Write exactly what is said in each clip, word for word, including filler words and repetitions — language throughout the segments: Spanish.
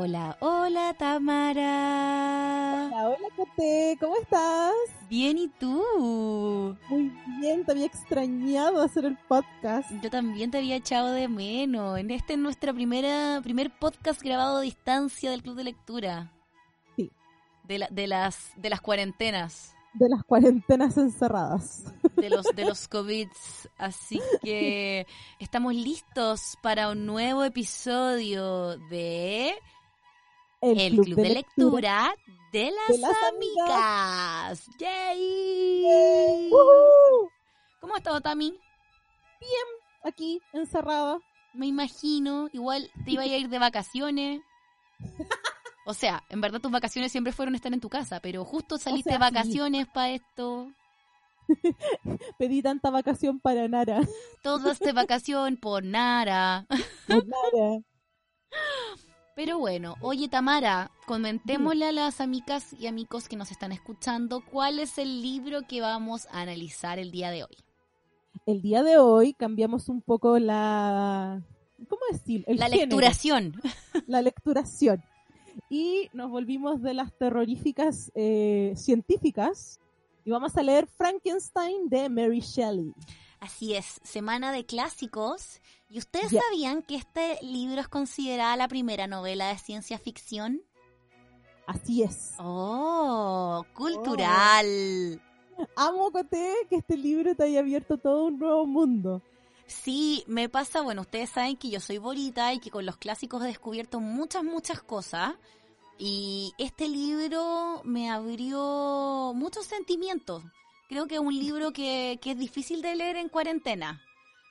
Hola, hola Tamara. Hola, hola Coté, ¿cómo estás? Bien, ¿y tú? Muy bien, te había extrañado hacer el podcast. Yo también te había echado de menos. En este es nuestro primera, primer podcast grabado a distancia del Club de Lectura. Sí. De, la, de, las, de las cuarentenas. De las cuarentenas encerradas. De los, de los COVIDs. Así que estamos listos para un nuevo episodio de... El, El Club, Club de, de Lectura, Lectura de las, de las Amigas. ¡Yay! ¡Yay! ¡Woohoo! ¿Cómo ha estado, Tami? Bien, aquí, encerrada. Me imagino, igual te iba a ir de vacaciones. O sea, en verdad tus vacaciones siempre fueron estar en tu casa, pero justo saliste O sea, de vacaciones sí. Para esto. Pedí tanta vacación para Nara. Toda esta vacación por Nara. Por Nara. Pero bueno, oye Tamara, comentémosle a las amigas y amigos que nos están escuchando cuál es el libro que vamos a analizar el día de hoy. El día de hoy cambiamos un poco la... ¿Cómo decir? El la género. lecturación. La lecturación. Y nos volvimos de las terroríficas eh, científicas y vamos a leer Frankenstein de Mary Shelley. Así es, semana de clásicos. ¿Y ustedes Yeah. sabían que este libro es considerada la primera novela de ciencia ficción? Así es. ¡Oh! ¡Cultural! Oh. Amo, Coté, que este libro te haya abierto todo un nuevo mundo. Sí, me pasa, bueno, ustedes saben que yo soy bonita y que con los clásicos he descubierto muchas, muchas cosas. Y este libro me abrió muchos sentimientos. Creo que es un libro que, que es difícil de leer en cuarentena.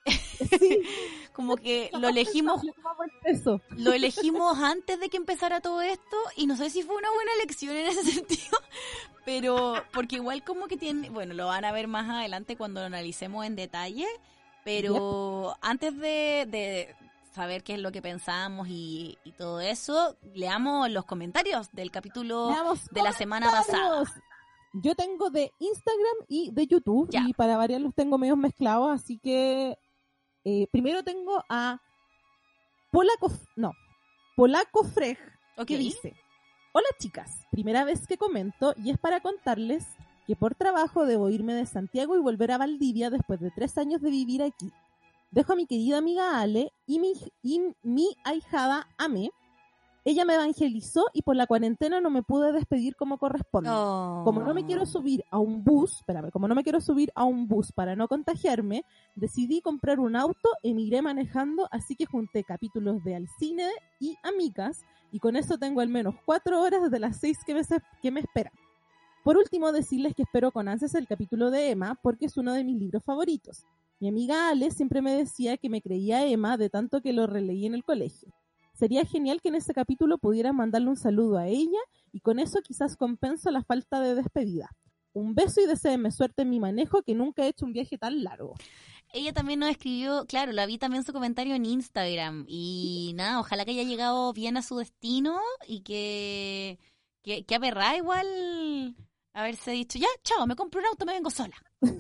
Sí. Como que lo elegimos Eso. lo elegimos antes de que empezara todo esto y no sé si fue una buena elección en ese sentido, pero porque igual como que tiene, bueno, lo van a ver más adelante cuando lo analicemos en detalle, pero yep. antes de, de saber qué es lo que pensamos y, y todo eso, leamos los comentarios del capítulo leamos de la semana pasada. Yo tengo de Instagram y de YouTube, ya. Y para variar los tengo medios mezclados, así que eh, primero tengo a Polaco, no, Polaco Freg, okay. Que dice: hola chicas, primera vez que comento y es para contarles que por trabajo debo irme de Santiago y volver a Valdivia después de tres años de vivir aquí. Dejo a mi querida amiga Ale y mi, y mi ahijada Ame. Ella me evangelizó y por la cuarentena no me pude despedir como corresponde. Oh. Como no me quiero subir a un bus, espérame, como no me quiero subir a un bus para no contagiarme, decidí comprar un auto, emigré manejando, así que junté capítulos de Alcine y Amigas, y con eso tengo al menos cuatro horas de las seis que me, que me esperan. Por último, decirles que espero con ansias el capítulo de Emma, porque es uno de mis libros favoritos. Mi amiga Ale siempre me decía que me creía Emma de tanto que lo releí en el colegio. Sería genial que en ese capítulo pudieran mandarle un saludo a ella y con eso quizás compenso la falta de despedida. Un beso y deséenme suerte en mi manejo, que nunca he hecho un viaje tan largo. Ella también nos escribió, claro, la vi también su comentario en Instagram y nada, ojalá que haya llegado bien a su destino y que, que, que aperrá igual haberse dicho, ya, chao, me compro un auto, me vengo sola.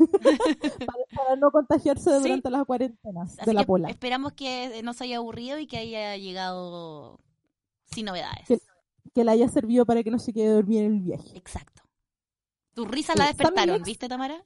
para, para no contagiarse sí. durante las cuarentenas Así de la que pola. Esperamos que no se haya aburrido y que haya llegado sin novedades. Que, que le haya servido para que no se quede dormida en el viaje. Exacto. Tus risas la despertaron, Lex... ¿viste, Tamara?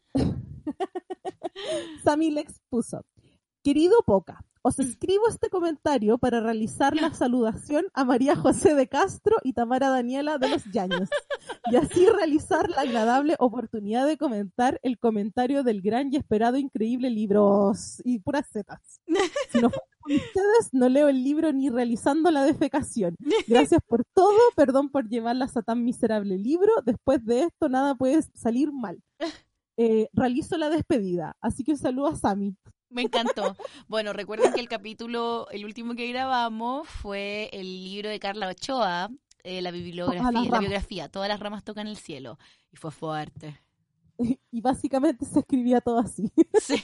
Sammy Lex puso: querido Poca, os escribo este comentario para realizar la saludación a María José de Castro y Tamara Daniela de los Llanos, y así realizar la agradable oportunidad de comentar el comentario del gran y esperado increíble libro y puras zetas. Si no fuera por ustedes, no leo el libro ni realizando la defecación. Gracias por todo, perdón por llevarlas a tan miserable libro. Después de esto, nada puede salir mal. Eh, realizo la despedida, así que un saludo a Sammy. Me encantó. Bueno, recuerden que el capítulo, el último que grabamos fue el libro de Carla Ochoa, eh, la bibliografía, la biografía, Todas las ramas tocan el cielo, y fue fuerte. Y, y básicamente se escribía todo así. Sí.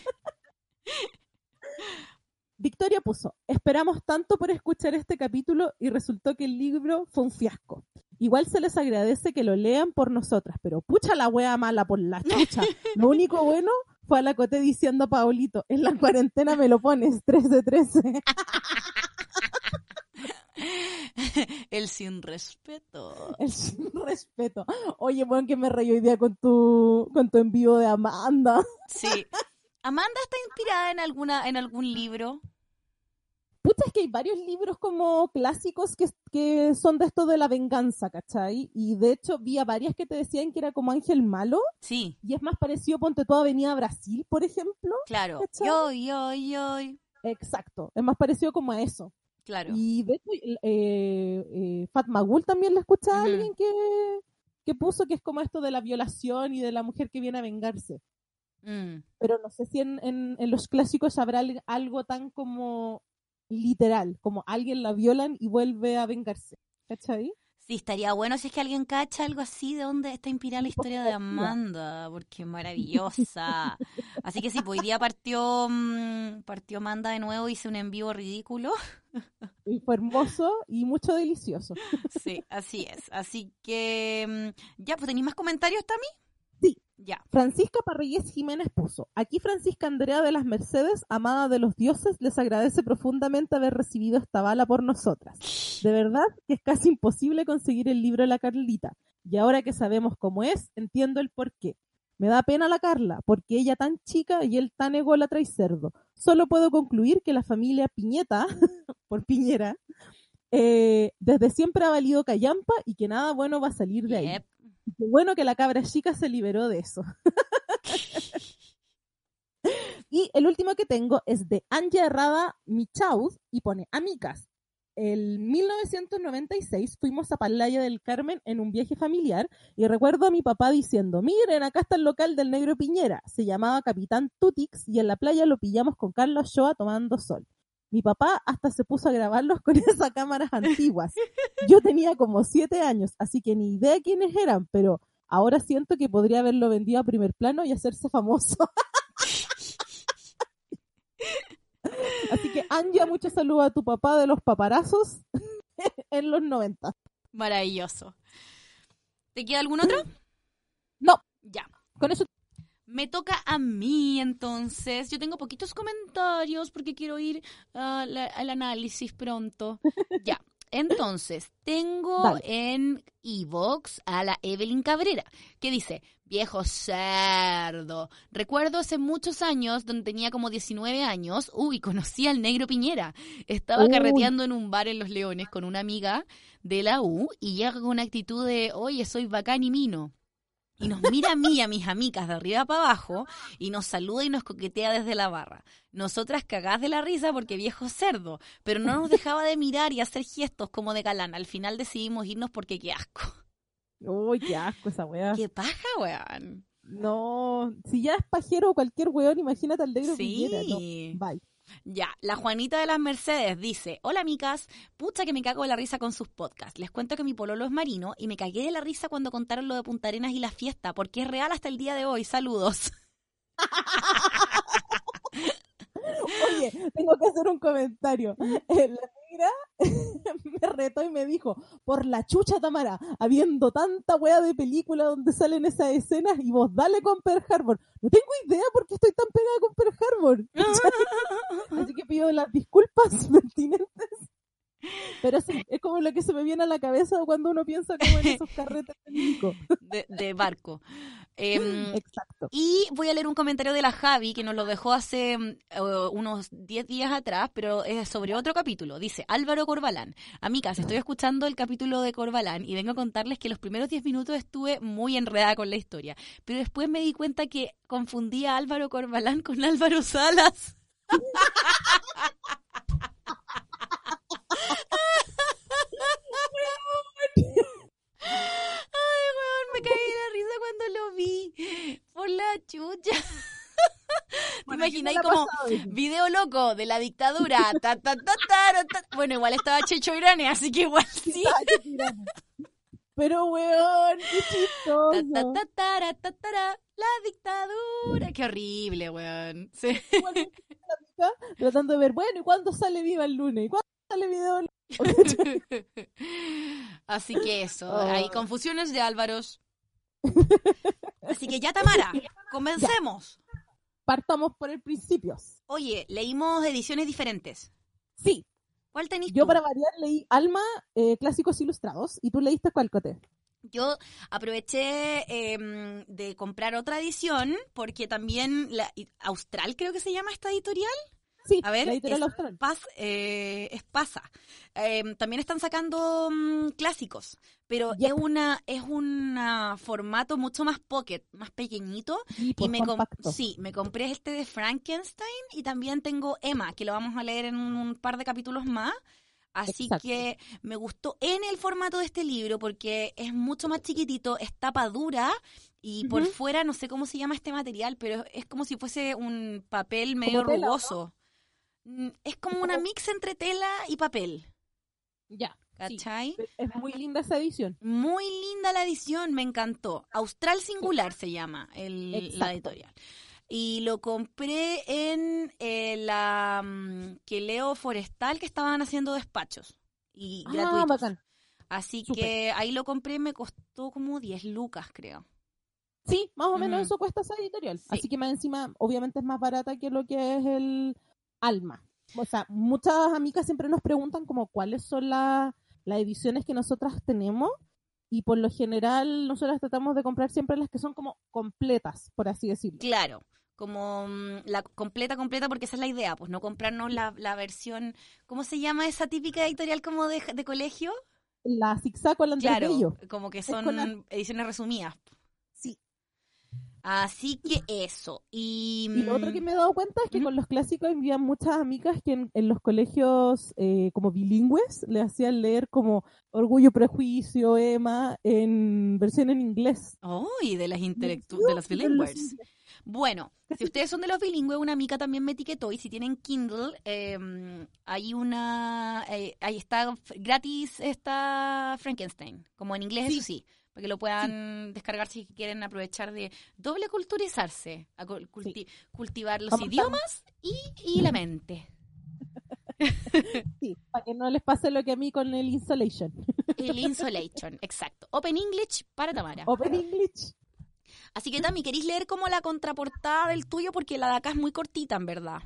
Victoria puso: esperamos tanto por escuchar este capítulo y resultó que el libro fue un fiasco. Igual se les agradece que lo lean por nosotras, pero pucha la wea mala por la chucha. Lo único bueno fue a la Coté diciendo a Paulito: en la cuarentena me lo pones tres de trece. El sin respeto. El sin respeto. Oye, bueno, que me reí hoy día con tu, con tu envío de Amanda. Sí. ¿Amanda está inspirada en alguna, en algún libro? Pucha, es que hay varios libros como clásicos que, que son de esto de la venganza, ¿cachai? Y de hecho vi a varias que te decían que era como Ángel Malo. Sí. Y es más parecido, ponte tú, a Avenida Brasil, por ejemplo. Claro. ¿cachai? Yo, yo, yo. Exacto. Es más parecido como a eso. Claro. Y de hecho, eh, eh, Fatma Gul también le escucha a Ujú. alguien que, que puso que es como esto de la violación y de la mujer que viene a vengarse. Mm. Pero no sé si en, en, en los clásicos habrá algo tan como literal, como alguien la violan y vuelve a vengarse, ¿cachai? Sí, estaría bueno si es que alguien cacha algo así de dónde está inspirada la historia de Amanda, porque es maravillosa. Así que sí, pues hoy día partió, mmm, partió Amanda de nuevo, hice un en vivo ridículo. Y fue hermoso y mucho delicioso. Sí, así es. Así que, mmm, ya, pues ¿tenéis más comentarios, Tami? Sí. Ya. Francisca Parrillés Jiménez puso: aquí Francisca Andrea de las Mercedes, amada de los dioses, les agradece profundamente haber recibido esta bala por nosotras. De verdad que es casi imposible conseguir el libro de la Carlita. Y ahora que sabemos cómo es, entiendo el porqué. Me da pena la Carla, porque ella tan chica y él tan ególatra y cerdo. Solo puedo concluir que la familia Piñeta, por Piñera, eh, desde siempre ha valido callampa y que nada bueno va a salir de ahí. Yep. Qué bueno que la cabra chica se liberó de eso. Y el último que tengo es de Anja Herrada Michaud y pone: amigas, en mil novecientos noventa y seis fuimos a Playa del Carmen en un viaje familiar y recuerdo a mi papá diciendo: miren, acá está el local del Negro Piñera. Se llamaba Capitán Tutix y en la playa lo pillamos con Carlos Shoa tomando sol. Mi papá hasta se puso a grabarlos con esas cámaras antiguas. Yo tenía como siete años, así que ni idea quiénes eran, pero ahora siento que podría haberlo vendido a primer plano y hacerse famoso. Así que, Anja, mucho saludo a tu papá de los paparazos en los noventa. Maravilloso. ¿Te queda algún otro? No. Ya. Con eso me toca a mí, entonces. Yo tengo poquitos comentarios porque quiero ir uh, la, al análisis pronto. Ya. Entonces, tengo Dale. en iVoox a la Evelyn Cabrera, que dice: viejo cerdo. Recuerdo hace muchos años, donde tenía como diecinueve años, uy, conocí al Negro Piñera. Estaba uy. carreteando en un bar en Los Leones con una amiga de la U y llega con una actitud de: oye, soy bacán y mino. Y nos mira a mí y a mis amigas de arriba para abajo y nos saluda y nos coquetea desde la barra. Nosotras cagadas de la risa porque viejo cerdo, pero no nos dejaba de mirar y hacer gestos como de galán. Al final decidimos irnos porque qué asco. Uy, qué asco esa weá. Qué paja, weón. No, si ya es pajero cualquier weón, imagínate al Negro sí. Piñera. No, bye. Ya, la Juanita de las Mercedes dice: hola, micas, pucha que me cago de la risa con sus podcasts. Les cuento que mi pololo es marino y me cagué de la risa cuando contaron lo de Punta Arenas y la fiesta, porque es real hasta el día de hoy. Saludos. Oye, tengo que hacer un comentario. La negra me retó y me dijo: por la chucha, Tamara, habiendo tanta wea de película donde salen esas escenas y vos dale con Pearl Harbor. No tengo idea por qué estoy tan pegada con Pearl Harbor. Así que pido las disculpas pertinentes. Pero sí, es como lo que se me viene a la cabeza cuando uno piensa como en esos carretes de, de barco. Eh, Exacto. Y voy a leer un comentario de la Javi que nos lo dejó hace uh, unos diez días atrás, pero es sobre otro capítulo. Dice: Álvaro Corbalán. Amigas, estoy escuchando el capítulo de Corbalán y vengo a contarles que los primeros diez minutos estuve muy enredada con la historia, pero después me di cuenta que confundía a Álvaro Corbalán con Álvaro Salas. Ay, weón, me caí de la risa cuando lo vi. Por la chucha. ¿Te bueno, imagináis como video loco de la dictadura? Ta, ta, ta, ta, ta. Bueno, igual estaba Checho Irane, así que igual sí. Pero, weón, qué chistoso. Ta, ta, ta, ta, ta, ta, ta, la dictadura. Qué horrible, weón. Sí. Tratando de ver, bueno, ¿y cuándo sale Viva el lunes? ¿Y cuándo sale video el lunes? Así que eso, oh. Hay confusiones de Álvaros. Así que ya, Tamara, comencemos. Ya. Partamos por el principio. Oye, leímos ediciones diferentes. Sí. ¿Cuál tenés Yo tú? para variar leí Alma, eh, clásicos ilustrados, y tú leíste cuál, Cote. Yo aproveché eh, de comprar otra edición porque también la Austral creo que se llama esta editorial. Sí, A ver, la editorial es, Austral. Paz, eh, es Pasa. Eh, también están sacando um, clásicos, pero Yep. es una es un formato mucho más pocket, más pequeñito. Y, pues, y me compacto. sí, me compré este de Frankenstein y también tengo Emma, que lo vamos a leer en un, un par de capítulos más. Así Exacto. que me gustó en el formato de este libro porque es mucho más chiquitito, es tapa dura y por uh-huh. fuera no sé cómo se llama este material, pero es como si fuese un papel medio tela, rugoso. ¿no? Es como una mix entre tela y papel. Ya. ¿Cachai? Sí. Es muy linda esa edición. Muy linda la edición, me encantó. Austral Singular se llama el, la editorial. Y lo compré en eh, la um, que leo Forestal, que estaban haciendo despachos y ah, gratuitos. Bacán. Así Súper. que ahí lo compré, me costó como diez lucas, creo. Sí, más o menos Mm. eso cuesta esa editorial. Sí. Así que más encima, obviamente es más barata que lo que es el Alma. O sea, muchas amigas siempre nos preguntan como cuáles son la, las ediciones que nosotras tenemos. Y por lo general nosotras tratamos de comprar siempre las que son como completas, por así decirlo. Claro, como mm, la completa, completa, porque esa es la idea, pues no comprarnos la, la versión, ¿cómo se llama esa típica editorial como de, de colegio? La zigzag o la Andrés Claro, Bello. como que Es son con la- ediciones resumidas. Sí. Así que eso. Y, Y lo otro que me he dado cuenta es que ¿Mm? con los clásicos había muchas amigas que en, en los colegios eh, como bilingües le hacían leer como Orgullo, Prejuicio, Emma, en versión en inglés. Oh, y de las intelectu Dios, de los de los bilingües. ingleses. Bueno, si ustedes son de los bilingües, una amiga también me etiquetó y si tienen Kindle, eh, hay una, eh, ahí está f- gratis está Frankenstein, como en inglés Sí. eso sí, para que lo puedan descargar si quieren aprovechar de doble culturizarse, a cul- culti- cultivar los Vamos a- idiomas y, y la mente. Sí, para que no les pase lo que a mí con el Insolation. El Insolation, exacto. Open English para Tamara. Open English. Así que Tami, ¿queréis leer como la contraportada del tuyo? Porque la de acá es muy cortita, en verdad.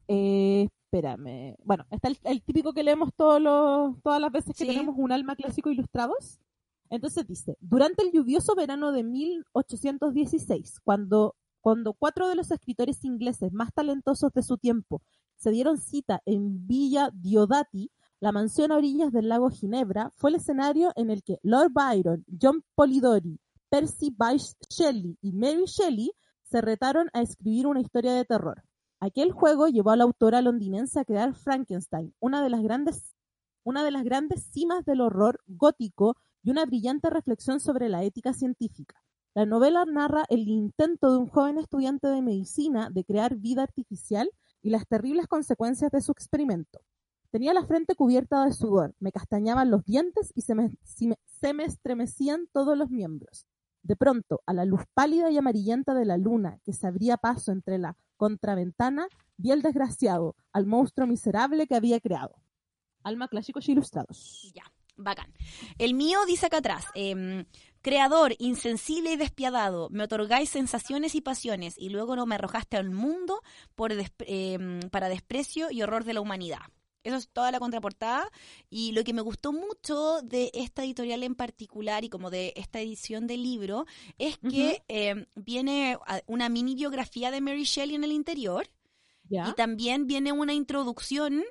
Eh, espérame. Bueno, está el, el típico que leemos todos los, todas las veces que Sí. tenemos un alma clásico ilustrados. Entonces dice, durante el lluvioso verano de mil ochocientos dieciséis, cuando, cuando cuatro de los escritores ingleses más talentosos de su tiempo se dieron cita en Villa Diodati, la mansión a orillas del lago Ginebra, fue el escenario en el que Lord Byron, John Polidori, Percy Bysshe Shelley y Mary Shelley se retaron a escribir una historia de terror. Aquel juego llevó a la autora londinense a crear Frankenstein, una de las grandes, una de las grandes cimas del horror gótico y una brillante reflexión sobre la ética científica. La novela narra el intento de un joven estudiante de medicina de crear vida artificial y las terribles consecuencias de su experimento. Tenía la frente cubierta de sudor, me castañaban los dientes y se me, se me estremecían todos los miembros. De pronto, a la luz pálida y amarillenta de la luna que se abría paso entre la contraventana, vi al desgraciado, al monstruo miserable que había creado. Alma clásicos ilustrados. Ya, bacán. El mío dice acá atrás, eh, creador, insensible y despiadado, me otorgáis sensaciones y pasiones y luego no me arrojaste al mundo por despre- eh, para desprecio y horror de la humanidad. Eso es toda la contraportada y lo que me gustó mucho de esta editorial en particular y como de esta edición del libro es que uh-huh. eh, viene una mini biografía de Mary Shelley en el interior. ¿Ya? Y también viene una introducción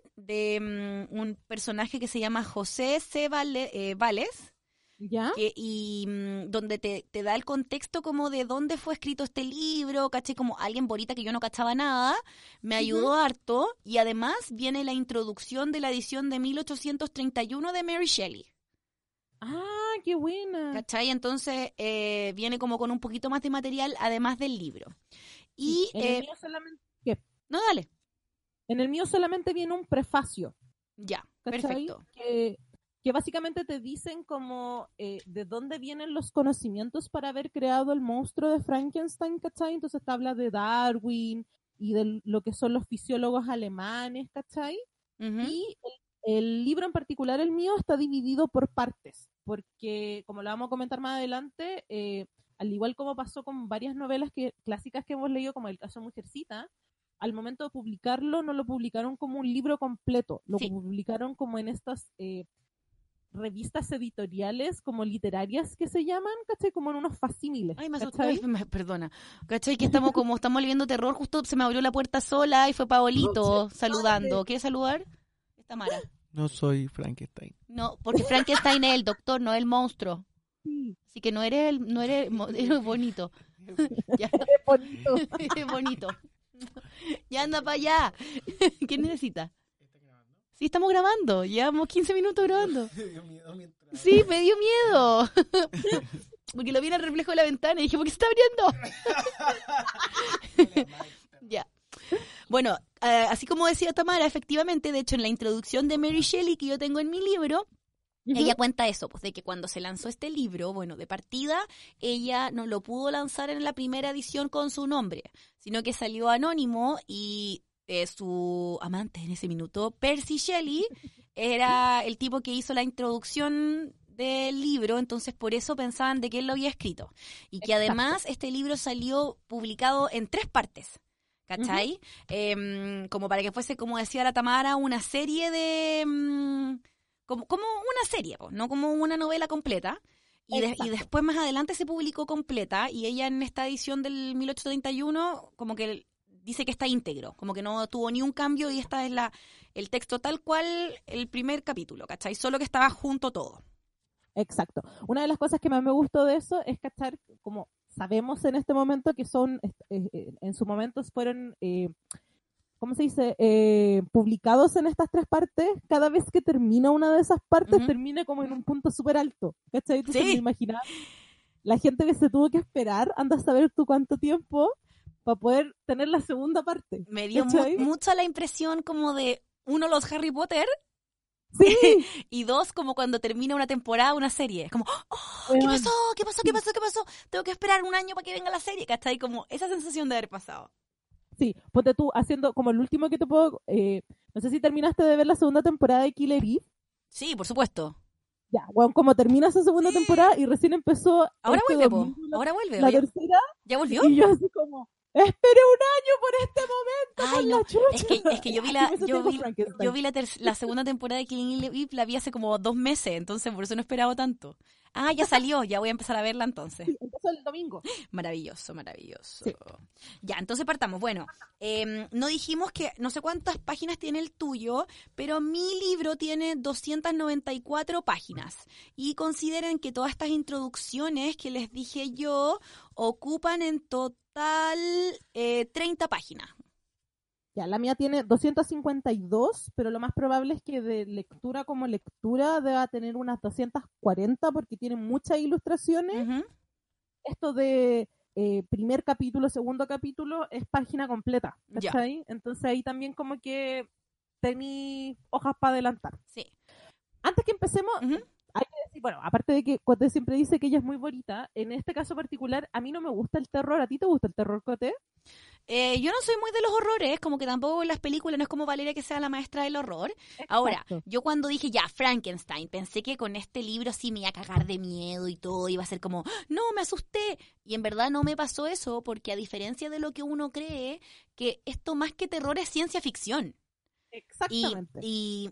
de um, un personaje que se llama José C. Vale, eh, Vales, ¿Ya? Que, y um, donde te, te da el contexto como de dónde fue escrito este libro, caché como alguien bonita que yo no cachaba nada, me ayudó uh-huh. harto, y además viene la introducción de la edición de mil ochocientos treinta y uno de Mary Shelley. ¡Ah, qué buena! ¿Cachai? Entonces eh, viene como con un poquito más de material además del libro. Y, sí, en eh, el mío solamente... ¿Qué? No, dale. En el mío solamente viene un prefacio. Ya, ¿cachai? Perfecto. Que, que básicamente te dicen como eh, de dónde vienen los conocimientos para haber creado el monstruo de Frankenstein, ¿cachai? Entonces te habla de Darwin y de lo que son los fisiólogos alemanes, ¿cachai? Uh-huh. Y el, el libro en particular, el mío, está dividido por partes, porque como lo vamos a comentar más adelante, eh, al igual como pasó con varias novelas que, clásicas que hemos leído, como el caso Mujercita, al momento de publicarlo no lo publicaron como un libro completo, lo Sí. publicaron como en estas eh, revistas editoriales como literarias que se llaman, ¿cachai? Como en unos facímiles. Ay, me asustó, ¿cachai? me- perdona. ¿Cachai? Que estamos como, estamos leyendo terror, justo se me abrió la puerta sola y fue Paolito saludando. ¿Quieres saludar? Está Mara. No soy Frankenstein. No, porque Frankenstein es el doctor, no el monstruo. Sí, Así que no eres el, no eres, mo- eres bonito. Ya, qué bonito. eres bonito. Ya anda para allá. ¿Qué necesita? Sí, estamos grabando. Llevamos quince minutos grabando. Sí, me dio miedo. Porque lo vi en el reflejo de la ventana y dije, ¿por qué se está abriendo? Ya. Bueno, eh, así como decía Tamara, efectivamente, de hecho, en la introducción de Mary Shelley que yo tengo en mi libro, Ujú. ella cuenta eso, pues de que cuando se lanzó este libro, bueno, de partida, ella no lo pudo lanzar en la primera edición con su nombre, sino que salió anónimo y eh, su amante en ese minuto, Percy Shelley, era el tipo que hizo la introducción del libro, entonces por eso pensaban de que él lo había escrito. Y que Exacto. además este libro salió publicado en tres partes. ¿Cachai? Em, como para que fuese, como decía la Tamara, una serie de... mm, como, como una serie, po, no como una novela completa. Y, de- y Exacto. después más adelante se publicó completa y ella en esta edición del mil ochocientos treinta y uno como que dice que está íntegro, como que no tuvo ni un cambio y esta es la el texto tal cual el primer capítulo, ¿cachai? Solo que estaba junto todo. Exacto. Una de las cosas que más me gustó de eso es cachar, como sabemos en este momento que son, eh, eh, en su momento fueron, eh, ¿cómo se dice? Eh, publicados en estas tres partes, cada vez que termina una de esas partes, Ujú. termina como en un punto súper alto. ¿Cachai? Entonces Sí. me imaginaba, la gente que se tuvo que esperar, anda a saber tú cuánto tiempo, para poder tener la segunda parte. Me dio mu- ¿Cachai? mucha la impresión como de, uno, los Harry Potter, Sí. y dos, como cuando termina una temporada, una serie. Es como, oh, ¿qué Weón. pasó? ¿Qué pasó? ¿Qué pasó? ¿Qué pasó? Tengo que esperar un año para que venga la serie, ¿cachai? Como esa sensación de haber pasado. Sí, ponte tú haciendo como el último que te puedo. Eh, no sé si terminaste de ver la segunda temporada de Killer Eve. Sí, por supuesto. Ya, bueno, como termina esa segunda temporada y recién empezó. Ahora este vuelve, po. domingo la, Ahora vuelve. la ¿Ya, tercera, ¿ya volvió? y yo así como, esperé un año por este momento, Ay, por no. la chucha. Es que, es que yo vi Así la, me sentí yo con vi, Frankenstein. yo vi la, ter- la segunda temporada de Killing Eve, la vi hace como dos meses, entonces por eso no esperaba tanto. Ah, ya salió, ya voy a empezar a verla entonces. Sí, empezó el domingo. Maravilloso, maravilloso. Sí. Ya, entonces partamos. Bueno, eh, no dijimos que no sé cuántas páginas tiene el tuyo, pero mi libro tiene doscientas noventa y cuatro páginas. Y consideren que todas estas introducciones que les dije yo ocupan en total eh, treinta páginas. Ya, la mía tiene doscientas cincuenta y dos, pero lo más probable es que de lectura como lectura deba tener unas doscientas cuarenta porque tiene muchas ilustraciones. Ujú. Esto de eh, primer capítulo, segundo capítulo, es página completa, Ya. ¿cachai? Entonces ahí también como que tení hojas para adelantar. Sí. Antes que empecemos, Ujú. hay que decir, bueno, aparte de que Coté siempre dice que ella es muy bonita, en este caso particular, a mí no me gusta el terror. ¿A ti te gusta el terror, Coté? Eh, yo no soy muy de los horrores, como que tampoco en las películas no es como Valeria que sea la maestra del horror. Ahora, Exacto. yo cuando dije ya, Frankenstein, pensé que con este libro sí me iba a cagar de miedo y todo, iba a ser como, no, me asusté. Y en verdad no me pasó eso, porque a diferencia de lo que uno cree, que esto más que terror es ciencia ficción. Y, Exactamente. y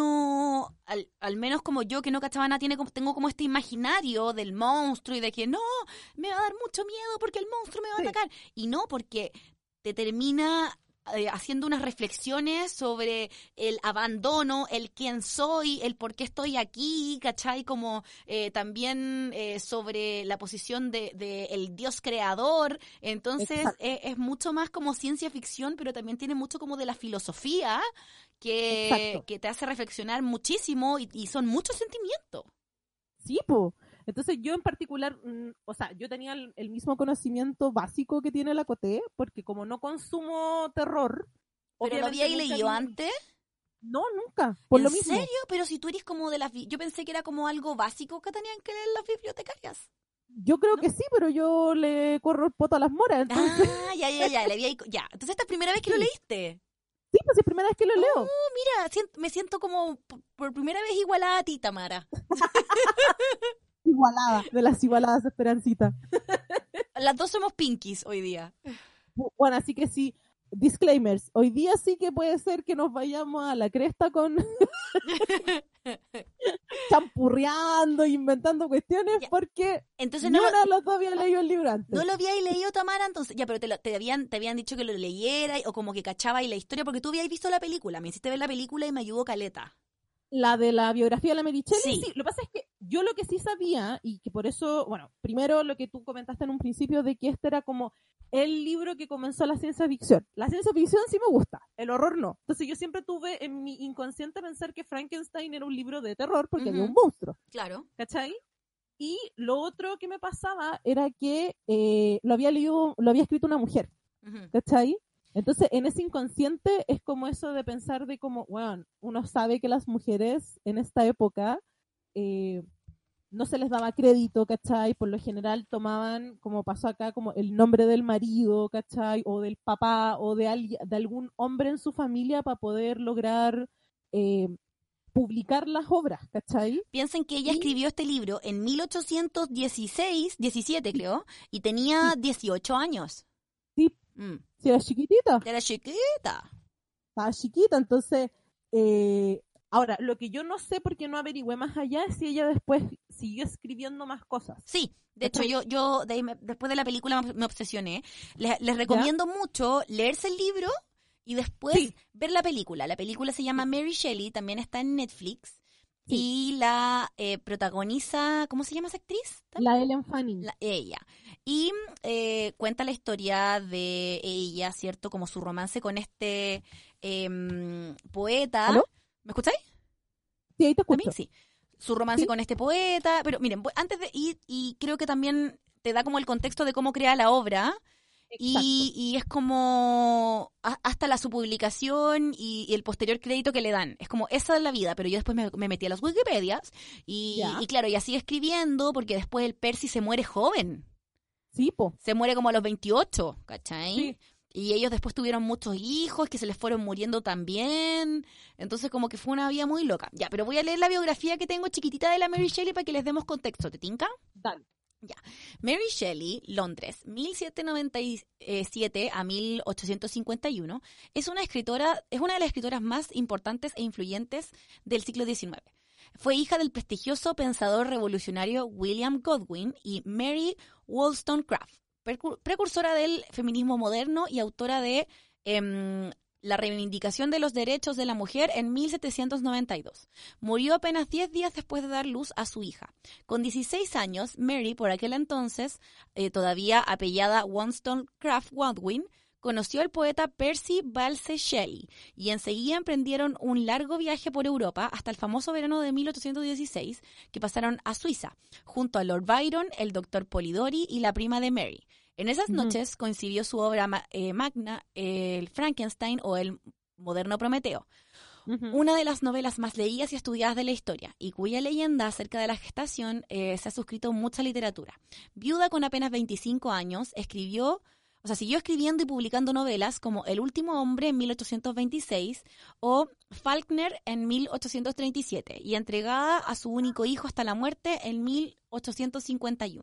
uno, al, al menos como yo que no cachaba nada, tiene, como- tengo como este imaginario del monstruo y de que no, me va a dar mucho miedo porque el monstruo me va Sí. a atacar. Y no, porque te termina eh, haciendo unas reflexiones sobre el abandono, el quién soy, el por qué estoy aquí, ¿cachai? Como eh, también eh, sobre la posición de, de el Dios creador. Entonces Exacto. eh, es mucho más como ciencia ficción, pero también tiene mucho como de la filosofía que, Exacto. que te hace reflexionar muchísimo y, y son muchos sentimientos. Sí, po. Entonces yo en particular, mm, o sea, yo tenía el, el mismo conocimiento básico que tiene la Coté, porque como no consumo terror... ¿Pero lo obviamente habíais nunca leído vi- antes? No, nunca, por ¿En lo mismo. serio? Pero si tú eres como de las... bi- Yo pensé que era como algo básico que tenían que leer las bibliotecarias. Yo creo ¿No? que sí, pero yo le corro el poto a las moras, entonces... Ah, ya, ya, ya. Le había... Ya, entonces esta es la primera vez que lo Sí. leíste. Sí, pues es la primera vez que lo leo. Mira, sien- me siento como por, por primera vez igualada a ti, Tamara. Igualada, de las igualadas Esperancita. Las dos somos pinkies hoy día. Bueno, así que si disclaimers, hoy día sí que puede ser que nos vayamos a la cresta con champurreando, inventando cuestiones, ya. Porque entonces no no uno de los dos había leído el libro antes. No lo habíais leído, Tamara, entonces, ya, pero te, lo, te, habían, te habían dicho que lo leyeras o como que cachabas la historia, porque tú habías visto la película, me hiciste ver la película y me ayudó caleta. La de la biografía de la Mary Shelley, sí. sí. Lo que pasa es que yo lo que sí sabía, y que por eso, bueno, primero lo que tú comentaste en un principio de que este era como el libro que comenzó la ciencia ficción. La ciencia ficción sí me gusta, el horror no. Entonces yo siempre tuve en mi inconsciente pensar que Frankenstein era un libro de terror porque uh-huh. había un monstruo. Claro. ¿Cachai? Y lo otro que me pasaba era que eh, lo había leído, lo había escrito una mujer. Uh-huh. ¿Cachai? Entonces, en ese inconsciente es como eso de pensar de como, bueno, uno sabe que las mujeres en esta época eh, no se les daba crédito, ¿cachai? Por lo general tomaban, como pasó acá, como el nombre del marido, ¿cachai? O del papá, o de, alguien, de algún hombre en su familia para poder lograr eh, publicar las obras, ¿cachai? Piensen que ella y... escribió este libro en mil ochocientos dieciséis, diecisiete creo, y tenía sí. dieciocho años. Sí. Mm. Si era chiquitita. Era chiquita. Estaba chiquita, entonces... Eh, ahora, lo que yo no sé porque no averigüé más allá es si ella después siguió escribiendo más cosas. Sí, de hecho yo yo de, después de la película me obsesioné. Les, les recomiendo ¿Ya? mucho leerse el libro y después sí. ver la película. La película se llama Mary Shelley, también está en Netflix. Sí. Y la eh, protagoniza, ¿cómo se llama esa actriz? La Ellen Fanning. La, ella. Y eh, cuenta la historia de ella, ¿cierto? Como su romance con este eh, poeta. ¿Aló? ¿Me escucháis? Sí, ahí te escucho. Sí. Su romance ¿Sí? con este poeta. Pero miren, antes de ir, y creo que también te da como el contexto de cómo crea la obra. Y, y es como a, hasta la su publicación y, y el posterior crédito que le dan. Es como, esa es la vida, pero yo después me, me metí a las Wikipedias y, y claro, y así escribiendo, porque después el Percy se muere joven. Sí, po. Se muere como a los veintiocho, ¿cachai? Sí. Y ellos después tuvieron muchos hijos que se les fueron muriendo también. Entonces como que fue una vida muy loca. Ya, pero voy a leer la biografía que tengo chiquitita de la Mary Shelley para que les demos contexto. ¿Te tinca? Dale. Ya. Mary Shelley, Londres, mil setecientos noventa y siete a mil ochocientos cincuenta y uno, es una escritora, es una de las escritoras más importantes e influyentes del siglo diecinueve. Fue hija del prestigioso pensador revolucionario William Godwin y Mary Wollstonecraft, precursora del feminismo moderno y autora de eh, La reivindicación de los derechos de la mujer en mil setecientos noventa y dos. Murió apenas diez días después de dar luz a su hija. Con dieciséis años, Mary, por aquel entonces, eh, todavía apellida Wollstonecraft Godwin, conoció al poeta Percy Bysshe Shelley y enseguida emprendieron un largo viaje por Europa hasta el famoso verano de mil ochocientos dieciséis, que pasaron a Suiza, junto a Lord Byron, el doctor Polidori y la prima de Mary. En esas noches uh-huh. coincidió su obra eh, magna, eh, el Frankenstein o el moderno Prometeo, uh-huh. una de las novelas más leídas y estudiadas de la historia, y cuya leyenda acerca de la gestación eh, se ha suscrito mucha literatura. Viuda con apenas veinticinco años, escribió, o sea, siguió escribiendo y publicando novelas como El último hombre en mil ochocientos veintiséis o Faulkner en mil ochocientos treinta y siete, y entregada a su único hijo hasta la muerte en mil ochocientos cincuenta y uno.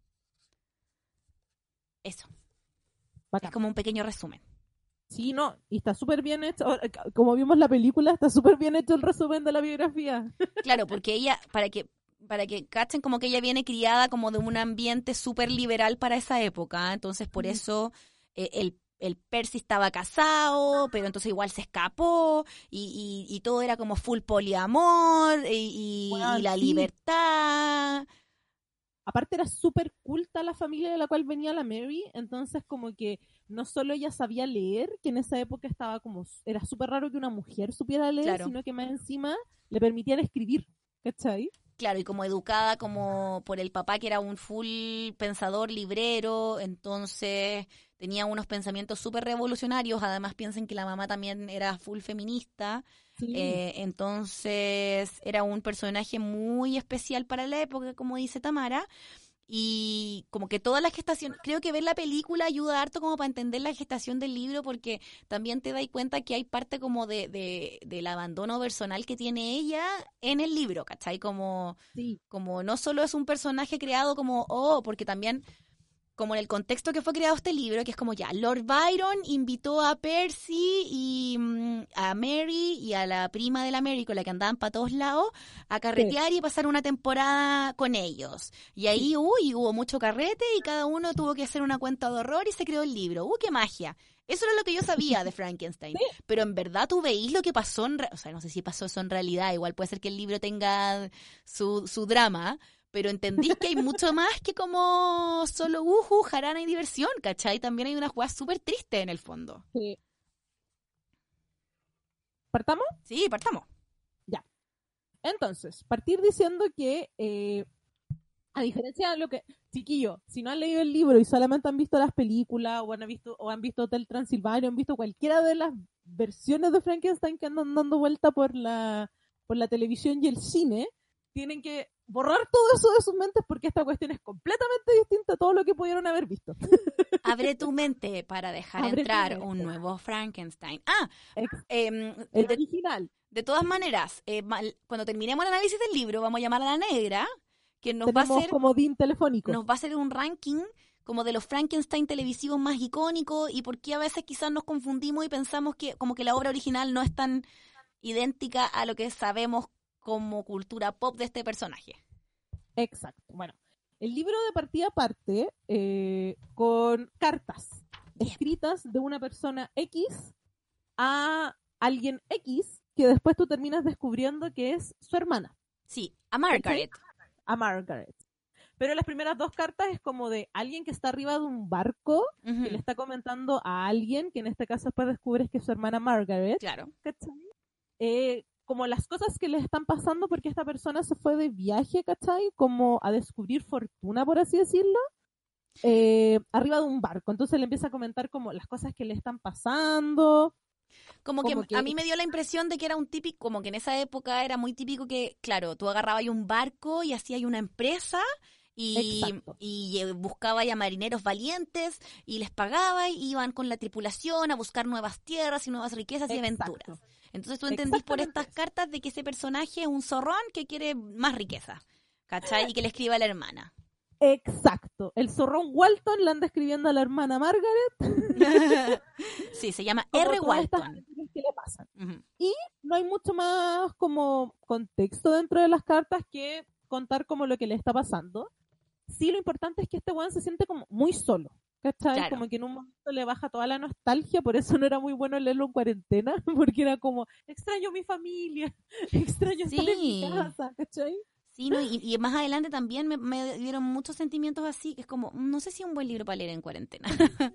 Eso. Bacán. Es como un pequeño resumen. Sí, no, y está súper bien hecho. Como vimos la película, está súper bien hecho el resumen de la biografía. Claro, porque ella, para que para que cachen, como que ella viene criada como de un ambiente súper liberal para esa época. Entonces, por mm. eso eh, el, el Percy estaba casado, pero entonces igual se escapó y, y, y todo era como full poliamor y, y, bueno, y la sí. libertad. Aparte era súper culta la familia de la cual venía la Mary, entonces como que no solo ella sabía leer, que en esa época estaba como, era súper raro que una mujer supiera leer, claro. sino que más encima le permitían escribir, ¿cachai? Claro, y como educada como por el papá que era un full pensador librero, entonces tenía unos pensamientos súper revolucionarios, además piensen que la mamá también era full feminista. Sí. Eh, entonces era un personaje muy especial para la época, como dice Tamara, y como que toda la gestación, creo que ver la película ayuda harto como para entender la gestación del libro, porque también te das cuenta que hay parte como de, de del abandono personal que tiene ella en el libro, ¿cachai? Como, sí. como no solo es un personaje creado como, oh, porque también como en el contexto que fue creado este libro, que es como ya, Lord Byron invitó a Percy y mm, a Mary y a la prima de la Mary, con la que andaban para todos lados, a carretear sí. y pasar una temporada con ellos. Y ahí, sí. uy, hubo mucho carrete y cada uno tuvo que hacer una cuenta de horror y se creó el libro. ¡Uh, qué magia! Eso era lo que yo sabía de Frankenstein. ¿Sí? Pero en verdad tú veís lo que pasó, en re- o sea, no sé si pasó eso en realidad, igual puede ser que el libro tenga su, su drama, pero entendís que hay mucho más que como solo uju, jarana y diversión, ¿cachai? También hay una jugada súper triste en el fondo. Sí. ¿Partamos? Sí, partamos. Ya. Entonces, partir diciendo que, eh, a diferencia de lo que... Chiquillo, si no han leído el libro y solamente han visto las películas o han visto, o han visto Hotel Transilvania, o han visto cualquiera de las versiones de Frankenstein que andan dando vuelta por la, por la televisión y el cine, tienen que borrar todo eso de sus mentes porque esta cuestión es completamente distinta a todo lo que pudieron haber visto. Abre tu mente para dejar Abre entrar un nuevo Frankenstein. Ah, eh, el de, original. De todas maneras, eh, cuando terminemos el análisis del libro, vamos a llamar a la negra, que nos Tenemos va a hacer comodín telefónico. Nos va a hacer un ranking como de los Frankenstein televisivos más icónicos y por qué a veces quizás nos confundimos y pensamos que como que la obra original no es tan idéntica a lo que sabemos como cultura pop de este personaje. Exacto. Bueno, el libro de partida parte eh, con cartas Bien. escritas de una persona X a alguien X que después tú terminas descubriendo que es su hermana. Sí, a Margaret. ¿Sí? A Margaret. Pero las primeras dos cartas es como de alguien que está arriba de un barco uh-huh. que le está comentando a alguien, que en este caso después descubres que es su hermana Margaret. Claro. ¿Cachai? Eh, como las cosas que le están pasando porque esta persona se fue de viaje, ¿cachai? Como a descubrir fortuna, por así decirlo, eh, arriba de un barco. Entonces le empieza a comentar como las cosas que le están pasando. Como, como que, que a mí me dio la impresión de que era un típico, como que en esa época era muy típico que, claro, tú agarrabas un barco y hacías una empresa y, y buscabas a marineros valientes y les pagabas y iban con la tripulación a buscar nuevas tierras y nuevas riquezas y Exacto. aventuras. Entonces tú entendís por estas cartas de que ese personaje es un zorrón que quiere más riqueza, ¿cachai? Y que le escribe a la hermana. Exacto. El zorrón Walton le anda escribiendo a la hermana Margaret. Sí, se llama R. Walton. Que le pasan. Uh-huh. Y no hay mucho más como contexto dentro de las cartas que contar como lo que le está pasando. Sí, lo importante es que este weón se siente como muy solo. ¿Cachai? Claro. Como que en un momento le baja toda la nostalgia, por eso no era muy bueno leerlo en cuarentena, porque era como, extraño mi familia, extraño sí. estar en mi casa, ¿cachai? Sí, no, y, y más adelante también me, me dieron muchos sentimientos así, que es como, no sé si es un buen libro para leer en cuarentena.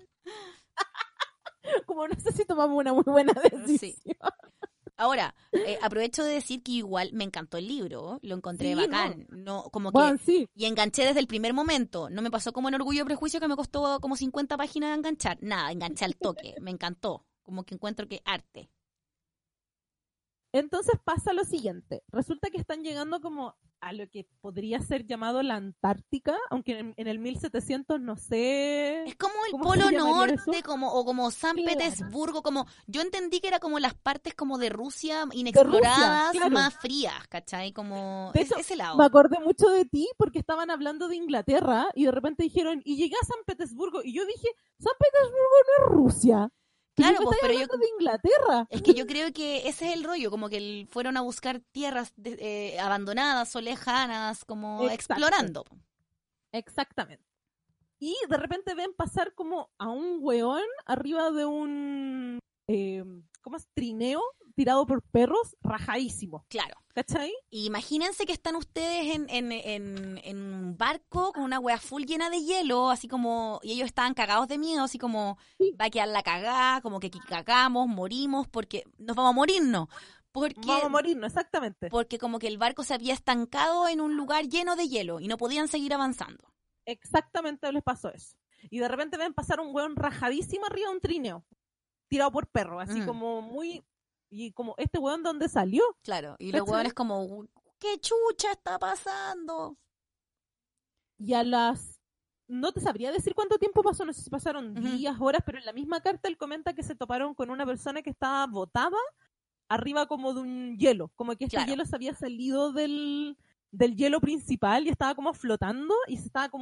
Como no sé si tomamos una muy buena decisión. Sí. Ahora, eh, aprovecho de decir que igual me encantó el libro, lo encontré sí, bacán, no. no como bueno, que sí. y enganché desde el primer momento, no me pasó como en Orgullo y Prejuicio que me costó como cincuenta páginas de enganchar, nada, enganché al toque, me encantó, como que encuentro que arte. Entonces pasa lo siguiente, resulta que están llegando como a lo que podría ser llamado la Antártica, aunque en, en el mil setecientos no sé... Es como el Polo Norte, como o como San claro. Petersburgo, como yo entendí que era como las partes como de Rusia inexploradas, de Rusia, claro. más frías, ¿cachai? Como de es, hecho, ese lado. Me acordé mucho de ti porque estaban hablando de Inglaterra y de repente dijeron, y llegué a San Petersburgo, y yo dije, San Petersburgo no es Rusia. Claro, pues, pero yo de Inglaterra. Es que yo creo que ese es el rollo, como que el, fueron a buscar tierras de, eh, abandonadas o lejanas, como Exacto. explorando. Exactamente. Y de repente ven pasar como a un weón arriba de un eh, ¿cómo es? Trineo tirado por perros, rajadísimo. Claro. ¿Cachai? Y imagínense que están ustedes en, en, en, en un barco con una wea full llena de hielo, así como, y ellos estaban cagados de miedo, así como, sí. va a quedar la cagada, como que cagamos, morimos, porque nos vamos a morirnos. Porque, vamos a morirnos, exactamente. Porque como que el barco se había estancado en un lugar lleno de hielo y no podían seguir avanzando. Exactamente les pasó eso. Y de repente ven pasar un weón rajadísimo arriba de un trineo, tirado por perro, así mm. como muy... Y como, ¿este weón dónde salió? Claro, y los weones como, ¿qué chucha está pasando? Y a las... No te sabría decir cuánto tiempo pasó, no sé si pasaron uh-huh. días, horas, pero en la misma carta él comenta que se toparon con una persona que estaba botada arriba como de un hielo, como que este claro. hielo se había salido del, del hielo principal y estaba como flotando y se estaba como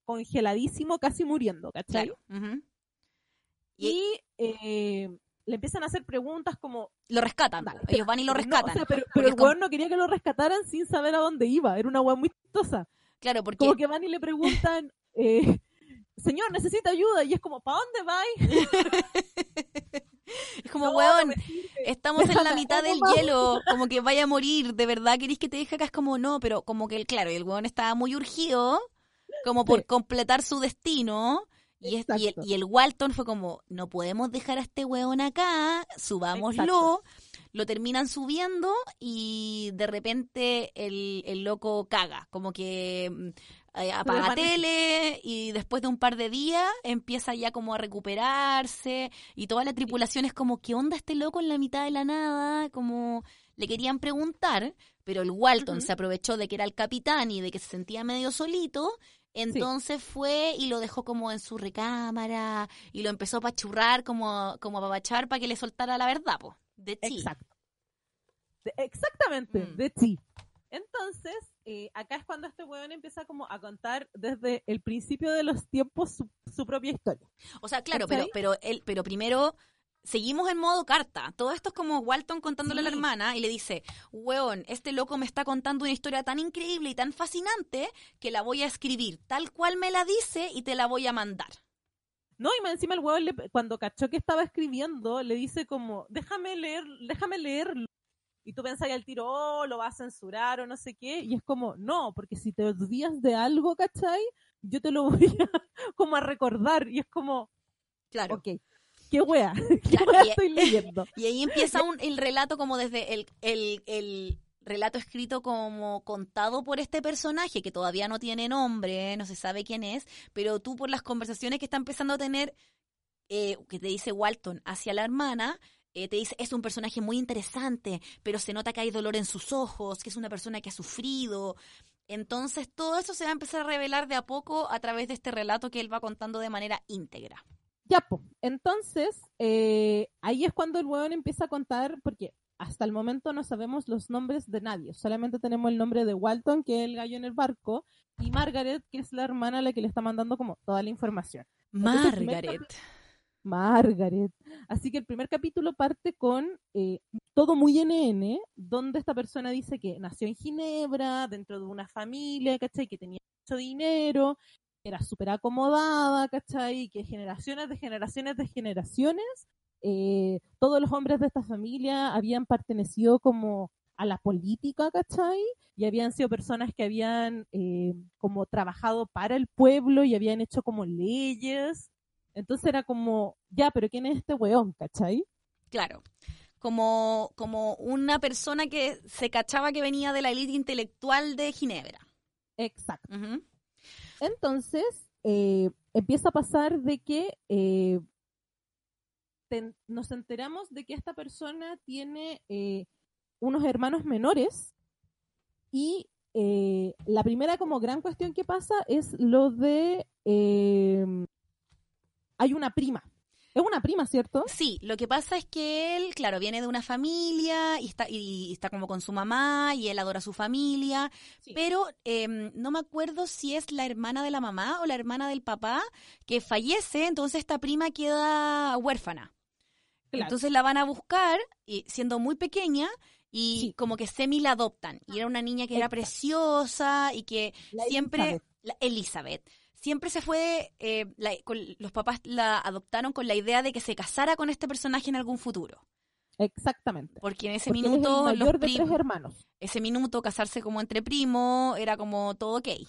congeladísimo, casi muriendo, ¿cachai? Claro. Uh-huh. Y, y eh, le empiezan a hacer preguntas como... Lo rescatan, dale, ellos van y lo rescatan. No, o sea, pero pero el weón como... no quería que lo rescataran sin saber a dónde iba, era una weón muy chistosa. Claro, porque... Como que van y le preguntan, eh, señor, necesita ayuda, y es como, ¿para dónde vais? Es como, no, weón, no estamos en la mitad del hielo, como que vaya a morir, ¿de verdad querés que te deje acá? Es como, no, pero como que, claro, el weón estaba muy urgido, como por sí. completar su destino, y, es, y, el, y el Walton fue como, no podemos dejar a este weón acá, subámoslo, Exacto. Lo terminan subiendo, y de repente el, el loco caga, como que... apaga tele y después de un par de días empieza ya como a recuperarse y toda la tripulación es como, ¿qué onda este loco en la mitad de la nada? Como le querían preguntar, pero el Walton uh-huh. se aprovechó de que era el capitán y de que se sentía medio solito, entonces sí. fue y lo dejó como en su recámara y lo empezó a pachurrar como, como a papachar para que le soltara la verdad, po, de chi. Exacto. De, exactamente, mm. de chi. Entonces, eh, acá es cuando este weón empieza como a contar desde el principio de los tiempos su, su propia historia. O sea, claro, pero pero él, pero primero seguimos en modo carta. Todo esto es como Walton contándole sí. a la hermana y le dice, weón, este loco me está contando una historia tan increíble y tan fascinante que la voy a escribir tal cual me la dice y te la voy a mandar. No, y más encima el weón, le, cuando cachó que estaba escribiendo, le dice como, déjame leer, déjame leerlo. Y tú pensás al tiro, oh, lo va a censurar o no sé qué, y es como, no, porque si te olvidas de algo, ¿cachai? Yo te lo voy a, como a recordar, y es como, claro, ok, qué wea, qué claro, wea y, estoy leyendo. Y ahí empieza un, el relato como desde el, el, el relato escrito como contado por este personaje, que todavía no tiene nombre, no se sabe quién es, pero tú por las conversaciones que está empezando a tener, eh, que te dice Walton hacia la hermana, Eh, te dice, es un personaje muy interesante, pero se nota que hay dolor en sus ojos, que es una persona que ha sufrido. Entonces, todo eso se va a empezar a revelar de a poco a través de este relato que él va contando de manera íntegra. Ya, pues. Entonces, eh, ahí es cuando el huevón empieza a contar, porque hasta el momento no sabemos los nombres de nadie. Solamente tenemos el nombre de Walton, que es el gallo en el barco, y Margaret, que es la hermana a la que le está mandando como toda la información. Entonces, Margaret. Margaret. Así que el primer capítulo parte con eh, todo muy N N, donde esta persona dice que nació en Ginebra, dentro de una familia, ¿cachai? Que tenía mucho dinero, era súper acomodada, ¿cachai? Que generaciones de generaciones de generaciones, eh, todos los hombres de esta familia habían pertenecido como a la política, ¿cachai? Y habían sido personas que habían eh, como trabajado para el pueblo y habían hecho como leyes. Entonces era como, ya, pero ¿quién es este weón, cachai? Claro, como, como una persona que se cachaba que venía de la élite intelectual de Ginebra. Exacto. Uh-huh. Entonces, eh, empieza a pasar de que eh, te, nos enteramos de que esta persona tiene eh, unos hermanos menores y eh, la primera como gran cuestión que pasa es lo de... Eh, hay una prima. Es una prima, ¿cierto? Sí, lo que pasa es que él, claro, viene de una familia y está, y está como con su mamá y él adora a su familia, sí. pero eh, no me acuerdo si es la hermana de la mamá o la hermana del papá que fallece, entonces esta prima queda huérfana. Claro. Entonces la van a buscar, y siendo muy pequeña, y sí. como que semi la adoptan. Y era una niña que era preciosa y que la siempre... Elizabeth. La Elizabeth. Siempre se fue, eh, la, con, los papás la adoptaron con la idea de que se casara con este personaje en algún futuro. Exactamente. Porque en ese Porque minuto... es el mayor los de tres hermanos. Ese minuto casarse como entre primos era como todo ok.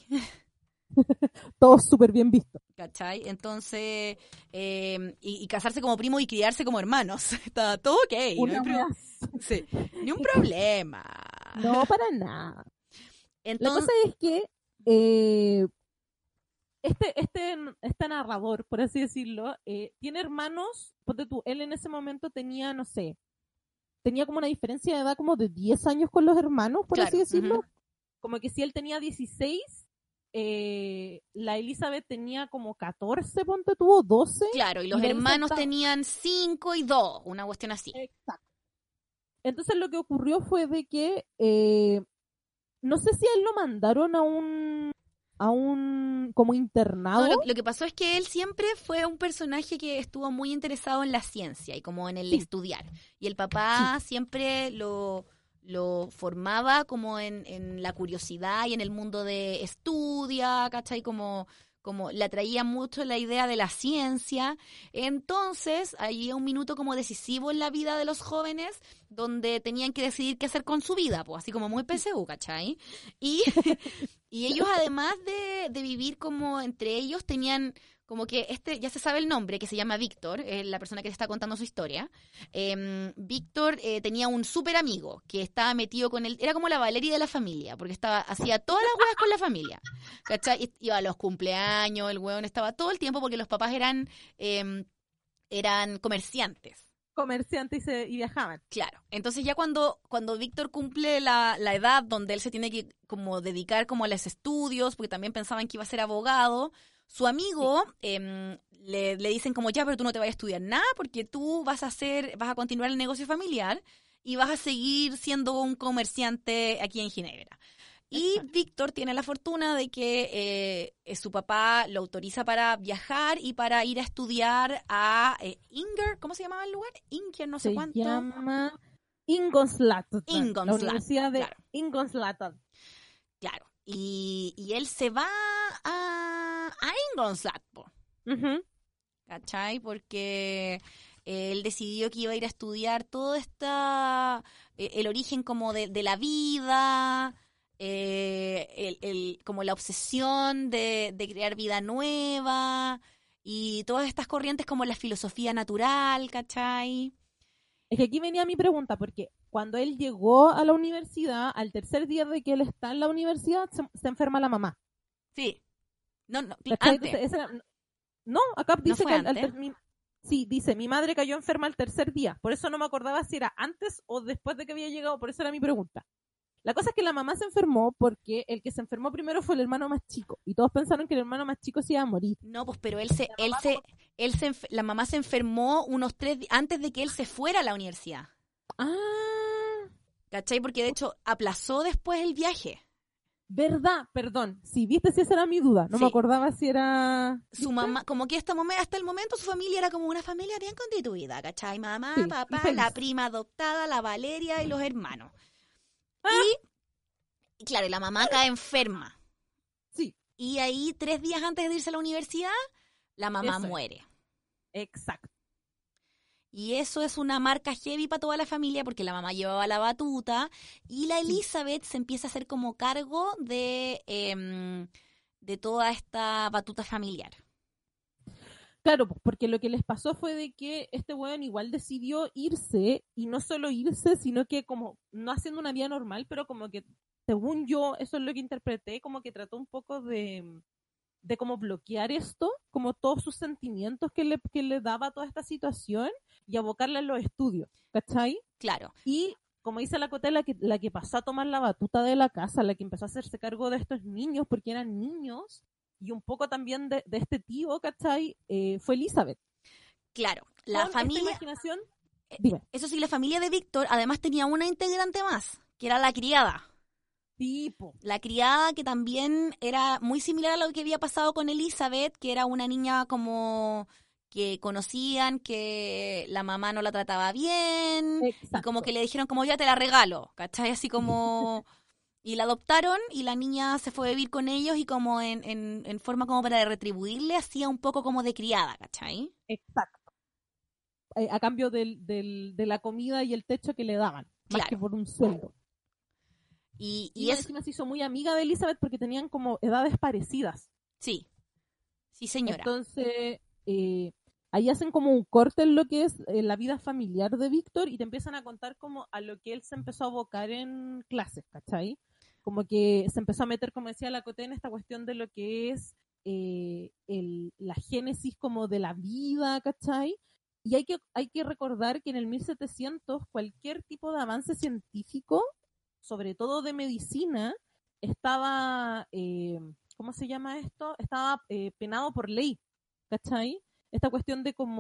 Todo súper bien visto. ¿Cachai? Entonces, eh, y, y casarse como primo y criarse como hermanos. Está todo ok. Una no hay pro- sí, ni un problema. No, para nada. Entonces, la cosa es que... Eh, Este, este, este narrador, por así decirlo, eh, tiene hermanos, ponte tú, él en ese momento tenía, no sé, tenía como una diferencia de edad como de diez años con los hermanos, por claro, así decirlo. Uh-huh. Como que si él tenía dieciséis, eh, la Elizabeth tenía como catorce, ponte tú, o doce. Claro, y los y hermanos estaba... tenían cinco y dos, una cuestión así. Exacto. Entonces lo que ocurrió fue de que, eh, no sé si a él lo mandaron a un... a un como internado. No, lo, lo que pasó es que él siempre fue un personaje que estuvo muy interesado en la ciencia y como en el Sí. estudiar. Y el papá siempre lo, lo formaba como en, en la curiosidad y en el mundo de estudia, ¿cachai? Como, como le atraía mucho la idea de la ciencia. Entonces, había un minuto como decisivo en la vida de los jóvenes donde tenían que decidir qué hacer con su vida, pues así como muy P S U, ¿cachai? Y, y ellos, además de, de vivir como entre ellos, tenían como que este, ya se sabe el nombre, que se llama Víctor, es la persona que le está contando su historia. Eh, Víctor eh, tenía un súper amigo que estaba metido con él, era como la Valeria de la familia, porque estaba hacía todas las huevas con la familia, ¿cachai? Iba a los cumpleaños, el hueón estaba todo el tiempo porque los papás eran, eh, eran comerciantes. Comerciantes y, se, y viajaban. Claro, entonces ya cuando, cuando Víctor cumple la, la edad donde él se tiene que como dedicar como a los estudios, porque también pensaban que iba a ser abogado, su amigo sí. eh, le, le dicen como ya, pero tú no te vas a estudiar nada porque tú vas a hacer, vas a continuar el negocio familiar y vas a seguir siendo un comerciante aquí en Ginebra. Y Exacto. Víctor tiene la fortuna de que eh, su papá lo autoriza para viajar y para ir a estudiar a eh, Inger, ¿cómo se llamaba el lugar? Inger, no sé se cuánto. Se llama Ingolstadt. Ingolstadt. La Universidad de claro. Ingolstadt. Claro. Y, y él se va a, a Ingolstadt, po. Uh-huh. ¿Cachai? Porque él decidió que iba a ir a estudiar todo esta, el origen como de, de la vida... Eh, el, el, como la obsesión de, de crear vida nueva y todas estas corrientes como la filosofía natural, ¿cachai? Es que aquí venía mi pregunta, porque cuando él llegó a la universidad, al tercer día de que él está en la universidad, se, se enferma la mamá. Sí. No, no, ¿Cachai? antes. Entonces, esa, no, acá dice ¿No que fue al, antes? al, mi, sí, dice, mi madre cayó enferma el tercer día. Por eso no me acordaba si era antes o después de que había llegado, por eso era mi pregunta. La cosa es que la mamá se enfermó porque el que se enfermó primero fue el hermano más chico. Y todos pensaron que el hermano más chico se iba a morir. No, pues pero él se, él se, él se, la mamá se enfermó unos tres días antes de que él se fuera a la universidad. Ah. ¿Cachai? Porque de hecho aplazó después el viaje. ¿Verdad? Perdón. Si viste, si esa era mi duda. No sí. me acordaba si era... Su ¿viste? Mamá, como que hasta, momen, hasta el momento su familia era como una familia bien constituida, ¿cachai? Mamá, sí, papá, la prima adoptada, la Valeria y los hermanos. Ah. Y, claro, la mamá cae enferma. Sí. Y ahí, tres días antes de irse a la universidad, la mamá eso muere. Es. Exacto. Y eso es una marca heavy para toda la familia porque la mamá llevaba la batuta y la Elizabeth sí. se empieza a hacer como cargo de, eh, de toda esta batuta familiar. Claro, porque lo que les pasó fue de que este weón igual decidió irse, y no solo irse, sino que como, no haciendo una vida normal, pero como que, según yo, eso es lo que interpreté, como que trató un poco de, de como bloquear esto, como todos sus sentimientos que le, que le daba toda esta situación, y abocarla en los estudios, ¿cachai? Claro. Y como dice la Coté, la que, la que pasó a tomar la batuta de la casa, la que empezó a hacerse cargo de estos niños, porque eran niños, y un poco también de, de este tío, ¿cachai? Eh, fue Elizabeth. Claro, la Con familia... esta imaginación, dime. Eso sí, la familia de Víctor además tenía una integrante más, que era la criada. Tipo. La criada que también era muy similar a lo que había pasado con Elizabeth, que era una niña como que conocían, que la mamá no la trataba bien, Exacto. y como que le dijeron como ya te la regalo, ¿cachai? Así como... Y la adoptaron y la niña se fue a vivir con ellos y como en, en, en forma como para retribuirle hacía un poco como de criada, ¿cachai? Exacto. Eh, a cambio del, del, de la comida y el techo que le daban, claro. más que por un sueldo. Y, y, y es... encima se hizo muy amiga de Elizabeth porque tenían como edades parecidas. Sí, sí señora. Entonces, eh, ahí hacen como un corte en lo que es eh, la vida familiar de Víctor y te empiezan a contar como a lo que él se empezó a abocar en clases, ¿cachai? Como que se empezó a meter, como decía la Coté, en esta cuestión de lo que es eh, el, la génesis como de la vida, ¿cachai? Y hay que, hay que recordar que en el mil setecientos cualquier tipo de avance científico, sobre todo de medicina, estaba, eh, ¿cómo se llama esto? Estaba eh, penado por ley, ¿cachai? Esta cuestión de como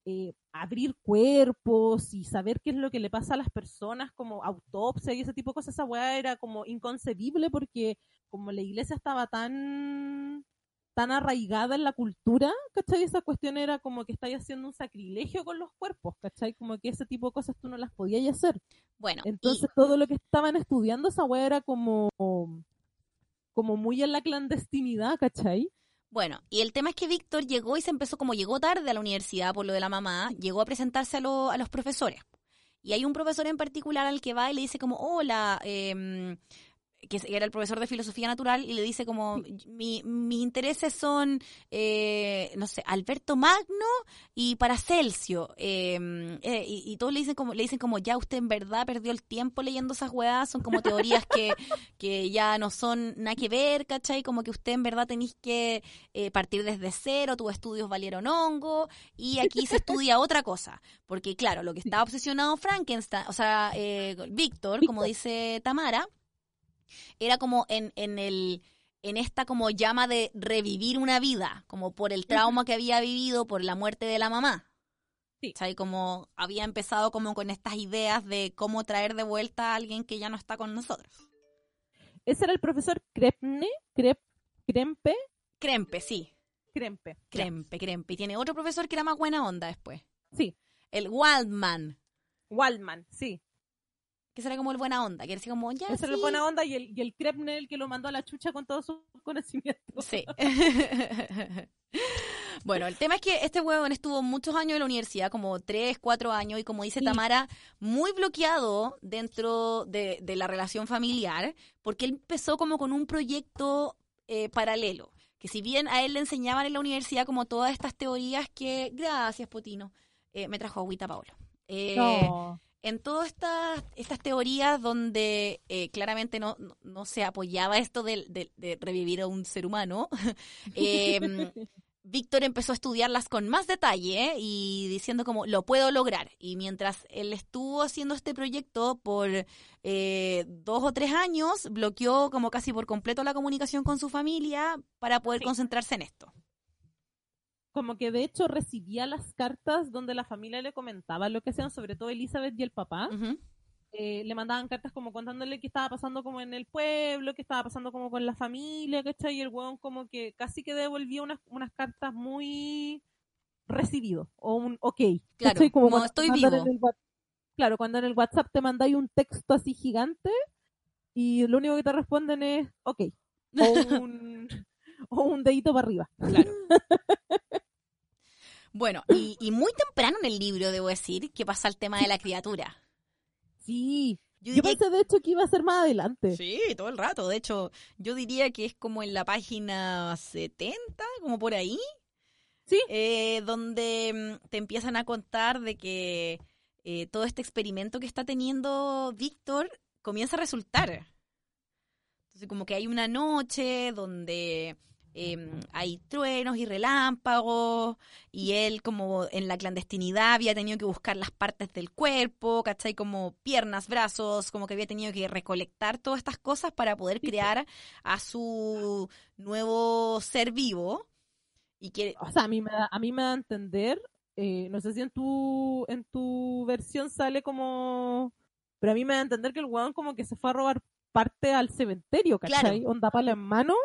eh, abrir cuerpos y saber qué es lo que le pasa a las personas, como autopsia y ese tipo de cosas, esa weá era como inconcebible porque como la iglesia estaba tan tan arraigada en la cultura, ¿cachai? Esa cuestión era como que estáis haciendo un sacrilegio con los cuerpos, ¿cachai? Como que ese tipo de cosas tú no las podías hacer. Bueno, entonces y... todo lo que estaban estudiando, esa weá era como como muy en la clandestinidad, ¿cachai? Bueno, y el tema es que Víctor llegó y se empezó, como llegó tarde a la universidad por lo de la mamá, llegó a presentarse a, lo, a los profesores. Y hay un profesor en particular al que va y le dice como, hola, eh, que era el profesor de filosofía natural, y le dice como, sí. mi, mis intereses son, eh, no sé, Alberto Magno y Paracelso. Eh, eh, y, y todos le dicen como, le dicen como, ya usted en verdad perdió el tiempo leyendo esas weas, son como teorías que, que ya no son nada que ver, ¿cachai? Como que usted en verdad tenéis que eh, partir desde cero, tus estudios valieron hongo, y aquí se estudia otra cosa. Porque claro, lo que estaba obsesionado Frankenstein, o sea, eh, Víctor, como dice Tamara, era como en, en el en esta como llama de revivir una vida, como por el trauma que había vivido por la muerte de la mamá. Sí. O sea, y como había empezado como con estas ideas de cómo traer de vuelta a alguien que ya no está con nosotros. Ese era el profesor Krepne, Krep, Krempe. Krempe, sí. Krempe. Krempe, Krempe. Y tiene otro profesor que era más buena onda después. Sí. El Waldman. Waldman, sí. Que será como el buena onda, que decía como, ya, Ese sí. era el buena onda y el, y el Krepne el que lo mandó a la chucha con todo su conocimiento. Sí. Bueno, el tema es que este huevón estuvo muchos años en la universidad, como tres, cuatro años, y como dice sí. Tamara, muy bloqueado dentro de, de la relación familiar, porque él empezó como con un proyecto eh, paralelo, que si bien a él le enseñaban en la universidad como todas estas teorías que, gracias Potino, eh, me trajo agüita Paolo. Eh, no. En todas estas, estas teorías donde eh, claramente no, no, no se apoyaba esto de, de, de revivir a un ser humano, eh, Víctor empezó a estudiarlas con más detalle y diciendo como, lo puedo lograr. Y mientras él estuvo haciendo este proyecto por eh, dos o tres años, bloqueó como casi por completo la comunicación con su familia para poder sí. concentrarse en esto. Como que de hecho recibía las cartas donde la familia le comentaba lo que hacían, sobre todo Elizabeth y el papá. Uh-huh. Eh, le mandaban cartas como contándole qué estaba pasando como en el pueblo, qué estaba pasando como con la familia, ¿cachai? Y el huevón como que casi que devolvía unas, unas cartas muy recibido, o un ok. Claro, ¿cachai? Como no estoy vivo. El, claro, cuando en el WhatsApp te mandáis un texto así gigante y lo único que te responden es ok. O un, o un dedito para arriba. Claro. Bueno, y, y muy temprano en el libro, debo decir, que pasa el tema de la criatura. Sí, yo, yo pensé de hecho que iba a ser más adelante. Sí, todo el rato. De hecho, yo diría que es como en la página setenta, como por ahí. Sí. Eh, donde te empiezan a contar de que eh, todo este experimento que está teniendo Víctor comienza a resultar. Entonces, como que hay una noche donde... Eh, hay truenos y relámpagos y él como en la clandestinidad había tenido que buscar las partes del cuerpo, ¿cachai? Como piernas, brazos, como que había tenido que recolectar todas estas cosas para poder crear a su nuevo ser vivo. Y que... O sea, a mí me da, a mí me da a entender, eh, no sé si en tu, en tu versión sale como... Pero a mí me da a entender que el huevón como que se fue a robar parte al cementerio, ¿cachai? Claro. Onda pala en mano.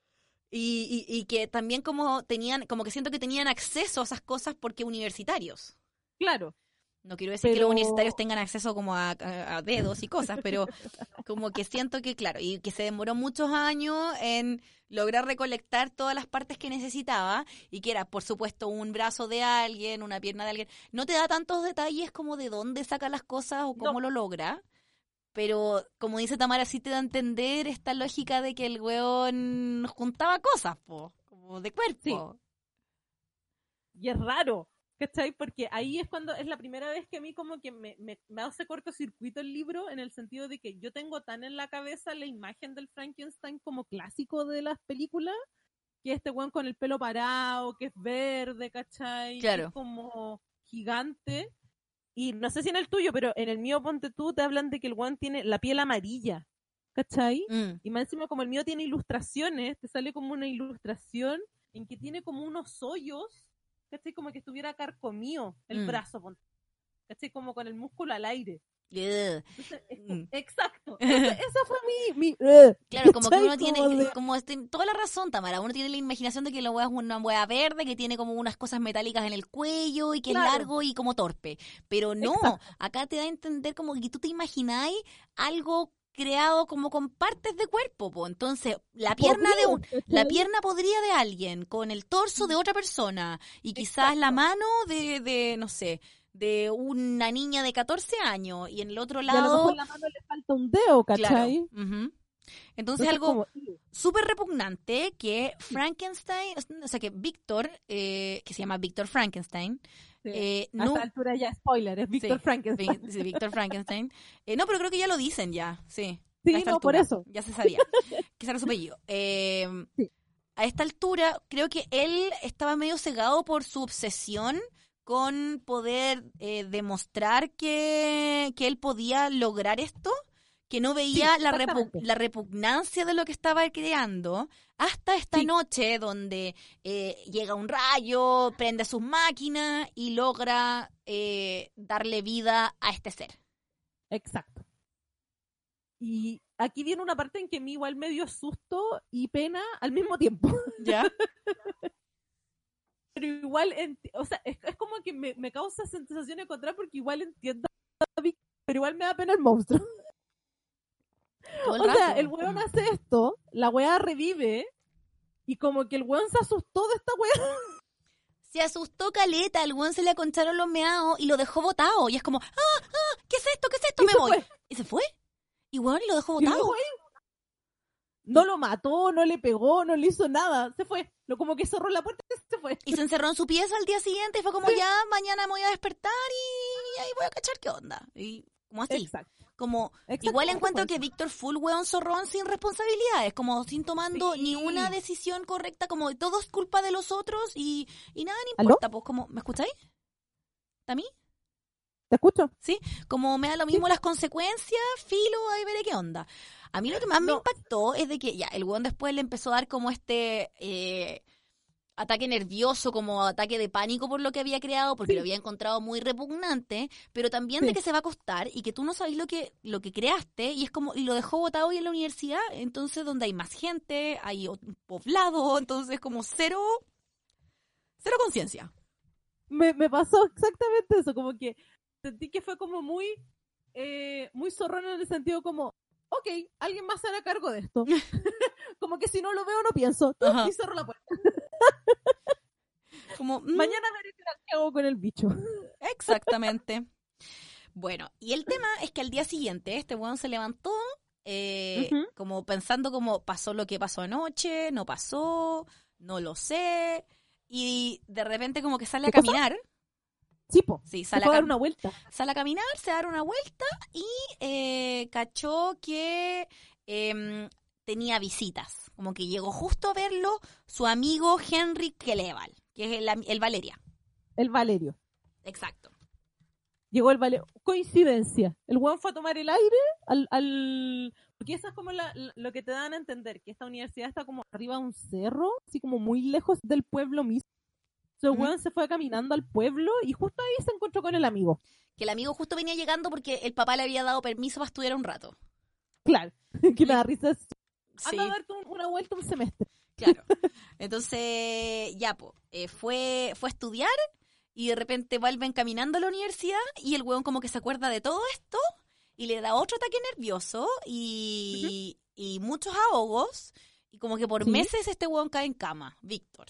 Y, y, y que también como tenían, como que siento que tenían acceso a esas cosas porque universitarios. Claro. No quiero decir pero... que los universitarios tengan acceso como a, a, a dedos y cosas, pero como que siento que, claro, y que se demoró muchos años en lograr recolectar todas las partes que necesitaba y que era, por supuesto, un brazo de alguien, una pierna de alguien. No te da tantos detalles como de dónde saca las cosas o cómo no. lo logra. Pero, como dice Tamara, sí te da a entender esta lógica de que el weón juntaba cosas, po, como de cuerpo. Sí. Y es raro, ¿cachai? Porque ahí es cuando, es la primera vez que a mí como que me, me, me hace cortocircuito el libro, en el sentido de que yo tengo tan en la cabeza la imagen del Frankenstein como clásico de las películas, que este weón con el pelo parado, que es verde, ¿cachai? Claro. Que es como gigante. Y no sé si en el tuyo, pero en el mío, ponte tú, te hablan de que el weón tiene la piel amarilla, ¿cachai? Mm. Y más encima, como el mío tiene ilustraciones, te sale como una ilustración en que tiene como unos hoyos, ¿cachai? Como que estuviera carcomido el Mm. brazo, ¿cachai? Como con el músculo al aire. Ugh. Entonces, es como- Mm. exacto. Esa, esa fue mi... mi uh, Claro, como que ¿cachai? uno tiene, Como de- como este, toda la razón, Tamara, uno tiene la imaginación de que la hueá es una hueá verde, que tiene como unas cosas metálicas en el cuello y que Claro. es largo y como torpe. Pero no, Exacto. acá te da a entender como que tú te imagináis algo creado como con partes de cuerpo, po. Entonces, la pierna de un, Podrido, la ¿cachai? pierna podría de alguien, con el torso de otra persona, y quizás Exacto. la mano de, de, no sé, de una niña de catorce años, y en el otro Y a lo lado, mejor la mano le falta un dedo, claro. ¿cachai? Ujú. Entonces, Entonces, algo como, súper repugnante que Frankenstein, o sea, que Víctor, eh, que se llama Víctor Frankenstein, sí. eh, A no... esta altura ya spoiler, es Víctor Sí, Frankenstein. Vi- sí, Víctor Frankenstein. Eh, no, pero creo que ya lo dicen ya, sí. Sí, a esta no, por altura. eso. Ya se sabía que ese era su apellido. Eh, Sí. A esta altura, creo que él estaba medio cegado por su obsesión con poder eh, demostrar que, que él podía lograr esto, que no veía Sí, la, repu- exactamente. la repugnancia de lo que estaba creando, hasta esta Sí. noche donde eh, llega un rayo, prende sus máquinas y logra eh, darle vida a este ser. Exacto. Y aquí viene una parte en que a mí igual me dio susto y pena al mismo tiempo. ¿Ya? Pero igual, ent- o sea, es, es como que me, me causa sensación encontrar porque igual entiendo, a Vic, pero igual me da pena el monstruo. Todo el O sea, rato. el weón hace esto, la weá revive y como que el weón se asustó de esta weá. Se asustó caleta, al weón se le aconcharon los meados y lo dejó botado. Y es como, ¡ah, ah! ¿Qué es esto? ¿Qué es esto? Y Me se voy. fue. Y se fue. Y weón lo dejó Y lo botado. dejó ahí. No lo mató, no le pegó, no le hizo nada. Se fue. Lo como que cerró la puerta y se fue. Y se encerró en su pieza al día siguiente y fue como, ya, mañana me voy a despertar y ahí voy a cachar qué onda. Y como así. Exacto. Como, Exacto, igual eso encuentro fue. que Víctor full weón zorrón sin responsabilidades, como sin tomando Sí. ni una decisión correcta, como todo es culpa de los otros y, y nada, ni ¿Aló? importa, pues como, ¿me escucháis? ¿Tamí? ¿Te escucho? ¿Sí? Como me da lo mismo las consecuencias, filo, ahí veré qué onda. A mí lo que más me No. impactó es de que ya, el weón después le empezó a dar como este eh, ataque nervioso, como ataque de pánico por lo que había creado, porque Sí. lo había encontrado muy repugnante, pero también Sí. de que se va a acostar y que tú no sabes lo que, lo que creaste, y es como, y lo dejó botado hoy en la universidad, entonces donde hay más gente, hay un poblado, entonces como cero, cero conciencia. Me, me pasó exactamente eso, como que sentí que fue como muy, eh, muy zorrón en el sentido como, ok, alguien más se hará cargo de esto. Como que si no lo veo no pienso, ¡tum! Ajá. Y cerro la puerta. Como, mm, Mañana veré qué hago con el bicho. exactamente. Bueno, y el tema es que al día siguiente este weón se levantó eh, Ujú. como pensando como pasó lo que pasó anoche, no pasó, no lo sé, y de repente como que sale a ¿Qué cosa? caminar, Sí, po. sí, Se sale fue a, a dar cam- una vuelta. sale a caminar, se da una vuelta y eh, cachó que em, tenía visitas, como que llegó justo a verlo su amigo Henry Keleval, que es el, am- el Valeria, El Valerio. exacto. Llegó el Valerio. Coincidencia. El weón fue a tomar el aire al... al... Porque eso es como la- la- lo que te dan a entender, que esta universidad está como arriba de un cerro, así como muy lejos del pueblo mismo. Entonces, el Ujú. weón se fue caminando al pueblo y justo ahí se encontró con el amigo. Que el amigo justo venía llegando porque el papá le había dado permiso para estudiar un rato. Claro. Que me da risa. es- Sí, Anda a darte un- una vuelta un semestre. claro. Entonces, ya, po, eh, fue, fue a estudiar y de repente vuelven caminando a la universidad y el weón como que se acuerda de todo esto y le da otro ataque nervioso y, y muchos ahogos y como que por Sí. meses este weón cae en cama, Víctor.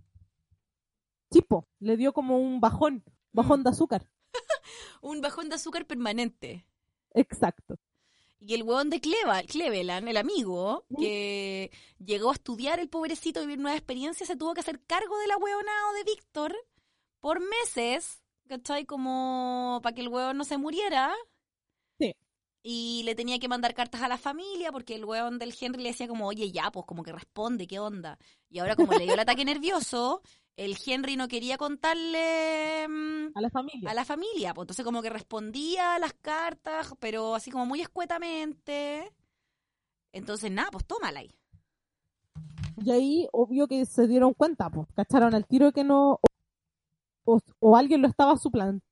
Tipo, le dio como un bajón. Bajón Mm. de azúcar. Un bajón de azúcar permanente. Exacto. Y el huevón de Cleva, Cleveland, el amigo, ¿Mm? que llegó a estudiar el pobrecito, a vivir nuevas experiencias, se tuvo que hacer cargo de la huevonao de Víctor por meses, ¿cachai? Como para que el huevón no se muriera. Sí. Y le tenía que mandar cartas a la familia porque el huevón del Henry le decía como, oye, ya, pues como que responde, ¿qué onda? Y ahora como le dio el ataque nervioso, el Henry no quería contarle mm, A la familia. a la familia, pues entonces como que respondía a las cartas, pero así como muy escuetamente. Entonces, nada, pues tómala ahí. Y ahí, obvio que se dieron cuenta, pues. Cacharon al tiro que no. o, o alguien lo estaba suplantando.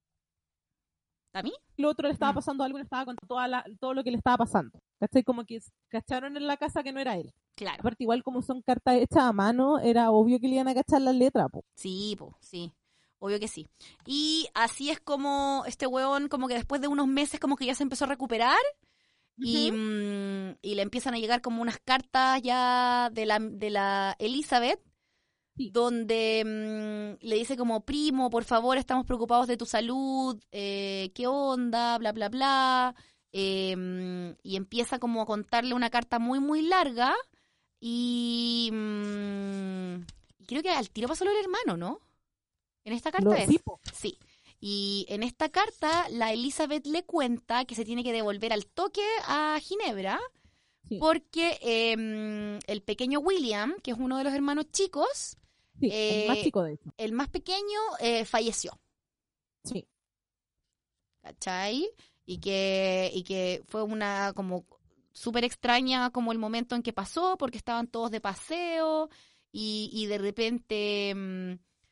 ¿A mí? El otro le estaba Mm. pasando algo y le estaba contando toda la, todo lo que le estaba pasando. ¿Cachai? Como que cacharon en la casa que no era él. Claro. Aparte, igual como son cartas hechas a mano, era obvio que le iban a cachar las letras, po. Sí, po, sí. Obvio que sí. Y así es como este huevón, como que después de unos meses, como que ya se empezó a recuperar. Y, Ujú. mm, y le empiezan a llegar como unas cartas ya de la, de la Elizabeth, Sí. donde mm, le dice como, primo, por favor, estamos preocupados de tu salud, eh, qué onda, bla, bla, bla. Eh, mm, y empieza como a contarle una carta muy, muy larga. Y, mm, y creo que al tiro pasó lo del hermano, ¿no? En esta carta Lo- es. sí, po. Sí. Y en esta carta, la Elizabeth le cuenta que se tiene que devolver al toque a Ginebra Sí. porque eh, el pequeño William, que es uno de los hermanos chicos, Sí, el más eh, chico de hecho. el más pequeño, eh, falleció. Sí. ¿Cachai? Y que, y que fue una como súper extraña como el momento en que pasó, porque estaban todos de paseo y, y de repente mm,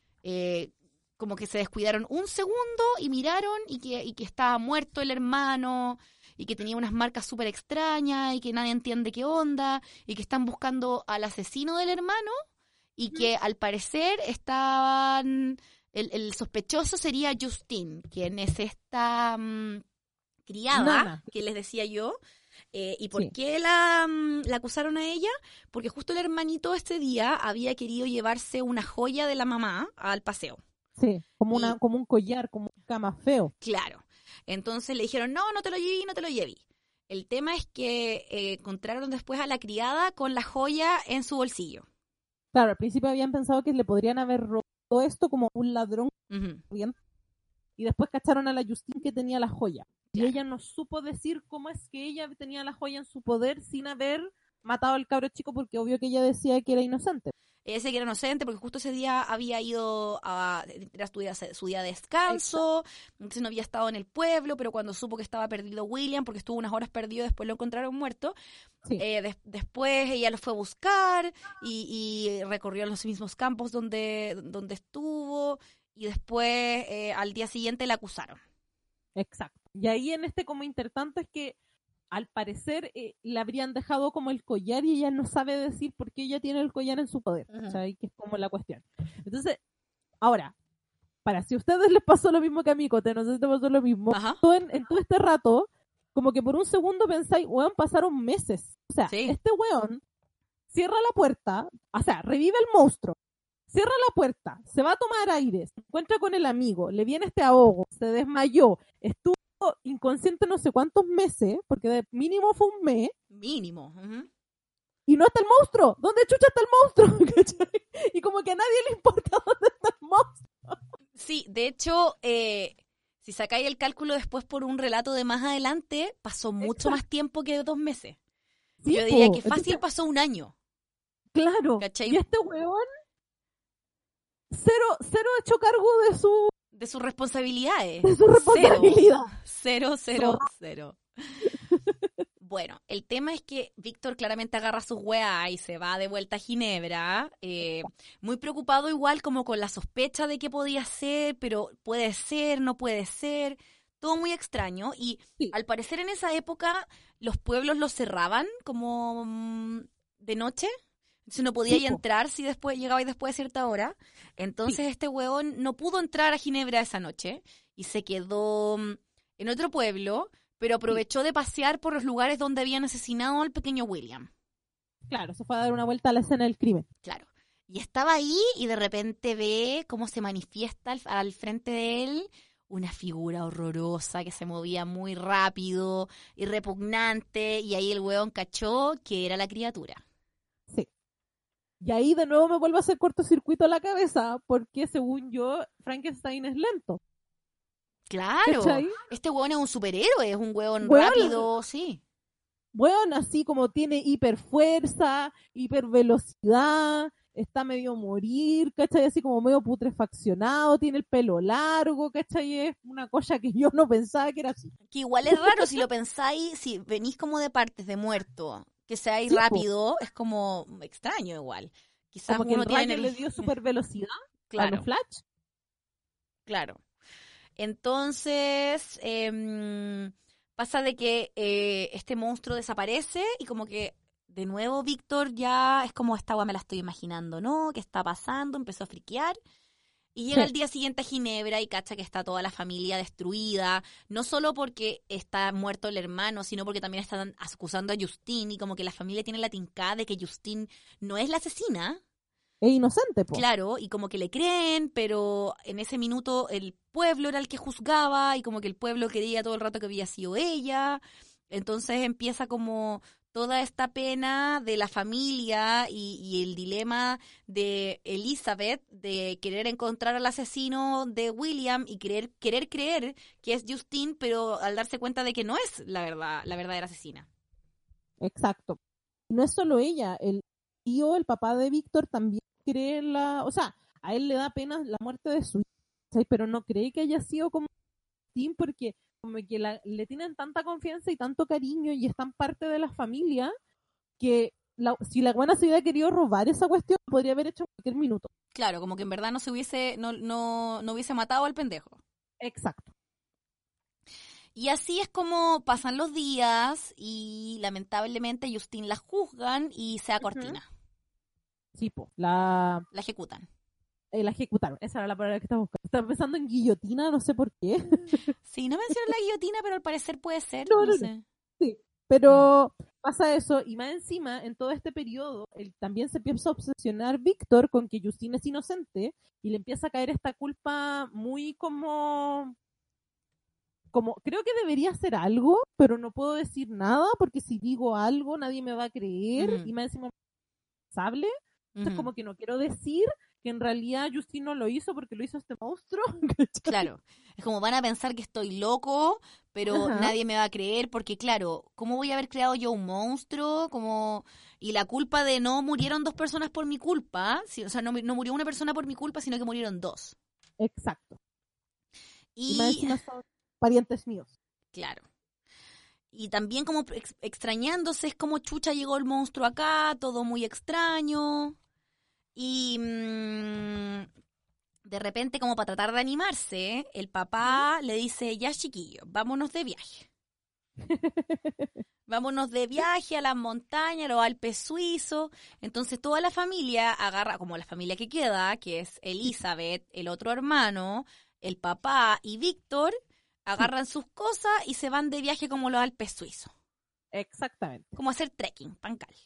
eh, como que se descuidaron un segundo y miraron y que, y que estaba muerto el hermano y que tenía unas marcas súper extrañas y que nadie entiende qué onda y que están buscando al asesino del hermano y que al parecer estaban... El, el sospechoso sería Justine, quien es esta mm, criada Nana. que les decía yo. Eh, ¿Y por Sí. qué la, mm, la acusaron a ella? Porque justo el hermanito este día había querido llevarse una joya de la mamá al paseo. Sí, como, una, Y- como un collar, como un cama feo. Claro. Entonces le dijeron, no, no te lo llevé, no te lo llevé. El tema es que eh, encontraron después a la criada con la joya en su bolsillo. Claro, al principio habían pensado que le podrían haber robado esto como un ladrón Ujú. bien, y después cacharon a la Justine que tenía la joya. Claro. Y ella no supo decir cómo es que ella tenía la joya en su poder sin haber matado al cabro chico, porque obvio que ella decía que era inocente. Ella decía que era inocente porque justo ese día había ido a... Era su día, su día de descanso, entonces no había estado en el pueblo, pero cuando supo que estaba perdido William, porque estuvo unas horas perdido, después lo encontraron muerto, Sí. eh, des- después ella lo fue a buscar y, y recorrió los mismos campos donde, donde estuvo y después eh, al día siguiente la acusaron. Exacto. Y ahí en este como intertanto es que al parecer eh, le habrían dejado como el collar y ella no sabe decir por qué ella tiene el collar en su poder. Ujú. ¿Sabes? Que es como la cuestión. Entonces, ahora, para si a ustedes les pasó lo mismo que a mí, Cote, no sé si te pasó lo mismo, Ajá. todo en, en todo este rato, como que por un segundo pensáis, weón, pasaron meses. O sea, Sí. este weón cierra la puerta, o sea, revive el monstruo, cierra la puerta, se va a tomar aire, se encuentra con el amigo, le viene este ahogo, se desmayó, estuvo inconsciente no sé cuántos meses, porque de mínimo fue un mes, Mínimo. Ujú. y no está el monstruo. ¿Dónde chucha está el monstruo? ¿Cachai? Y como que a nadie le importa dónde está el monstruo. Sí, de hecho, eh, si sacáis el cálculo después por un relato de más adelante, pasó mucho Exacto. más tiempo que dos meses. Sí, Yo diría po. que fácil Entonces, pasó un año. claro. ¿Cachai? Y este weón, cero, cero hecho cargo de su, De sus responsabilidades. de su responsabilidad. Cero, cero, cero. Bueno, el tema es que Víctor claramente agarra sus weas y se va de vuelta a Ginebra, eh, muy preocupado igual como con la sospecha de qué podía ser, pero puede ser, no puede ser, todo muy extraño. Y Sí. al parecer en esa época los pueblos los cerraban como mm, de noche, entonces no podía Sí, ya po. entrar si después llegabais después de cierta hora. Entonces este weón no pudo entrar a Ginebra esa noche y se quedó mm, en otro pueblo, pero aprovechó de pasear por los lugares donde habían asesinado al pequeño William. Claro, se fue a dar una vuelta a la escena del crimen. Claro. Y estaba ahí y de repente ve cómo se manifiesta al, al frente de él una figura horrorosa que se movía muy rápido y repugnante, y ahí el weón cachó que era la criatura. Sí. Y ahí de nuevo me vuelve a hacer cortocircuito la cabeza, porque según yo, Frankenstein es lento. Claro, ¿Cachai? este weón es un superhéroe, es un weón Weón. rápido, sí. Bueno, así como tiene hiperfuerza, hipervelocidad, está medio a morir, ¿cachai? Así como medio putrefaccionado, tiene el pelo largo, ¿cachai? Es una cosa que yo no pensaba que era así. Que igual es raro si lo pensáis, si venís como de partes de muerto, que seáis Sí, po. rápido, es como extraño igual. Quizás Como que uno el tiene rayo el- le dio super velocidad a Claro. los Flash. Claro. Entonces, eh, pasa de que eh, este monstruo desaparece y como que de nuevo Víctor ya es como esta agua me la estoy imaginando, ¿no? ¿Qué está pasando? Empezó a friquear. Y llega Sí. el día siguiente a Ginebra y cacha que está toda la familia destruida, no solo porque está muerto el hermano, sino porque también están acusando a Justine y como que la familia tiene la tincada de que Justine no es la asesina. Es inocente, po. Claro, y como que le creen, pero en ese minuto el pueblo era el que juzgaba y como que el pueblo quería todo el rato que había sido ella. Entonces empieza como toda esta pena de la familia y, y el dilema de Elizabeth de querer encontrar al asesino de William y querer, querer creer que es Justine, pero al darse cuenta de que no es la verdad, la verdadera asesina. Exacto. Y no es solo ella, el tío, el papá de Víctor también cree en la, o sea, a él le da pena la muerte de su hija, ¿sabes? Pero no cree que haya sido como Justine porque como que la, le tienen tanta confianza y tanto cariño y están parte de la familia que la, si la buena se hubiera querido robar esa cuestión, podría haber hecho en cualquier minuto. Claro, como que en verdad no se hubiese, no, no, no hubiese matado al pendejo. Exacto. Y así es como pasan los días y lamentablemente Justine la juzgan y se acortina. Uh-huh. Sí, po, la... La ejecutan. Eh, la ejecutaron, esa era la palabra que estaba buscando. Estaba pensando en guillotina, no sé por qué. Sí, no menciono la guillotina, pero al parecer puede ser, No, no, no, no. sé. Sí, pero pasa eso, y más encima, en todo este periodo, él también se empieza a obsesionar Víctor con que Justine es inocente, y le empieza a caer esta culpa muy como... como, creo que debería hacer algo, pero no puedo decir nada, porque si digo algo nadie me va a creer, Uh-huh. y más encima responsable. Entonces Uh-huh. como que no quiero decir que en realidad Justine no lo hizo porque lo hizo este monstruo. Claro, es como van a pensar que estoy loco, pero Ajá. nadie me va a creer porque, claro, ¿cómo voy a haber creado yo un monstruo? Como... Y la culpa de no murieron dos personas por mi culpa, sí, o sea, no, no murió una persona por mi culpa, sino que murieron dos. Exacto. Y, Y, más encima son parientes míos. claro. Y también como ex- extrañándose, es como chucha llegó el monstruo acá, todo muy extraño. Y mmm, de repente, como para tratar de animarse, el papá le dice, ya chiquillo, vámonos de viaje. Vámonos de viaje a las montañas, a los Alpes suizos. Entonces toda la familia agarra, como la familia que queda, que es Elizabeth, el otro hermano, el papá y Víctor, agarran sus cosas y se van de viaje como los Alpes suizos. Exactamente. Como hacer trekking, pancal.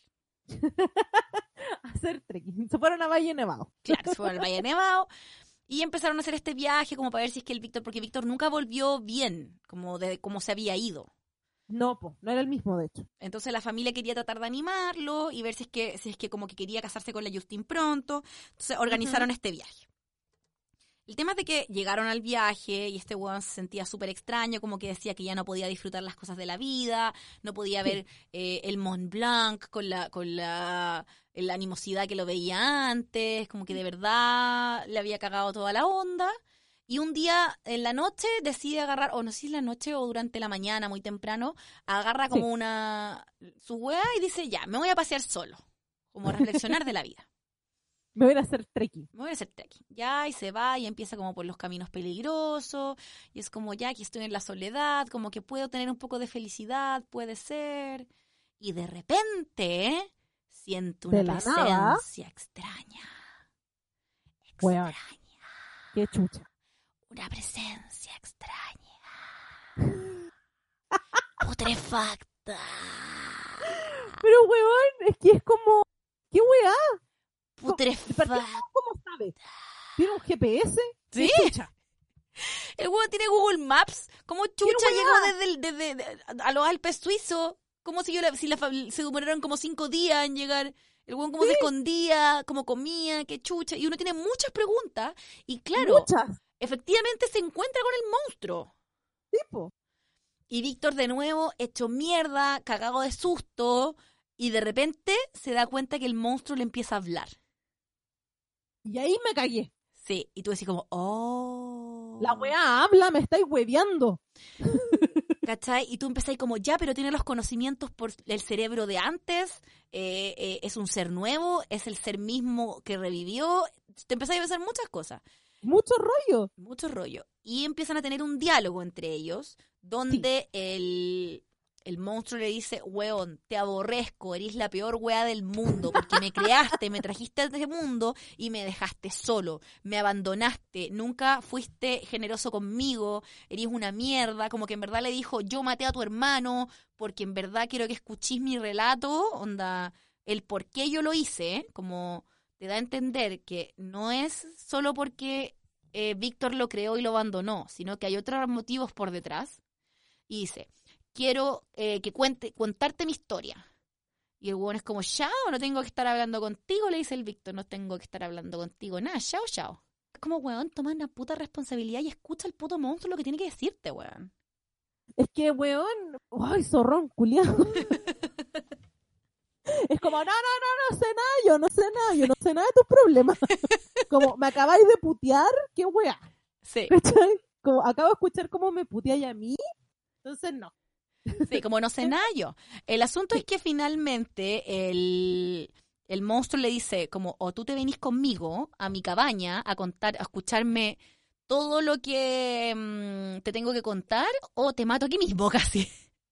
Hacer trekking. Se fueron a Valle Nevado. Claro, se fueron al Valle Nevado y empezaron a hacer este viaje como para ver si es que el Víctor, porque Víctor nunca volvió bien, como de cómo se había ido. No, po, no era el mismo, de hecho. Entonces la familia quería tratar de animarlo y ver si es que, si es que como que quería casarse con la Justine pronto. Entonces organizaron uh-huh. este viaje. El tema es de que llegaron al viaje y este weón se sentía súper extraño, como que decía que ya no podía disfrutar las cosas de la vida, no podía ver eh, el Mont Blanc con la con la, la animosidad que lo veía antes, como que de verdad le había cagado toda la onda. Y un día en la noche decide agarrar, o no sé si en la noche o durante la mañana, muy temprano, agarra como sí. una su weá y dice, ya, me voy a pasear solo, como a reflexionar de la vida. Me voy a hacer trekking. Me voy a hacer trekking. Ya, y se va y empieza como por los caminos peligrosos. Y es como, ya, aquí estoy en la soledad, como que puedo tener un poco de felicidad, puede ser. Y de repente siento una presencia nada. extraña. Extraña. Bueno, qué chucha. Una presencia extraña. Putrefacta. Pero, weón, es que es como... ¿Qué weá? Putrefacta. ¿Cómo sabe? ¿Tiene un G P S? ¿Sí? Chucha? El weón tiene Google Maps. ¿Cómo chucha llegó desde, el, desde, desde a los Alpes suizos? ¿Cómo siguió la, si la, se demoraron como cinco días en llegar? El weón cómo ¿Sí? se escondía, cómo comía, qué chucha. Y uno tiene muchas preguntas. Y claro, muchas. Efectivamente se encuentra con el monstruo. Tipo. Y Víctor de nuevo, hecho mierda, cagado de susto. Y de repente se da cuenta que el monstruo le empieza a hablar. Y ahí me cagué. Sí, y tú decís como, oh. La weá habla, me estáis hueveando. ¿Cachai? Y tú empezás como, ya, pero tiene los conocimientos por el cerebro de antes, eh, eh, es un ser nuevo, es el ser mismo que revivió. Te empezás a pensar muchas cosas. Mucho rollo. Mucho rollo. Y empiezan a tener un diálogo entre ellos, donde sí. el, el monstruo le dice, weón, te aborrezco, eres la peor wea del mundo, porque me creaste, me trajiste a este mundo y me dejaste solo, me abandonaste, nunca fuiste generoso conmigo, eres una mierda, como que en verdad le dijo, yo maté a tu hermano, porque en verdad quiero que escuchís mi relato, onda, el por qué yo lo hice, ¿eh? Como... te da a entender que no es solo porque eh, Víctor lo creó y lo abandonó, sino que hay otros motivos por detrás. Y dice, quiero eh, que cuente, contarte mi historia. Y el huevón es como, chao, no tengo que estar hablando contigo, le dice el Víctor, no tengo que estar hablando contigo, nada, chao, chao. Es como, huevón, toma una puta responsabilidad y escucha al puto monstruo lo que tiene que decirte, huevón. Es que, huevón, ay, zorrón, culiado. Es como, no, no, no, no sé nada, yo no sé nada, yo no sé nada de tus problemas. Como, me acabáis de putear, qué wea. Sí. ¿Cachai? Como, acabo de escuchar cómo me puteáis a mí, entonces no. Sí, como no sé nada yo. El asunto sí. es que finalmente el, el monstruo le dice, como, o tú te venís conmigo a mi cabaña a contar, a escucharme todo lo que mmm, te tengo que contar, o te mato aquí mismo casi.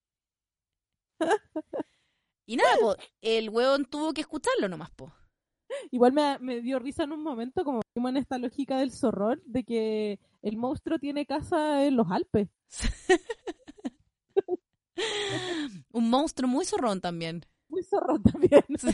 Y nada, po, el huevón tuvo que escucharlo nomás, po. Igual me, me dio risa en un momento, como en esta lógica del zorrón, de que el monstruo tiene casa en los Alpes. Un monstruo muy zorrón también. Muy zorrón también. Sí.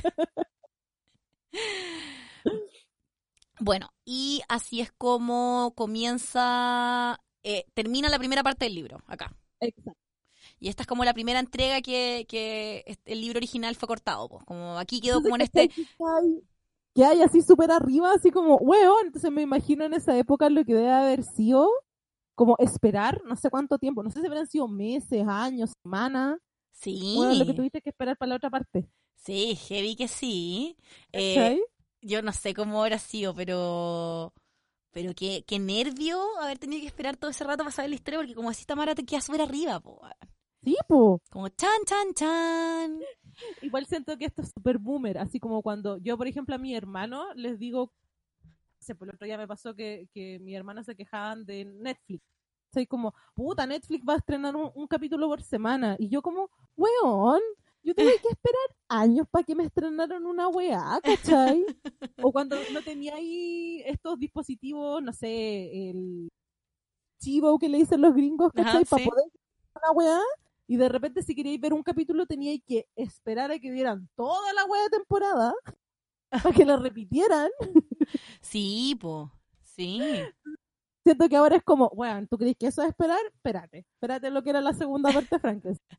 Bueno, y así es como comienza, eh, termina la primera parte del libro, acá. Exacto. Y esta es como la primera entrega que, que el libro original fue cortado, pues. Como aquí quedó como en este... Que hay así súper arriba, así como, weón. Entonces me imagino en esa época lo que debe haber sido como esperar no sé cuánto tiempo. No sé si habrán sido meses, años, semanas. Sí. Bueno, lo que tuviste que esperar para la otra parte. Sí, heavy que sí. Eh, yo no sé cómo habrá sido, pero... Pero qué, qué nervio haber tenido que esperar todo ese rato para saber la historia, porque como así Tamara te queda súper arriba, po. Sí, po. Como chan, chan, chan. Igual siento que esto es súper boomer, así como cuando yo, por ejemplo, a mi hermano les digo, no sé, por el otro día me pasó que, que mi hermana se quejaban de Netflix. Soy como, puta, Netflix va a estrenar un, un capítulo por semana. Y yo como, weón, yo tuve que esperar años para que me estrenaran una weá, ¿cachai? O cuando no tenía ahí estos dispositivos, no sé, el chivo que le dicen los gringos, ¿cachai? Para sí. poder ver una weá. Y de repente si queríais ver un capítulo teníais que esperar a que dieran toda la weá de temporada para que la repitieran. Sí, po, sí. Siento que ahora es como, weón, ¿tú crees que eso es esperar? Espérate, espérate lo que era la segunda parte de Frankenstein.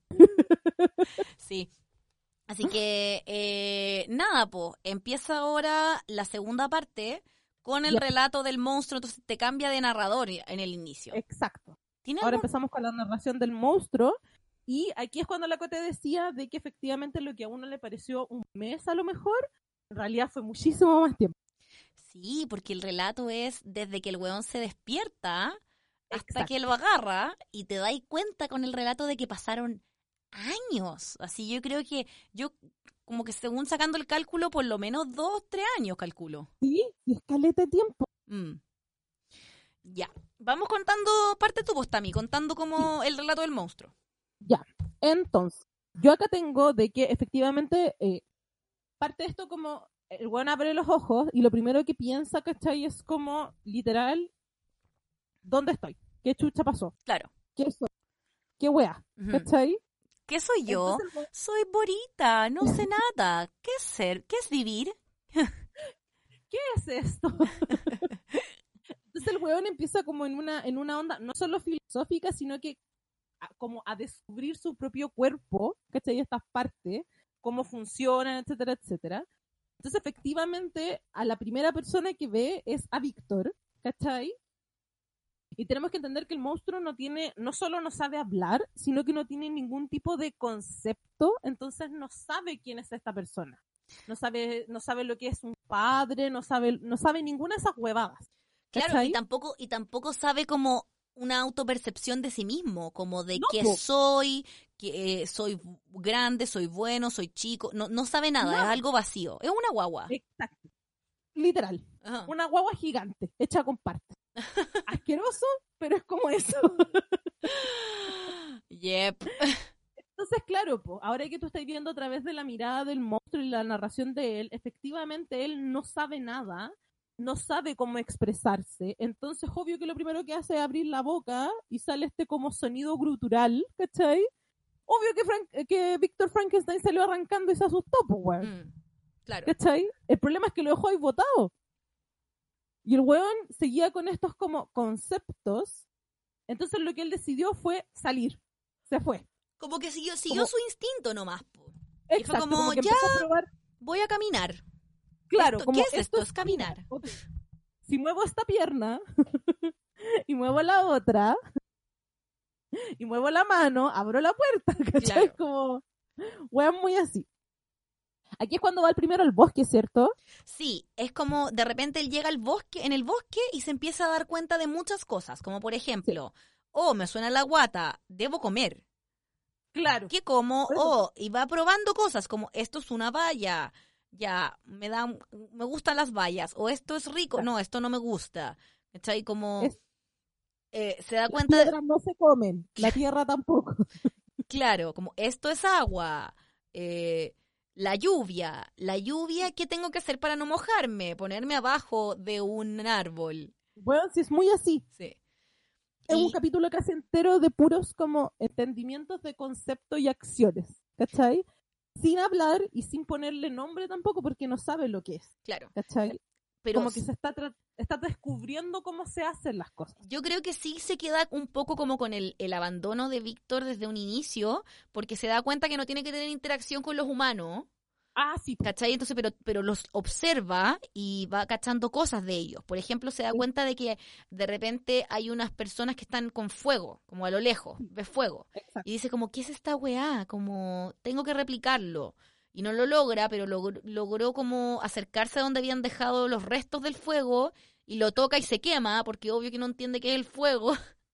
Sí. Así que, eh, nada, po, empieza ahora la segunda parte con el yeah. relato del monstruo, entonces te cambia de narrador en el inicio. Exacto. ¿Tiene ahora algún... empezamos con la narración del monstruo. Y aquí es cuando la Cote decía de que efectivamente lo que a uno le pareció un mes a lo mejor, en realidad fue muchísimo más tiempo. Sí, porque el relato es desde que el weón se despierta hasta Exacto. que lo agarra y te dais cuenta con el relato de que pasaron años. Así yo creo que yo como que según sacando el cálculo, por lo menos dos, tres años calculo. Sí, y es caleta de tiempo. Mm. Ya, vamos contando parte tu post, Tami, contando como sí. el relato del monstruo. Ya, entonces, yo acá tengo de que efectivamente eh, parte de esto como el weón abre los ojos y lo primero que piensa, ¿cachai? Es como, literal, ¿dónde estoy? ¿Qué chucha pasó? Claro. ¿Qué soy? ¿Qué wea? ¿Cachai? ¿Qué soy yo? Entonces, soy Borita, no sé nada. ¿Qué es ser? ¿Qué es vivir? ¿Qué es esto? Entonces el weón empieza como en una, en una onda no solo filosófica, sino que como a descubrir su propio cuerpo, ¿cachai? Estas partes, cómo funcionan, etcétera, etcétera. Entonces, efectivamente, a la primera persona que ve es a Víctor, ¿cachai? Y tenemos que entender que el monstruo no tiene, no solo no sabe hablar, sino que no tiene ningún tipo de concepto, entonces no sabe quién es esta persona. No sabe, no sabe lo que es un padre, no sabe, no sabe ninguna de esas huevadas. ¿cachai? Claro, y tampoco, y tampoco sabe como una autopercepción de sí mismo, como de no, que po. soy, que eh, soy grande, soy bueno, soy chico, no, no sabe nada, no. Es algo vacío, es una guagua. Exacto, literal, Ajá. Una guagua gigante, hecha con partes. Asqueroso, pero es como eso. Yep. Entonces, claro, po, ahora que tú estás viendo a través de la mirada del monstruo y la narración de él, efectivamente él no sabe nada, no sabe cómo expresarse, entonces obvio que lo primero que hace es abrir la boca y sale este como sonido grutural, ¿cachai? Obvio que, Frank, que Víctor Frankenstein salió arrancando y se asustó, pues, weón. Mm, claro. ¿Cachai? El problema es que lo dejó ahí botado. Y el weón seguía con estos como conceptos, entonces lo que él decidió fue salir, se fue. Como que siguió, siguió como, su instinto nomás. Po. Exacto, y fue como, como que ya empezó a probar. Voy a caminar. Claro, esto, como ¿qué es esto? esto Es caminar. Si muevo esta pierna y muevo la otra y muevo la mano, abro la puerta, ¿cachai? Claro. Como, weón, muy así. Aquí es cuando va el primero al bosque, ¿cierto? Sí, es como de repente él llega al bosque, en el bosque y se empieza a dar cuenta de muchas cosas, como por ejemplo, sí. oh, me suena la guata, debo comer. Claro. ¿Qué como? Oh, y va probando cosas como esto es una valla, ya, me da, me gustan las vallas, o esto es rico, claro. no, esto no me gusta. ¿Cachai? Como es, eh, se da cuenta. Las piedras no se comen, la tierra tampoco. Claro, como esto es agua, eh, la lluvia, la lluvia, ¿qué tengo que hacer para no mojarme? Ponerme abajo de un árbol. Bueno, sí, es muy así. Sí. Es y... un capítulo casi entero de puros como entendimientos de concepto y acciones, ¿cachai? Sin hablar y sin ponerle nombre tampoco porque no sabe lo que es. Claro. ¿Cachai? Pero como que se está, tra- está descubriendo cómo se hacen las cosas. Yo creo que sí se queda un poco como con el, el abandono de Víctor desde un inicio, porque se da cuenta que no tiene que tener interacción con los humanos. Ah, sí. ¿Cachai? Entonces, pero, pero los observa y va cachando cosas de ellos. Por ejemplo, se da sí. cuenta de que de repente hay unas personas que están con fuego, como a lo lejos, ve fuego. Exacto. Y dice como, ¿qué es esta weá? Como, tengo que replicarlo. Y no lo logra, pero logró, logró como acercarse a donde habían dejado los restos del fuego y lo toca y se quema, porque obvio que no entiende qué es el fuego.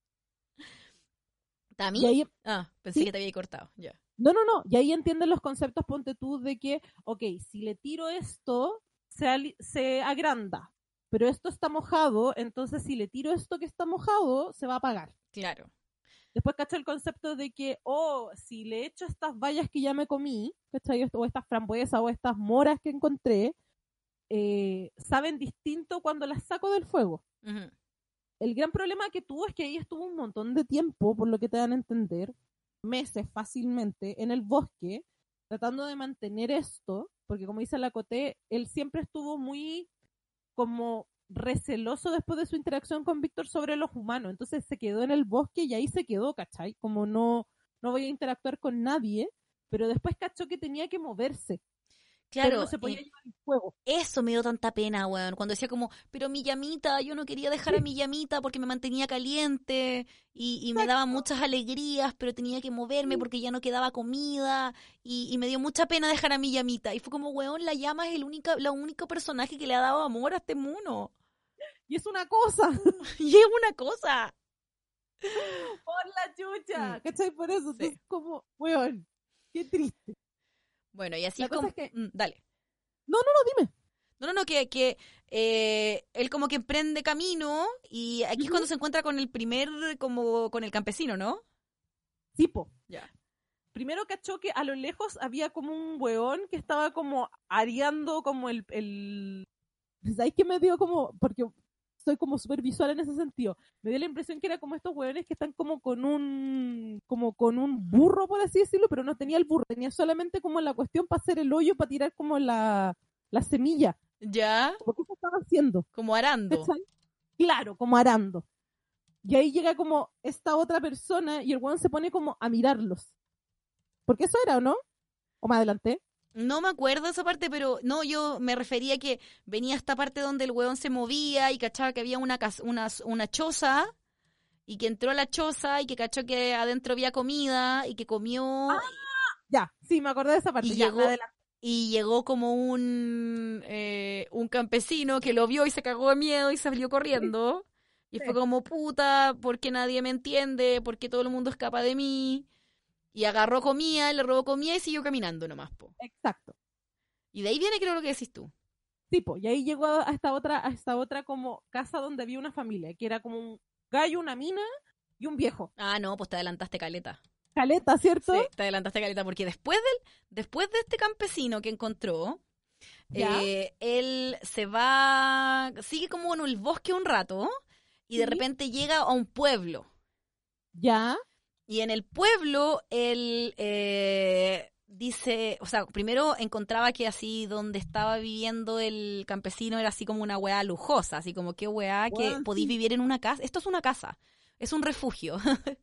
¿Tami? Ahí, ah, pensé ¿sí? que te había cortado, ya. No, no, no, y ahí entienden los conceptos, ponte tú, de que, ok, si le tiro esto, se, ali- se agranda, pero esto está mojado, entonces si le tiro esto que está mojado, se va a apagar. Claro. Después cacho el concepto de que, oh, si le echo estas bayas que ya me comí, ¿cachai? O estas frambuesas o estas moras que encontré, eh, saben distinto cuando las saco del fuego. Uh-huh. El gran problema que tuvo es que ahí estuvo un montón de tiempo, por lo que te dan a entender, meses fácilmente, en el bosque, tratando de mantener esto, porque como dice la Coté, él siempre estuvo muy como receloso después de su interacción con Víctor sobre los humanos, entonces se quedó en el bosque y ahí se quedó, ¿cachai? Como no, no voy a interactuar con nadie, pero después cachó que tenía que moverse. Claro, pero no se podía eh, llevar el fuego. Eso me dio tanta pena, weón. Cuando decía como, pero mi llamita, yo no quería dejar a mi llamita porque me mantenía caliente y, y me daba muchas alegrías, pero tenía que moverme porque ya no quedaba comida y, y me dio mucha pena dejar a mi llamita. Y fue como, weón, la llama es el única, la único personaje que le ha dado amor a este mono. Y es una cosa. Y es una cosa. Por la chucha. Mm. ¿Cachai? Por eso. Sí. Es como, weón, qué triste. Bueno, y así La es como... cosa es que... mm, dale. No, no, no, dime. No, no, no, que, que eh, él como que emprende camino y aquí uh-huh. es cuando se encuentra con el primer, como con el campesino, ¿no? Sí, po. Ya. Primero cachó que a lo lejos había como un weón que estaba como areando como el... el... ¿Sabes qué me dio como...? Porque soy como súper visual en ese sentido. Me dio la impresión que era como estos weones que están como con un... como con un burro, por así decirlo, pero no tenía el burro. Tenía solamente como la cuestión para hacer el hoyo, para tirar como la, la semilla. ¿Ya? Como que se estaba haciendo. Como arando. ¿Cachai? Claro, como arando. Y ahí llega como esta otra persona y el weón se pone como a mirarlos. Porque eso era, ¿o no? ¿O más adelante? No me acuerdo esa parte, pero no, yo me refería a que venía esta parte donde el weón se movía y cachaba que había una, casa, una, una choza y que entró a la choza y que cachó que adentro había comida y que comió. Ah, ya, sí, me acordé de esa parte. Y, ya, llegó, y llegó como un, eh, un campesino que lo vio y se cagó de miedo y salió corriendo. Sí. Y sí. Fue como, puta, ¿por qué nadie me entiende? ¿Por qué todo el mundo escapa de mí? Y agarró comida, le robó comida y siguió caminando nomás, po. Exacto. Y de ahí viene creo lo que decís tú. Tipo, y ahí llegó a esta otra, a esta otra como casa donde había una familia, que era como un gallo, una mina y un viejo. Ah, no, pues te adelantaste caleta. Caleta, ¿cierto? Sí, te adelantaste caleta, porque después del, después de este campesino que encontró, eh, él se va, sigue como en el bosque un rato, y de Sí. repente llega a un pueblo. Ya. Y en el pueblo él eh, dice, o sea, primero encontraba que así donde estaba viviendo el campesino era así como una weá lujosa, así como qué weá que Weá, podís sí. vivir en una casa. Esto es una casa, es un refugio.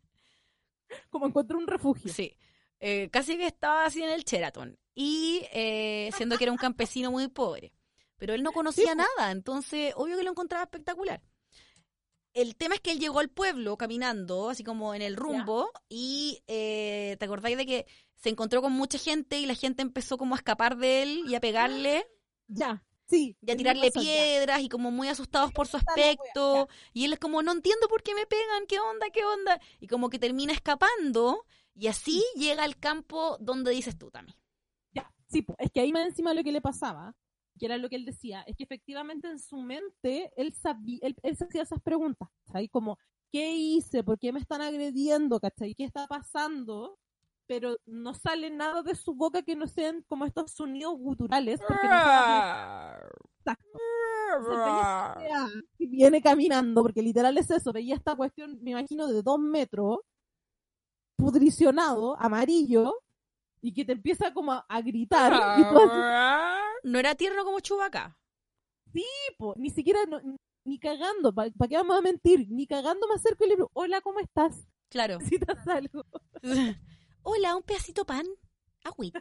Como encontró un refugio. Sí, eh, casi que estaba así en el Sheraton. Y eh, siendo que era un campesino muy pobre. Pero él no conocía Sí, nada, entonces obvio que lo encontraba espectacular. El tema es que él llegó al pueblo caminando, así como en el rumbo, y eh, ¿te acordáis de que se encontró con mucha gente y la gente empezó como a escapar de él y a pegarle Ya, sí. y a tenés tirarle razón, ya. piedras y como muy asustados por su Está la wea, aspecto? Y él es como, no entiendo por qué me pegan, qué onda, qué onda. Y como que termina escapando y así llega al campo donde dices tú, Tami. Ya, sí, po. Es que ahí más encima lo que le pasaba, que era lo que él decía, es que efectivamente en su mente él sabía, él, él se hacía esas preguntas, ¿cachai? Como, ¿qué hice? ¿Por qué me están agrediendo? ¿Cachai? ¿Qué está pasando? Pero no sale nada de su boca que no sean como estos sonidos guturales, porque no sabe exacto. Entonces, veía esta wea que viene caminando, porque literal es eso, veía esta cuestión, me imagino, de dos metros, pudricionado, amarillo, y que te empieza como a, a gritar, y tú así, No era tierno como Chewbacca. tipo, ni siquiera, no- ni cagando, ¿para qué vamos a mentir? Ni cagando me acerco y le digo, hola, ¿cómo estás? Claro. ¿Necesitas algo? Hola, un pedacito pan. Agüita.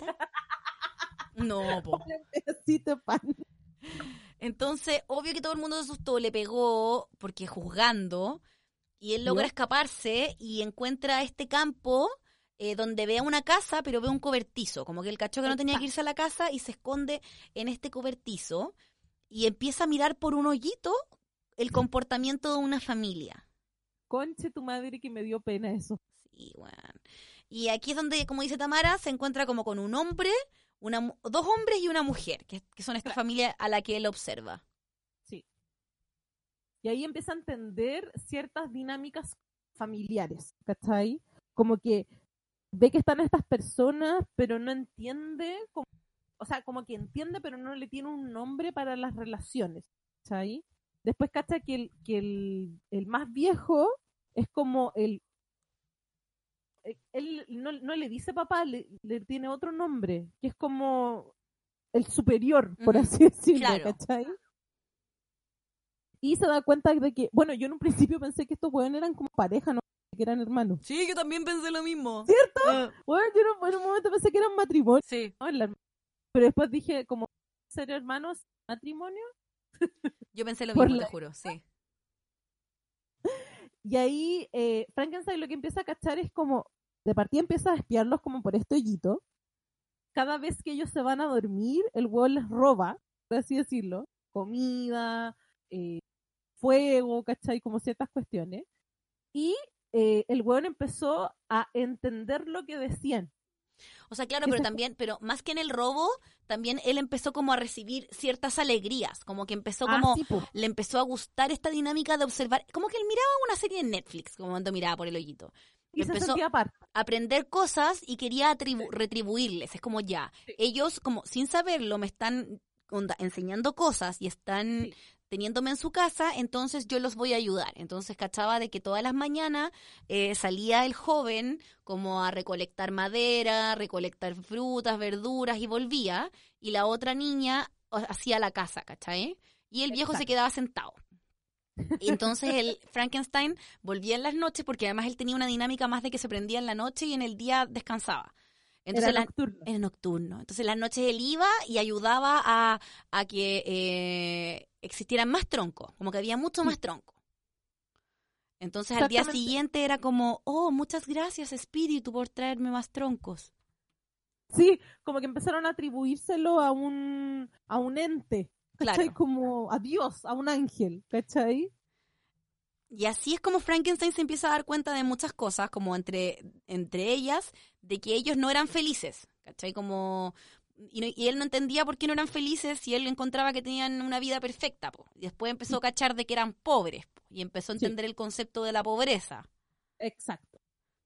No, po. Hola, un pedacito de pan. Entonces, obvio que todo el mundo se asustó, le pegó, porque juzgando, y él logra ¿Yo? escaparse y encuentra este campo eh, donde ve una casa, pero ve un cobertizo. Como que el cachó que no tenía que irse a la casa y se esconde en este cobertizo y empieza a mirar por un hoyito el comportamiento de una familia. Conche tu madre que me dio pena eso. Sí, bueno. Y aquí es donde, como dice Tamara, se encuentra como con un hombre, una, mu- dos hombres y una mujer, que, que son esta familia a la que él observa. Sí. Y ahí empieza a entender ciertas dinámicas familiares, ¿cachai? Como que ve que están estas personas, pero no entiende, como, o sea, como que entiende, pero no le tiene un nombre para las relaciones, ¿cachai? Después cacha que el, que el, el más viejo es como el... eh, Él no, no le dice papá, le, le tiene otro nombre, que es como el superior, por Ujú, así decirlo, claro. ¿cachai? Y se da cuenta de que, bueno, yo en un principio pensé que estos hueones eran como pareja, no que eran hermanos. Sí, yo también pensé lo mismo. ¿Cierto? Ah, Bueno, yo en un, en un momento pensé que eran matrimonio, sí, ¿no? La- pero después dije, como ser hermanos, matrimonio. yo pensé lo Por mismo, la- te juro, sí. Y ahí eh, Frankenstein lo que empieza a cachar es como, de partida empieza a espiarlos como por este hoyito. Cada vez que ellos se van a dormir, el hueón les roba, por así decirlo, comida, eh, fuego, ¿cachai? Como ciertas cuestiones. Y eh, el hueón empezó a entender lo que decían. O sea, claro, Que pero se- también, pero más que en el robo, también él empezó como a recibir ciertas alegrías, como que empezó Ah, como, sí, po. le empezó a gustar esta dinámica de observar, como que él miraba una serie en Netflix, como cuando miraba por el hoyito. Y se Empezó sentía aparte. a aprender cosas y quería atribu- retribuirles. Es como ya, Sí. ellos como sin saberlo me están onda, enseñando cosas y están Sí. teniéndome en su casa, entonces yo los voy a ayudar. Entonces cachaba de que todas las mañanas eh, salía el joven como a recolectar madera, recolectar frutas, verduras y volvía, y la otra niña o- hacía la casa, ¿cachai? Y el viejo se Exacto. quedaba sentado. Y entonces el Frankenstein volvía en las noches porque además él tenía una dinámica más de que se prendía en la noche y en el día descansaba. Entonces Era la- nocturno. era nocturno. Entonces las noches él iba y ayudaba a, a que eh, existieran más troncos, como que había mucho Sí. más tronco. Entonces al día Exactamente. siguiente era como, oh, muchas gracias espíritu por traerme más troncos. Sí, como que empezaron a atribuírselo a un, a un ente, ¿cachai? Claro. Como a Dios, a un ángel, ¿cachai? Y así es como Frankenstein se empieza a dar cuenta de muchas cosas, como entre, entre ellas, de que ellos no eran felices, ¿cachai? Como Y, no, y él no entendía por qué no eran felices y él encontraba que tenían una vida perfecta, po. Y después empezó a cachar de que eran pobres, po, y empezó a entender sí. el concepto de la pobreza. Exacto.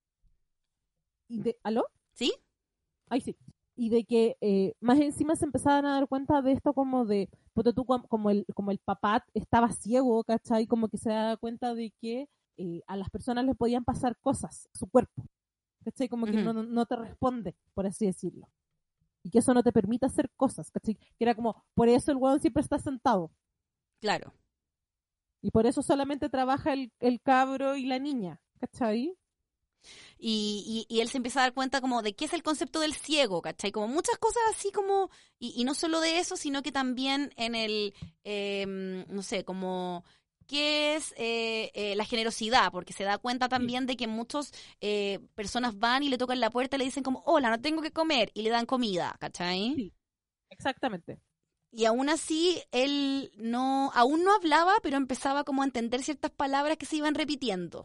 ¿Y de, ¿Aló? ¿Sí? Ay, sí. Y de que eh, más encima se empezaban a dar cuenta de esto como de, porque tú como el, como el papá estaba ciego, ¿cachai? Como que se daba cuenta de que eh, a las personas les podían pasar cosas, su cuerpo, ¿cachai? Como que uh-huh. no, no te responde, por así decirlo. Y que eso no te permite hacer cosas, ¿cachai? Que era como, por eso el hueón siempre está sentado. Claro. Y por eso solamente trabaja el, el cabro y la niña, ¿cachai? Y, y, y él se empieza a dar cuenta como de qué es el concepto del ciego, ¿cachai? Como muchas cosas así como, y, y no solo de eso, sino que también en el, eh, no sé, como qué es eh, eh, la generosidad, porque se da cuenta también sí. de que muchas eh, personas van y le tocan la puerta y le dicen como, hola, no tengo que comer, y le dan comida, ¿cachai? Sí, exactamente. Y aún así, él no, aún no hablaba, pero empezaba como a entender ciertas palabras que se iban repitiendo.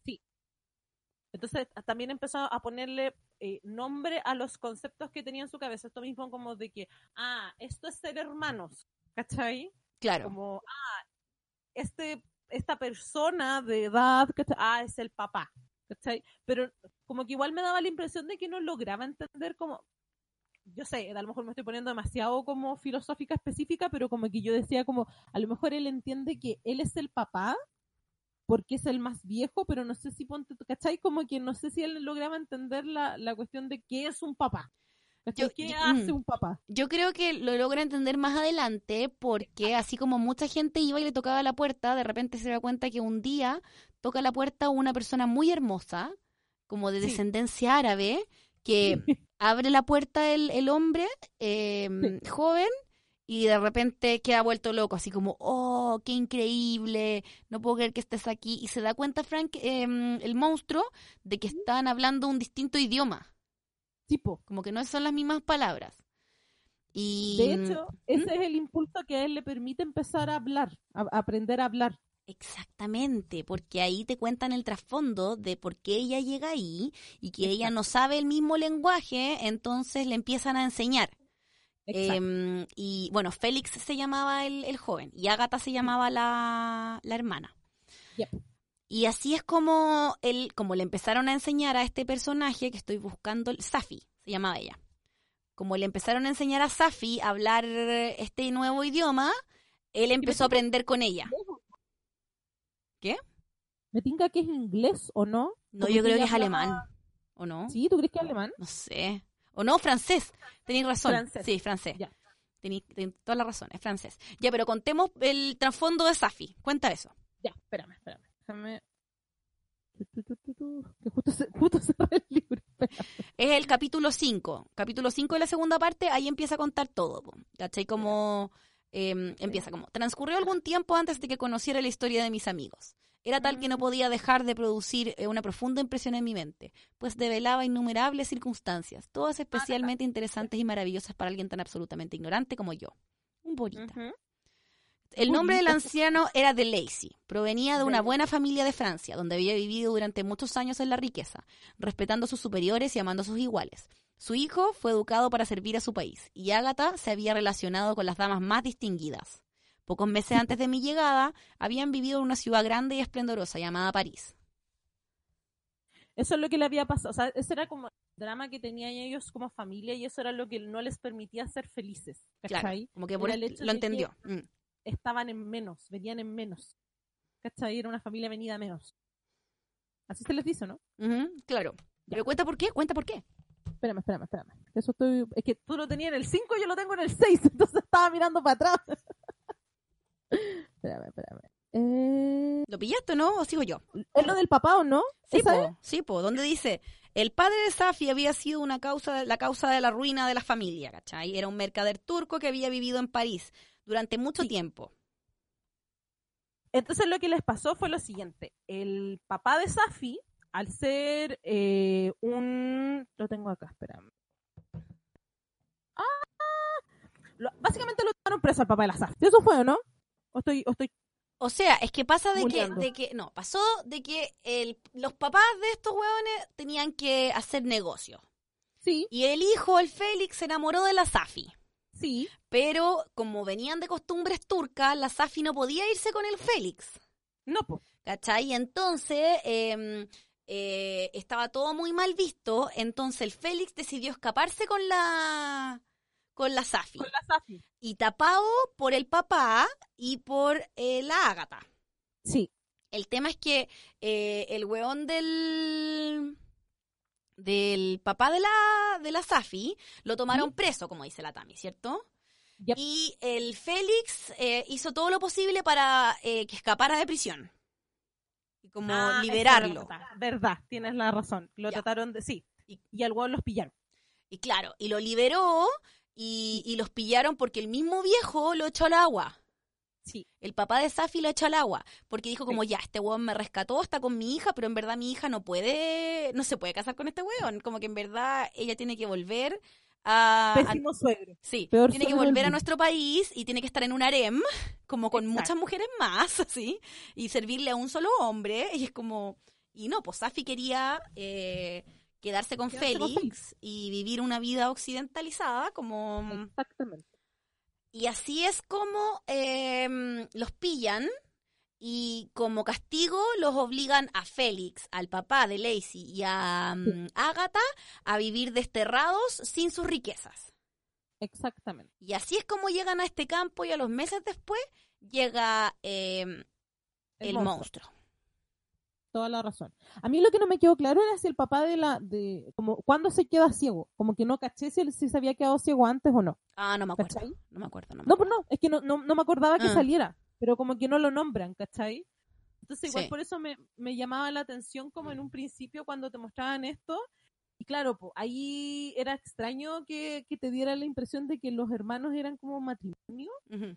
Entonces también empezó a ponerle eh, nombre a los conceptos que tenía en su cabeza. Esto mismo como de que, ah, esto es ser hermanos, ¿cachai? Claro. Como, ah, este, esta persona de edad, ¿cachai? Ah, es el papá, ¿cachai? Pero como que igual me daba la impresión de que no lograba entender como, yo sé, a lo mejor me estoy poniendo demasiado como filosófica específica, pero como que yo decía como, a lo mejor él entiende que él es el papá, porque es el más viejo, pero no sé si, ponte, ¿cachai? Como que no sé si él lograba entender la, la cuestión de qué es un papá. Yo, ¿Qué yo, hace un papá? Yo creo que lo logra entender más adelante, porque así como mucha gente iba y le tocaba la puerta, de repente se da cuenta que un día toca la puerta una persona muy hermosa, como de sí. descendencia árabe, que abre la puerta el, el hombre eh, sí. joven, y de repente queda vuelto loco, así como, oh, qué increíble, no puedo creer que estés aquí. Y se da cuenta, Frank, eh, el monstruo, de que están hablando un distinto idioma. Tipo. Como que no son las mismas palabras. Y de hecho, ese ¿Mm? es el impulso que a él le permite empezar a hablar, a, a aprender a hablar. Exactamente, porque ahí te cuentan el trasfondo de por qué ella llega ahí y que Exacto. ella no sabe el mismo lenguaje, entonces le empiezan a enseñar. Eh, y bueno, Félix se llamaba el, el joven y Ágata se llamaba la, la hermana. Yep. Y así es como él, como le empezaron a enseñar a este personaje que estoy buscando, Safi, se llamaba ella. Como le empezaron a enseñar a Safi a hablar este nuevo idioma, él empezó a aprender con ella. ¿Qué? ¿Me tinca que es inglés o no? No, yo creo que es alemán, ¿o no? ¿Sí? ¿Tú crees que es alemán? No sé. O no, francés. Tenéis razón. Francés. Sí, francés. Ya. Tenéis toda la razón, es francés. Ya, pero contemos el trasfondo de Safi. Cuenta eso. Ya, espérame, espérame. Déjame... Que justo, se, justo cerré el libro. Espérame. Es el capítulo cinco. Capítulo cinco de la segunda parte, ahí empieza a contar todo. ¿Cachai? Como... Eh, empieza como, transcurrió algún tiempo antes de que conociera la historia de mis amigos. Era tal que no podía dejar de producir una profunda impresión en mi mente, pues develaba innumerables circunstancias, todas especialmente interesantes y maravillosas para alguien tan absolutamente ignorante como yo. Un bonita. Uh-huh. El nombre del anciano era de Lacy. Provenía de una buena familia de Francia, donde había vivido durante muchos años en la riqueza, respetando a sus superiores y amando a sus iguales. Su hijo fue educado para servir a su país, y Ágata se había relacionado con las damas más distinguidas. Pocos meses antes de mi llegada, habían vivido en una ciudad grande y esplendorosa llamada París. Eso es lo que le había pasado. O sea, ese era como el drama que tenían ellos como familia, y eso era lo que no les permitía ser felices. ¿Cachai? Claro, como que por el hecho lo entendió. Mm. Estaban en menos, venían en menos. ¿Cachai? Era una familia venida a menos. Así se les dice, ¿no? Uh-huh, claro. Ya. Pero cuenta por qué, cuenta por qué. Espérame, espérame, espérame. Eso estoy... Es que tú lo tenías en el cinco y yo lo tengo en el seis, entonces estaba mirando para atrás. Espérame, espérame. Eh... ¿Lo pillaste o no? ¿O sigo yo? ¿Es lo del papá o no? Sí, po, sí, po. Donde dice, el padre de Safi había sido una causa, la causa de la ruina de la familia, ¿cachai? Era un mercader turco que había vivido en París durante mucho sí. tiempo. Entonces lo que les pasó fue lo siguiente. El papá de Safi, al ser eh, un... Lo tengo acá, espérame. Ah, lo, básicamente lo tomaron preso al papá de la Safi. ¿Eso fue o no? ¿O estoy, o estoy O sea, es que pasa de que, de que... No, pasó de que el, los papás de estos hueones tenían que hacer negocios. Sí. Y el hijo, el Félix, se enamoró de la Safi. Sí. Pero como venían de costumbres turcas, la Safi no podía irse con el Félix. No, pues. ¿Cachai? Y entonces eh, eh, estaba todo muy mal visto. Entonces el Félix decidió escaparse con la con la Safi. Con la Safi. Y tapado por el papá y por eh, la Ágata. Sí. El tema es que eh, el weón del del papá de la de la Safi lo tomaron ¿Sí? preso, como dice la Tami, ¿cierto? Yep. Y el Félix eh, hizo todo lo posible para eh, que escapara de prisión. Y como ah, liberarlo. Verdad, verdad, tienes la razón. Lo ya. trataron de... Sí. Y, y al weón los pillaron. Y claro, y lo liberó y, y los pillaron porque el mismo viejo lo echó al agua. Sí. El papá de Safi lo echó al agua. Porque dijo como, sí. ya, este weón me rescató, está con mi hija, pero en verdad mi hija no puede, no se puede casar con este weón. Como que en verdad ella tiene que volver a... Pésimo a, suegro. Sí, Peor tiene que volver a nuestro país y tiene que estar en un harem, como con Exacto. muchas mujeres más, ¿sí? Y servirle a un solo hombre. Y es como... Y no, pues Safi quería... Eh, quedarse con Quedarse Félix, con Félix y vivir una vida occidentalizada como... Exactamente. Y así es como eh, los pillan y como castigo los obligan a Félix, al papá de Lacey y a um, sí. Ágata a vivir desterrados sin sus riquezas. Exactamente. Y así es como llegan a este campo y a los meses después llega eh, el, el monstruo. monstruo. Toda la razón. A mí lo que no me quedó claro era si el papá de la... de como ¿cuándo se queda ciego? Como que no caché si, si se había quedado ciego antes o no. Ah, no me acuerdo. ¿Cachai? No me acuerdo. No, me no acuerdo. pues no, es que no, no, no me acordaba que ah. saliera, pero como que no lo nombran, ¿cachai? Entonces igual sí. por eso me, me llamaba la atención como en un principio cuando te mostraban esto. Y claro, pues ahí era extraño que, que te diera la impresión de que los hermanos eran como matrimonio. Uh-huh.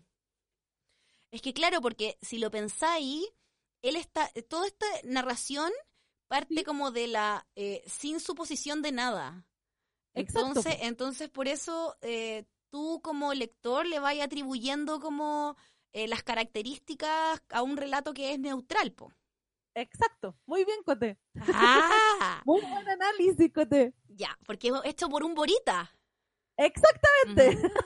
Es que claro, porque si lo pensáis... Él está, toda esta narración parte ¿Sí? como de la, eh, sin suposición de nada. Entonces, Exacto. entonces por eso eh, tú como lector le vas atribuyendo como eh, las características a un relato que es neutral, po. Exacto. Muy bien, Cote. Ah. Muy buen análisis, Cote. Ya, porque es hecho por un Borita. Exactamente. Uh-huh.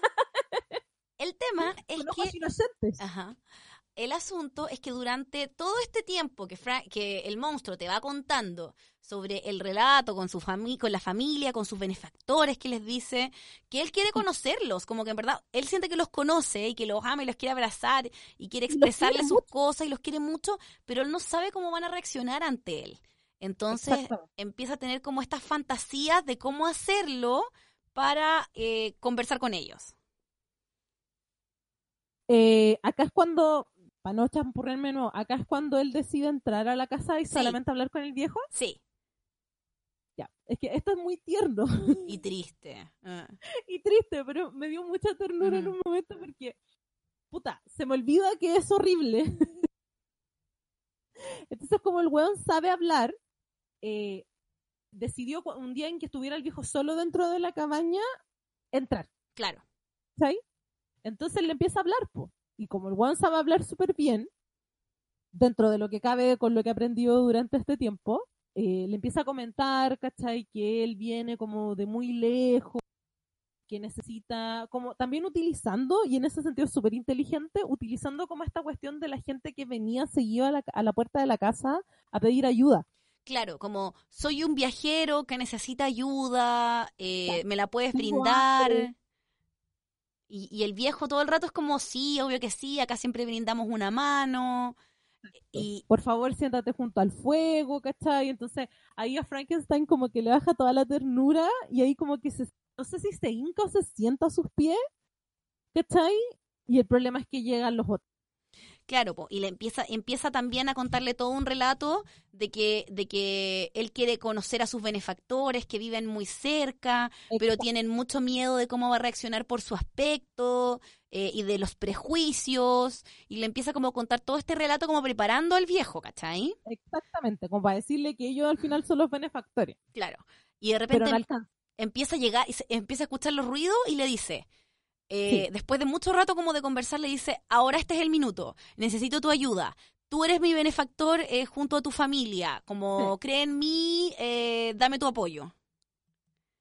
El tema es Con que... ojos inocentes. Ajá. El asunto es que durante todo este tiempo que, Fra- que el monstruo te va contando sobre el relato con su fami- con la familia, con sus benefactores, que les dice que él quiere conocerlos, como que en verdad él siente que los conoce y que los ama y los quiere abrazar y quiere expresarles sus mucho. cosas y los quiere mucho, pero él no sabe cómo van a reaccionar ante él. Entonces empieza a tener como estas fantasías de cómo hacerlo para eh, conversar con ellos. Eh, acá es cuando... Para no champurrarme, no. Acá es cuando él decide entrar a la casa y sí. solamente hablar con el viejo. Sí. Ya. Es que esto es muy tierno. Y triste. Uh. Y triste, pero me dio mucha ternura uh-huh. en un momento porque, puta, se me olvida que es horrible. Entonces, como el weón sabe hablar, eh, decidió un día en que estuviera el viejo solo dentro de la cabaña, entrar. Claro. ¿Sí? Entonces le empieza a hablar, po. Y como el weón sabe hablar súper bien, dentro de lo que cabe con lo que ha aprendido durante este tiempo, eh, le empieza a comentar, ¿cachai? Que él viene como de muy lejos, que necesita, como también utilizando, y en ese sentido es súper inteligente, utilizando como esta cuestión de la gente que venía seguido a la, a la puerta de la casa a pedir ayuda. Claro, como soy un viajero que necesita ayuda, eh, me la puedes brindar... Y, y el viejo todo el rato es como, sí, obvio que sí, acá siempre brindamos una mano. Y por favor, siéntate junto al fuego, ¿cachai? Entonces, ahí a Frankenstein como que le baja toda la ternura y ahí como que se, no sé si se hinca o se sienta a sus pies, ¿cachai? Y el problema es que llegan los otros. Claro, po, y le empieza, empieza también a contarle todo un relato de que, de que él quiere conocer a sus benefactores que viven muy cerca, Exacto. pero tienen mucho miedo de cómo va a reaccionar por su aspecto eh, y de los prejuicios, y le empieza como a contar todo este relato como preparando al viejo, ¿cachai? Exactamente, como para decirle que ellos al final son los benefactores. Claro, y de repente pero no alcanza. empieza a llegar, y se, empieza a escuchar los ruidos y le dice... Eh, sí. Después de mucho rato como de conversar le dice, ahora este es el minuto, necesito tu ayuda, tú eres mi benefactor eh, junto a tu familia, como sí. cree en mí, eh, dame tu apoyo.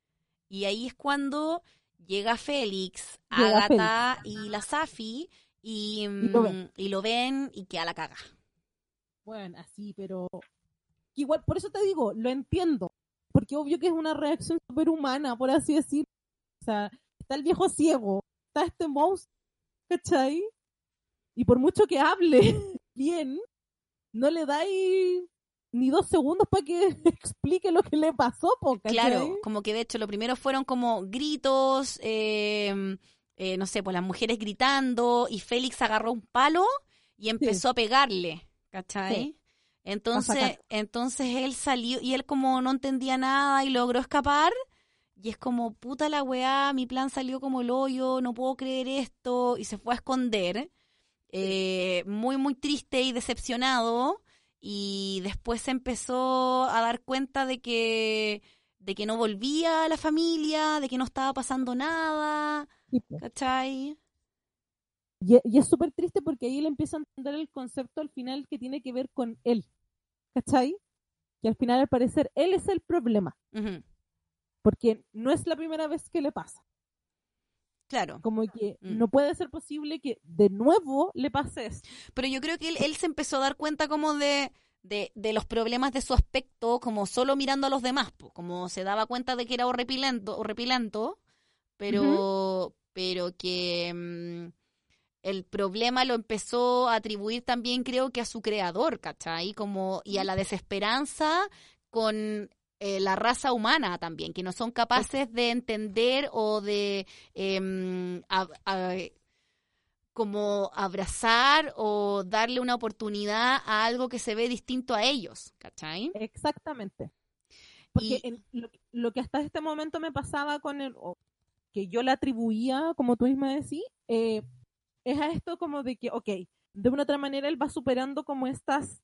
Y ahí es cuando llega Félix, Llega Ágata y la Safi y, Y lo ven. mm, y lo ven y queda la caga. Bueno, así, pero igual, por eso te digo, lo entiendo, porque obvio que es una reacción súper humana, por así decir. O sea, está el viejo ciego, está este monstruo, ¿cachai? Y por mucho que hable bien, no le dais ni dos segundos para que explique lo que le pasó, po, ¿cachai? Claro, como que de hecho lo primero fueron como gritos, eh, eh, no sé, pues las mujeres gritando y Félix agarró un palo y empezó Sí. a pegarle, ¿cachai? Sí. Entonces, Pa' sacar. entonces él salió y él como no entendía nada y logró escapar y es como, puta la weá, mi plan salió como el hoyo, no puedo creer esto y se fue a esconder, eh, muy muy triste y decepcionado y después se empezó a dar cuenta de que de que no volvía a la familia, de que no estaba pasando nada, Sí, po. ¿cachai? Y, y es súper triste porque ahí él empieza a entender el concepto al final que tiene que ver con él, ¿cachai? Que al final, al parecer, él es el problema, Ujú, porque no es la primera vez que le pasa. claro. Como que Mm. no puede ser posible que de nuevo le pase esto. Pero yo creo que él, él se empezó a dar cuenta como de, de, de los problemas de su aspecto, como solo mirando a los demás, po, como se daba cuenta de que era horripilento, horripilento pero, pero que mm, el problema lo empezó a atribuir también creo que a su creador, ¿cachai? Como, y a la desesperanza con eh, la raza humana también, que no son capaces de entender o de em, a- a- como abrazar o darle una oportunidad a algo que se ve distinto a ellos, ¿cachai? Exactamente. Porque Y, en lo, lo que hasta este momento me pasaba con el, o que yo le atribuía, como tú misma decís, eh, es a esto como de que, ok, de una otra manera él va superando como estas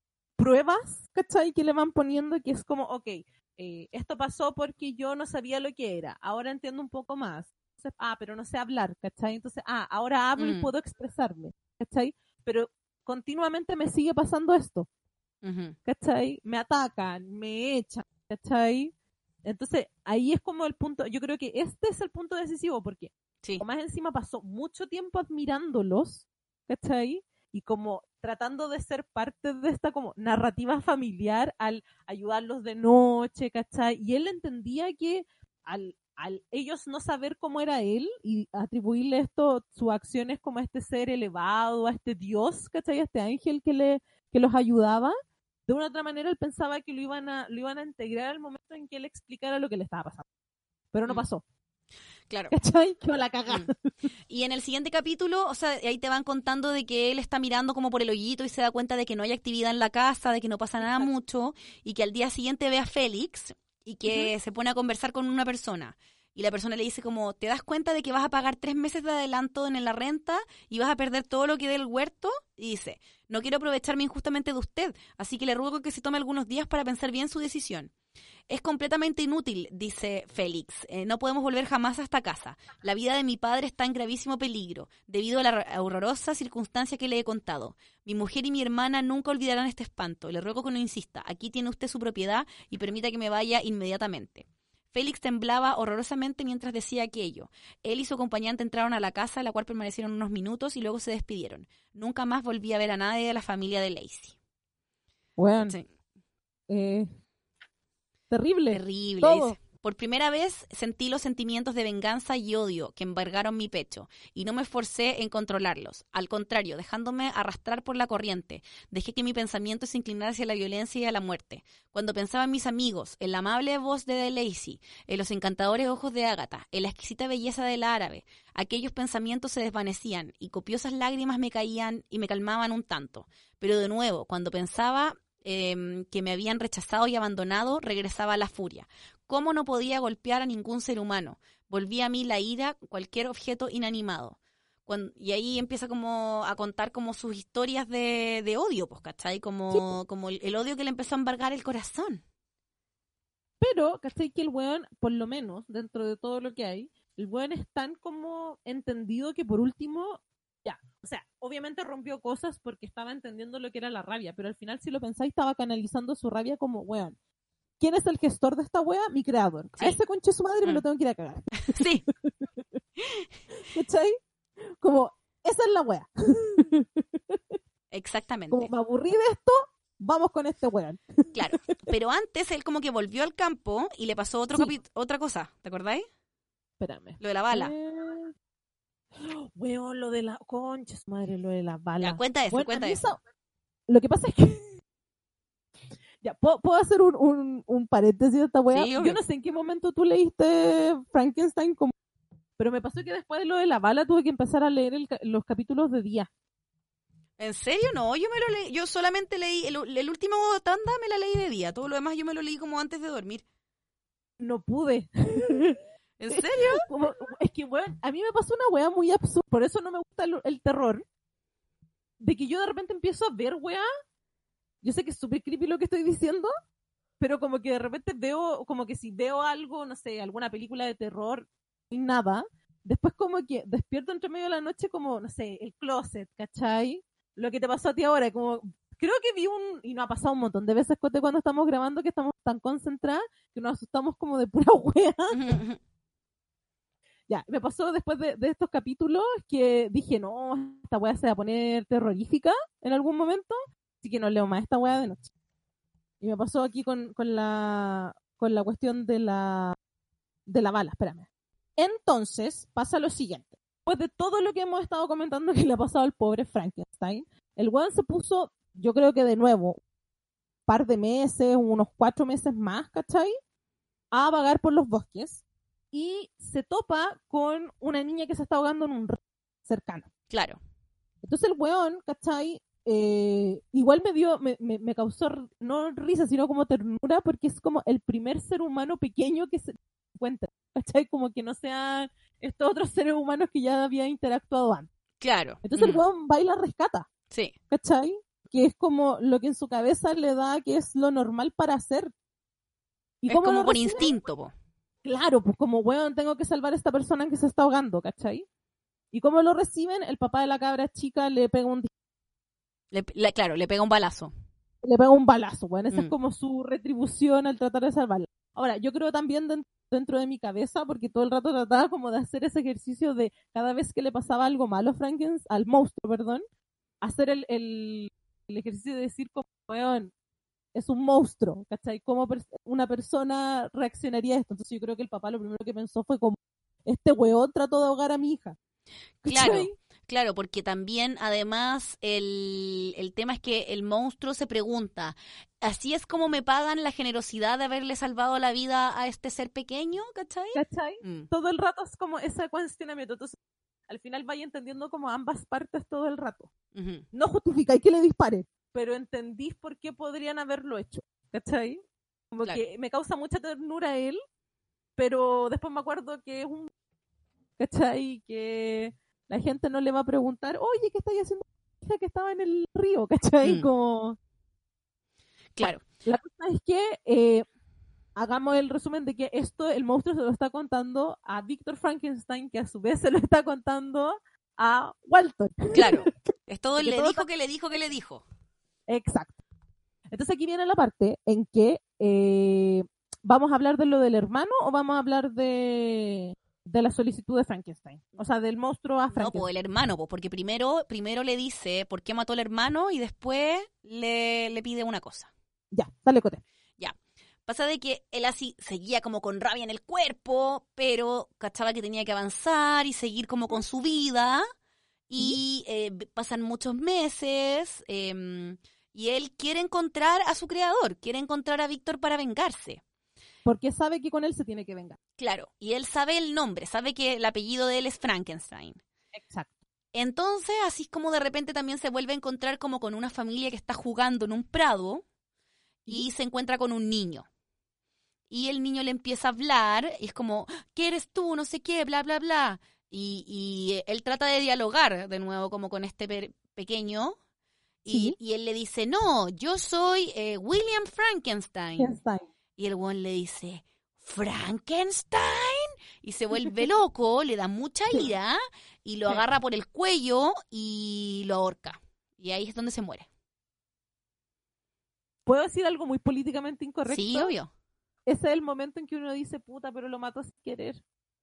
pruebas, ¿cachai? Que le van poniendo, que es como, ok, eh, esto pasó porque yo no sabía lo que era, ahora entiendo un poco más. Entonces, ah, pero no sé hablar, ¿cachai? Entonces, ah, ahora hablo y mm, puedo expresarme, ¿cachai? Pero continuamente me sigue pasando esto, ujú, ¿cachai? Me atacan, me echan, ¿cachai? Entonces, ahí es como el punto, yo creo que este es el punto decisivo, porque sí. o más encima pasó mucho tiempo admirándolos, ¿cachai? Y como tratando de ser parte de esta como narrativa familiar al ayudarlos de noche, ¿cachai? Y él entendía que al, al ellos no saber cómo era él y atribuirle esto, sus acciones como a este ser elevado, a este Dios, ¿cachai? A este ángel que, le, que los ayudaba, de una otra manera él pensaba que lo iban a, lo iban a integrar al momento en que él explicara lo que le estaba pasando. Pero no Mm, pasó. claro. ¿Cachai? Que la cagada. Mm. Y en el siguiente capítulo, o sea, ahí te van contando de que él está mirando como por el hoyito y se da cuenta de que no hay actividad en la casa, de que no pasa nada Exacto. mucho, y que al día siguiente ve a Félix y que Ujú. se pone a conversar con una persona. Y la persona le dice como, ¿te das cuenta de que vas a pagar tres meses de adelanto en la renta y vas a perder todo lo que dé el huerto? Y dice, no quiero aprovecharme injustamente de usted, así que le ruego que se tome algunos días para pensar bien su decisión. Es completamente inútil, dice Félix. Eh, no podemos volver jamás a esta casa. La vida de mi padre está en gravísimo peligro, debido a la horrorosa circunstancia que le he contado. Mi mujer y mi hermana nunca olvidarán este espanto. Le ruego que no insista. Aquí tiene usted su propiedad y permita que me vaya inmediatamente. Félix temblaba horrorosamente mientras decía aquello. Él y su acompañante entraron a la casa, la cual permanecieron unos minutos y luego se despidieron. Nunca más volví a ver a nadie de la familia de Lacey. Bueno, Sí. eh, terrible. Terrible, Todo. dice. Por primera vez sentí los sentimientos de venganza y odio que embargaron mi pecho y no me esforcé en controlarlos. Al contrario, dejándome arrastrar por la corriente, dejé que mi pensamiento se inclinara hacia la violencia y a la muerte. Cuando pensaba en mis amigos, en la amable voz de Lacey, en los encantadores ojos de Ágata, en la exquisita belleza de la árabe, aquellos pensamientos se desvanecían y copiosas lágrimas me caían y me calmaban un tanto. Pero de nuevo, cuando pensaba eh, que me habían rechazado y abandonado, regresaba la furia. ¿Cómo no podía golpear a ningún ser humano? Volvía a mí la ira, cualquier objeto inanimado. Cuando, y ahí empieza como a contar como sus historias de, de odio, pues, ¿cachai? Sí, Como, como el, el odio que le empezó a embargar el corazón. pero, ¿cachai? Que el weón, por lo menos, dentro de todo lo que hay, el weón es tan como entendido que por último, ya, o sea, obviamente rompió cosas porque estaba entendiendo lo que era la rabia, pero al final, si lo pensáis, estaba canalizando su rabia como, weón, ¿quién es el gestor de esta wea? Mi creador. Sí. A ese conche su madre mm. me lo tengo que ir a cagar. Sí. ¿Cachai? Como, esa es la wea. Exactamente. Como me aburrí de esto, vamos con este weón. Claro. Pero antes él como que volvió al campo y le pasó otro Sí. capi- otra cosa. ¿Te acordáis? Espérame. Lo de la bala. Eh... Weón, lo de la concha su madre, lo de las balas. Ya, cuenta eso, Bueno, cuenta a mí eso. esa- Lo que pasa es que ya, ¿puedo, puedo hacer un, un, un paréntesis de esta wea? Sí, obvio. Yo no sé en qué momento tú leíste Frankenstein, como... pero me pasó que después de lo de la bala tuve que empezar a leer el ca- los capítulos de día. ¿En serio? No, yo me lo leí, yo solamente leí, el, el último tanda me la leí de día, todo lo demás yo me lo leí como antes de dormir. No pude. ¿En serio? Como- es que, weón, a mí me pasó una wea muy absurda, por eso no me gusta el, el terror, de que yo de repente empiezo a ver wea, yo sé que es súper creepy lo que estoy diciendo, pero como que de repente veo, como que si veo algo, no sé, alguna película de terror y nada, después como que despierto entre medio de la noche como, no sé, el closet, ¿cachai? Lo que te pasó a ti ahora, como, creo que vi un, y nos ha pasado un montón de veces, Cote, cuando estamos grabando, que estamos tan concentradas, que nos asustamos como de pura wea. Ya, me pasó después de, de estos capítulos que dije, no, esta weá se va a poner terrorífica en algún momento, así que no leo más esta weá de noche. Y me pasó aquí con, con la con la cuestión de la de la bala, espérame. Entonces, pasa lo siguiente. Después de todo lo que hemos estado comentando que le ha pasado al pobre Frankenstein, el weón se puso, yo creo que de nuevo, un par de meses, unos cuatro meses más, ¿cachai? A vagar por los bosques. Y se topa con una niña que se está ahogando en un río cercano. Claro. Entonces el weón, ¿cachai? Eh, igual me dio, me, me, me causó no risa, sino como ternura, porque es como el primer ser humano pequeño que se encuentra, ¿cachai? Como que no sean estos otros seres humanos que ya había interactuado antes. Claro. Entonces Mm. el weón va y la rescata, Sí. ¿cachai? Que es como lo que en su cabeza le da que es lo normal para hacer. ¿Y Es cómo como lo por recibe? instinto, po. Claro, pues como, weón, tengo que salvar a esta persona que se está ahogando, ¿cachai? ¿Y cómo lo reciben? El papá de la cabra chica le pega un, Le, le- claro, le pega un balazo. le pega un balazo, weón. Esa Mm. es como su retribución al tratar de salvarla. Ahora, yo creo también den- dentro de mi cabeza, porque todo el rato trataba como de hacer ese ejercicio de cada vez que le pasaba algo malo a Frankenstein, al monstruo, perdón, hacer el, el, el ejercicio de decir como, weón, es un monstruo, ¿cachai? ¿Cómo per- una persona reaccionaría a esto? Entonces yo creo que el papá lo primero que pensó fue como, este weón trató de ahogar a mi hija. Claro, ¿Cachai? claro, porque también, además, el, el tema es que el monstruo se pregunta, ¿así es como me pagan la generosidad de haberle salvado la vida a este ser pequeño? ¿Cachai? ¿Cachai? Mm. Todo el rato es como ese cuestionamiento. Entonces, al final vaya entendiendo como ambas partes todo el rato. Ujú. No justificáis que le dispare, pero entendís por qué podrían haberlo hecho. ¿Cachai? Como Claro. que me causa mucha ternura él, pero después me acuerdo que es un... ¿Cachai? Que la gente no le va a preguntar, oye, ¿qué estáis haciendo? Hija que estaba en el río, ¿cachai? Mm. Como... Claro. La cosa es que eh, hagamos el resumen de que esto, el monstruo se lo está contando a Víctor Frankenstein, que a su vez se lo está contando a Walton. Claro. Es todo, Porque le todo dijo está- que le dijo que le dijo. Exacto. Entonces aquí viene la parte en que eh, ¿vamos a hablar de lo del hermano o vamos a hablar de, de la solicitud de Frankenstein? O sea, del monstruo a No, Frankenstein. pues el hermano, pues, porque primero, primero le dice por qué mató al hermano y después le, le pide una cosa. Ya, dale, Cote. Pasa de que él así seguía como con rabia en el cuerpo, pero cachaba que tenía que avanzar y seguir como con su vida. Y eh, pasan muchos meses eh, y él quiere encontrar a su creador, quiere encontrar a Víctor para vengarse. Porque sabe que con él se tiene que vengar. Claro, y él sabe el nombre, sabe que el apellido de él es Frankenstein. Exacto. Entonces, así es como de repente también se vuelve a encontrar como con una familia que está jugando en un prado y se encuentra con un niño. Y el niño le empieza a hablar y es como, ¿qué eres tú? No sé qué, bla, bla, bla. Y, y él trata de dialogar de nuevo como con este pe- pequeño y, Sí. y él le dice, no, yo soy eh, William Frankenstein. Frankenstein. Y el weón le dice, ¿Frankenstein? Y se vuelve loco, le da mucha ira y lo Sí. agarra por el cuello y lo ahorca. Y ahí es donde se muere. ¿Puedo decir algo muy políticamente incorrecto? Sí, obvio. ese es el momento en que uno dice, puta, pero lo mató sin querer.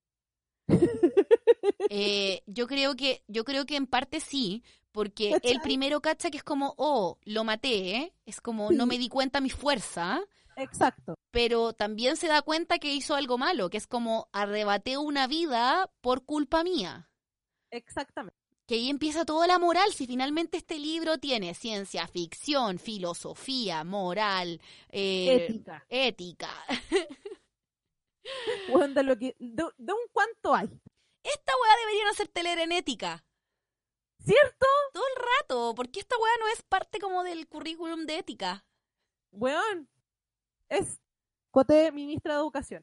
Eh, yo creo que, yo creo que en parte sí, porque ¿Cachai? el primero cacha que es como, oh, lo maté, ¿eh? Es como, Sí. no me di cuenta mi fuerza, Exacto. pero también se da cuenta que hizo algo malo, que es como, arrebaté una vida por culpa mía. Exactamente. Que ahí empieza toda la moral, si finalmente este libro tiene ciencia ficción, filosofía, moral, eh, Ética. ética. Bueno, de, lo que, de, de un cuánto hay. Esta weá deberían hacerte leer en ética. ¿Cierto? Todo el rato, porque esta weá no es parte como del currículum de ética. Weón, es Coté, ministra de Educación.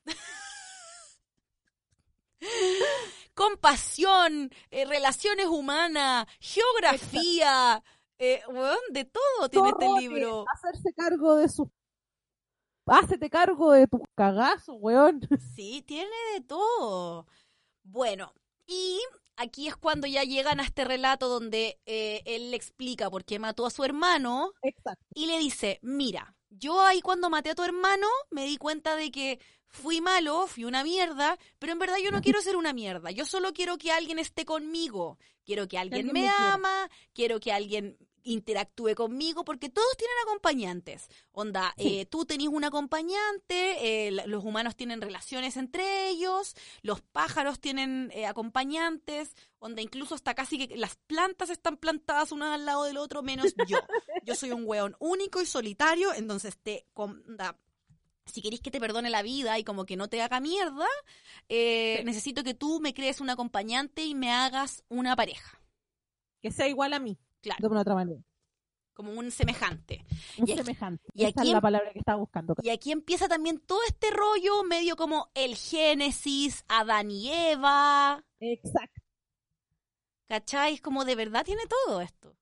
Compasión, eh, relaciones humanas, geografía, eh, weón, de todo tiene este Zorrote, libro. hacerse cargo de su... Hácete cargo de tus cagazos, weón. Sí, tiene de todo. Bueno, y aquí es cuando ya llegan a este relato donde eh, él le explica por qué mató a su hermano. Exacto. Y le dice, mira, yo ahí cuando maté a tu hermano me di cuenta de que fui malo, fui una mierda, pero en verdad yo no quiero ser una mierda. Yo solo quiero que alguien esté conmigo. Quiero que alguien, alguien me, me ama, quiero que alguien interactúe conmigo, porque todos tienen acompañantes. Onda, Sí. eh, tú tenés un acompañante, eh, los humanos tienen relaciones entre ellos, los pájaros tienen eh, acompañantes, onda, incluso hasta casi que las plantas están plantadas unas al lado del otro, menos yo. Yo soy un weón único y solitario, entonces te... Onda, si querés que te perdone la vida y como que no te haga mierda, eh, Sí. necesito que tú me crees un acompañante y me hagas una pareja. Que sea igual a mí, Claro, de una otra manera. como un semejante. Un Y aquí- semejante. y Esa aquí es la em- palabra que estaba buscando. Y aquí empieza también todo este rollo medio como el Génesis, Adán y Eva, Exacto. ¿cachai? Es como de verdad tiene todo esto.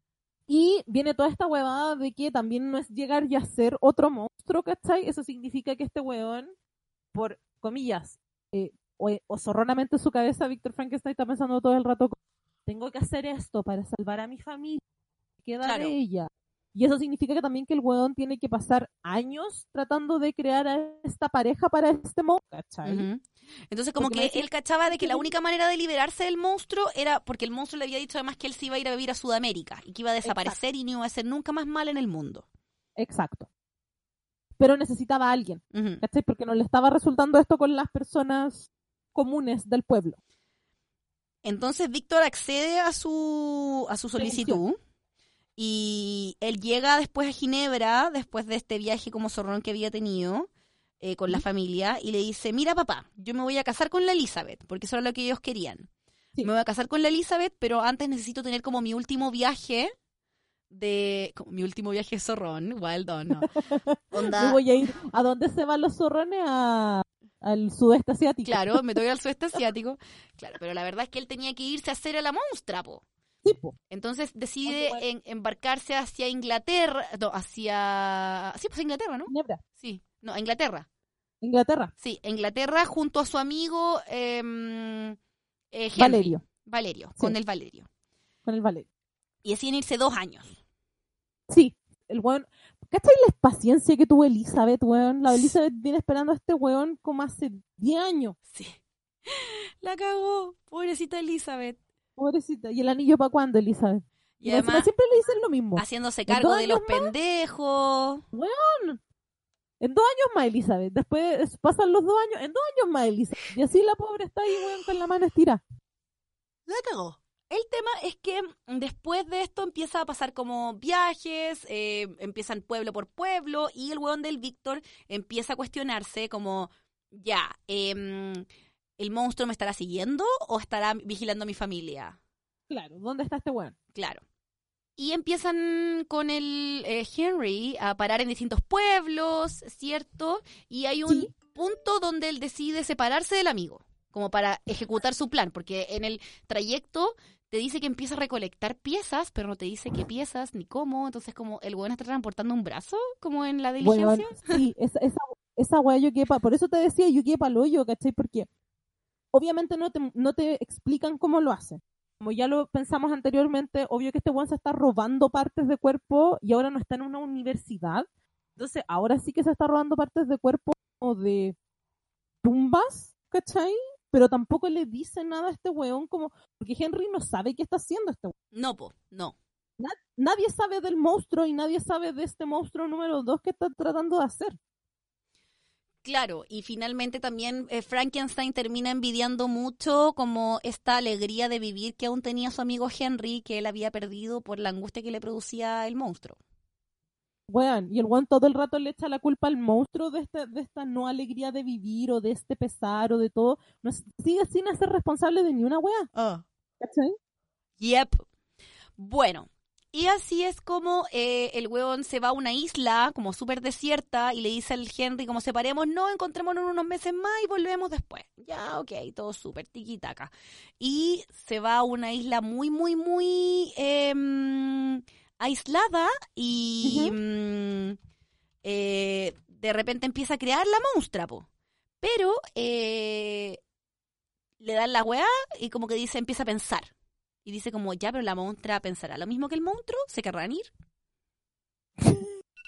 Y viene toda esta huevada de que también no es llegar y hacer otro monstruo, ¿cachai? Eso significa que este hueón, por comillas, eh, o, o zorronamente en su cabeza, Víctor Frankenstein está pensando todo el rato, tengo que hacer esto para salvar a mi familia, queda Claro. de ella. Y eso significa que también que el hueón tiene que pasar años tratando de crear a esta pareja para este monstruo, ¿cachai? Ujú. Entonces como Porque que me decía- él cachaba de que la única manera de liberarse del monstruo era porque el monstruo le había dicho además que él se iba a ir a vivir a Sudamérica y que iba a desaparecer y no iba a ser nunca más mal en el mundo. Exacto. Pero necesitaba a alguien, Ujú. ¿cachai? Porque no le estaba resultando esto con las personas comunes del pueblo. Entonces Víctor accede a su, a su solicitud y él llega después a Ginebra, después de este viaje como zorrón que había tenido eh, con la Ujú. familia, y le dice, mira papá, yo me voy a casar con la Elizabeth, porque eso era lo que ellos querían. Sí. Me voy a casar con la Elizabeth, pero antes necesito tener como mi último viaje de... como mi último viaje zorrón, wild on, no. Onda, Me voy a ir. ¿A dónde se van los zorrones? A, al sudeste asiático. claro, me voy al sudeste asiático, claro, pero la verdad es que él tenía que irse a hacer a la monstra, po. Sí, po. Entonces decide Oye, en- embarcarse hacia Inglaterra, no, hacia... Sí, pues Inglaterra, ¿no? Ginebra, Sí, no, a Inglaterra. Inglaterra. Sí, a Inglaterra junto a su amigo em, eh, Henry. Valerio. Valerio, Sí. con el Valerio. Con el Valerio. Y deciden irse dos años. Sí, el weón. ¿Cachai la paciencia que tuvo Elizabeth, weón? La Elizabeth viene esperando a este weón como hace diez años. Sí. La cagó, pobrecita Elizabeth. Pobrecita. ¿Y el anillo para cuándo, Elizabeth? Y Y encima además siempre le dicen lo mismo. haciéndose ¿En cargo dos de los años más? pendejos. En dos años más, Elizabeth. Después pasan los dos años. En dos años más, Elizabeth. Y así la pobre está ahí, weón, con la mano estirada. La cagó. El tema es que después de esto empieza a pasar como viajes, eh, empiezan pueblo por pueblo y el hueón del Víctor empieza a cuestionarse como, ya, eh, ¿el monstruo me estará siguiendo o estará vigilando a mi familia? Claro, ¿dónde está este weón? Claro. Y empiezan con el eh, Henry a parar en distintos pueblos, ¿cierto? Y hay un Sí. punto donde él decide separarse del amigo, como para ejecutar su plan, porque en el trayecto te dice que empieza a recolectar piezas, pero no te dice qué piezas ni cómo. Entonces, como el weón está transportando un brazo, como en la diligencia. Weón, sí, esa, esa, esa weá yo quedé pa, por eso te decía, yo quedé pa'l hoyo, ¿cachai? Porque obviamente no te, no te explican cómo lo hacen. Como ya lo pensamos anteriormente, obvio que este weón se está robando partes de cuerpo y ahora no está en una universidad. Entonces, ahora sí que se está robando partes de cuerpo o de tumbas, ¿cachai? Pero tampoco le dice nada a este weón, como, porque Henry no sabe qué está haciendo este weón. No, po, no. Na- nadie sabe del monstruo y nadie sabe de este monstruo número dos que está tratando de hacer. Claro, y finalmente también eh, Frankenstein termina envidiando mucho como esta alegría de vivir que aún tenía su amigo Henry, que él había perdido por la angustia que le producía el monstruo. Weón, y el weón todo el rato le echa la culpa al monstruo de, este, de esta no alegría de vivir o de este pesar o de todo. No, sigue sin ser responsable de ni una weá. Ah. ¿Cachai? Yep. Bueno, y así es como eh, el weón se va a una isla como súper desierta y le dice al Henry como separemos, no, encontrémonos en unos meses más y volvemos después. Ya, ok, todo súper tiquitaca. Y se va a una isla muy, muy, muy... Eh, aislada y uh-huh. mm, eh, de repente empieza a crear la monstrua, po. Pero eh, le dan la weá y como que dice, empieza a pensar. Y dice como, ya, pero la monstrua pensará lo mismo que el monstruo, ¿se querrán ir? Bueno,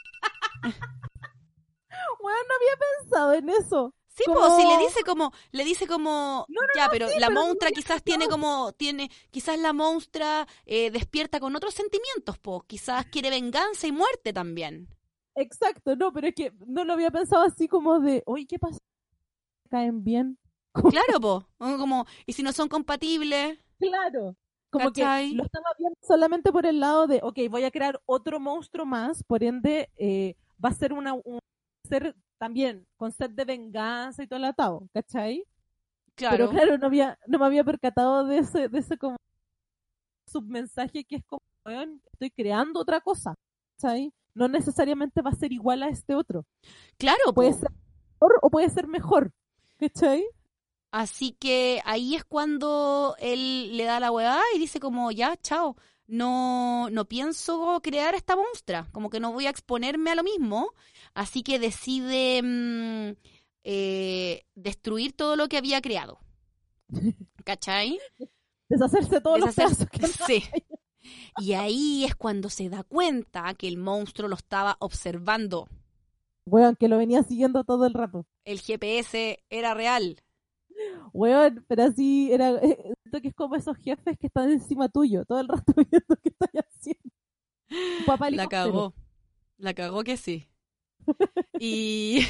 no había pensado en eso. Sí, como... pues si le dice como, le dice como, no, no, ya, no, pero sí, la pero monstrua no quizás tiene como, tiene, quizás la monstrua eh, despierta con otros sentimientos, pues, quizás quiere venganza y muerte también. Exacto, no, pero es que no lo había pensado así como de, oye, ¿qué pasa? ¿Caen bien? Como... Claro, pues, como, y si no son compatibles. Claro, como ¿cachai? Que lo estaba viendo solamente por el lado de, ok, voy a crear otro monstruo más, por ende eh, va a ser una, un ser también con sed de venganza y todo el atado, ¿cachai? Claro. Pero claro, no había, no me había percatado de ese, de ese como submensaje que es como, bueno, estoy creando otra cosa, ¿cachai? No necesariamente va a ser igual a este otro. Claro, puede po. ser mejor o puede ser mejor, ¿cachai? Así que ahí es cuando él le da la hueá y dice como, ya, chao, no, no pienso crear esta monstrua, como que no voy a exponerme a lo mismo, así que decide mmm, eh, destruir todo lo que había creado. ¿Cachai? Deshacerse todos Deshacerse, los pedazos. Sí. Y ahí es cuando se da cuenta que el monstruo lo estaba observando. Weón, que lo venía siguiendo todo el rato. El G P S era real. Weón, pero así era, eh, siento que es como esos jefes que están encima tuyo, todo el rato viendo qué estás haciendo. Papá la cagó, la cagó que sí. y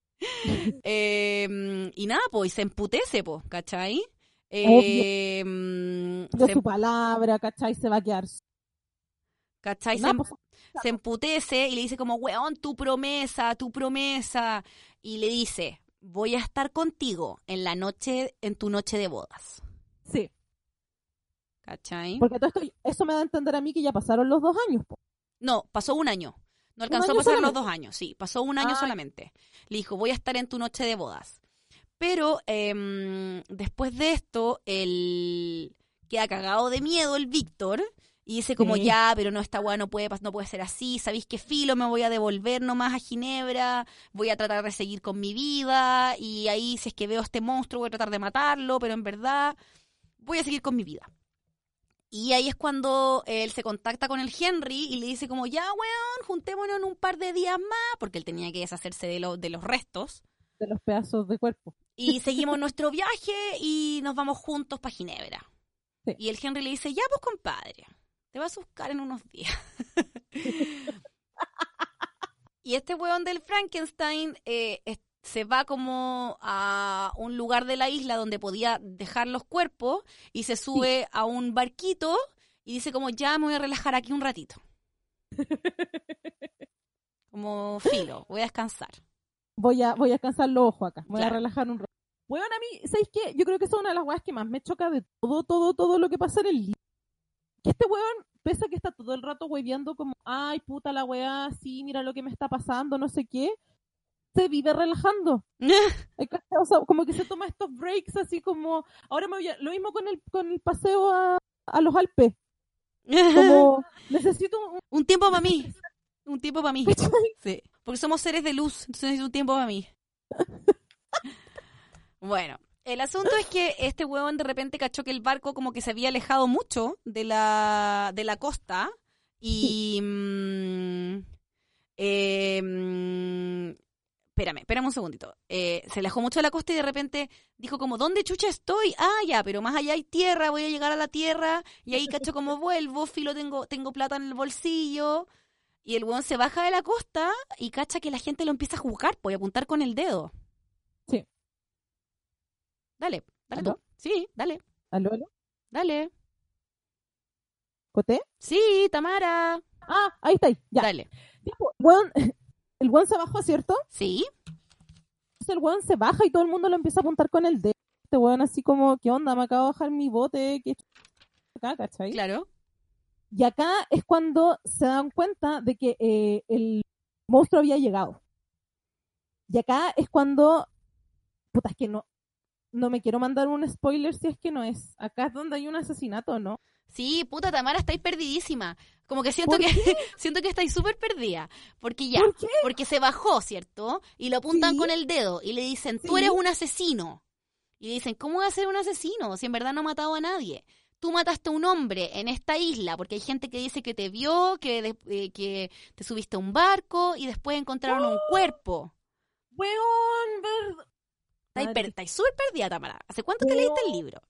eh, y nada, pues, se emputece, pues, ¿cachai? Eh, de se, su palabra, ¿cachai? Se va a quedar. ¿Cachai? Se, pues, se emputece y le dice como, weón, tu promesa, tu promesa. Y le dice, voy a estar contigo en la noche, en tu noche de bodas. Sí. ¿Cachai? Porque todo esto, eso me da a entender a mí que ya pasaron los dos años. Po. No, pasó un año. No alcanzó a pasar solamente? los dos años, sí. Pasó un año ah. solamente. Le dijo, voy a estar en tu noche de bodas. Pero eh, después de esto, él queda cagado de miedo, el Víctor, y dice como, sí. ya, pero no, esta weá no puede, no puede ser así, ¿sabéis qué filo? Me voy a devolver nomás a Ginebra, voy a tratar de seguir con mi vida, y ahí si es que veo a este monstruo voy a tratar de matarlo, pero en verdad voy a seguir con mi vida. Y ahí es cuando él se contacta con el Henry y le dice como, ya, weón, juntémonos en un par de días más, porque él tenía que deshacerse de, lo, de los restos. De los pedazos de cuerpo. Y seguimos nuestro viaje y nos vamos juntos para Ginebra. Sí. Y el Henry le dice, ya, pues, compadre, te vas a buscar en unos días. Y este weón del Frankenstein eh, es, se va como a un lugar de la isla donde podía dejar los cuerpos y se sube sí. a un barquito y dice como, ya me voy a relajar aquí un ratito. Como filo, voy a descansar. Voy a, voy a descansar los ojos acá, voy claro. a relajar un rato. Bueno, a mí, ¿sabéis qué? Yo creo que esa es una de las weas que más me choca de todo, todo, todo lo que pasa en el libro. Que este weón, pese a que está todo el rato hueveando como, ay, puta la wea, sí, mira lo que me está pasando, no sé qué, se vive relajando. O sea, como que se toma estos breaks así como, ahora me voy a, lo mismo con el, con el paseo a, a los Alpes. Como, necesito un, un tiempo para mí. Un tiempo para mí. Sí. Porque somos seres de luz, entonces necesito un tiempo para mí. Bueno, el asunto es que este huevón de repente cachó que el barco como que se había alejado mucho de la, de la costa y, sí. mmm, Eh, mm, espérame, espérame un segundito. Eh, se alejó mucho de la costa y de repente dijo como, ¿dónde chucha estoy? Ah, ya, pero más allá hay tierra, voy a llegar a la tierra y ahí cacho como vuelvo, filo, tengo, tengo plata en el bolsillo. Y el weón se baja de la costa y cacha que la gente lo empieza a juzgar, pues, y apuntar con el dedo. Sí. Dale, dale ¿Aló? tú. Sí, dale, ¿Aló, aló? dale. ¿Coté? Sí, Tamara. Ah, ahí está, ahí. Ya. Dale. Tipo, weón, el weón se bajó, ¿cierto? Sí. Entonces el weón se baja y todo el mundo lo empieza a apuntar con el dedo. Este weón así como, ¿qué onda? Me acabo de bajar mi bote, ¿qué acá, cachai? Claro. Y acá es cuando se dan cuenta de que eh, el monstruo había llegado. Y acá es cuando, puta, es que no, no me quiero mandar un spoiler si es que no es. Acá es donde hay un asesinato, ¿no? Sí, puta Tamara, estáis perdidísima. Como que siento ¿Por que siento que estáis súper perdida. Porque ya, ¿Por qué? porque se bajó, ¿cierto? Y lo apuntan Sí. con el dedo y le dicen, tú Sí. eres un asesino. Y le dicen, ¿cómo va a ser un asesino si en verdad no ha matado a nadie? Tú mataste a un hombre en esta isla, porque hay gente que dice que te vio, que, de- eh, que te subiste a un barco y después encontraron un cuerpo. Weón, ver... Estáis Madre. per- estáis súper perdida, Tamara. ¿Hace cuánto te leíste el libro?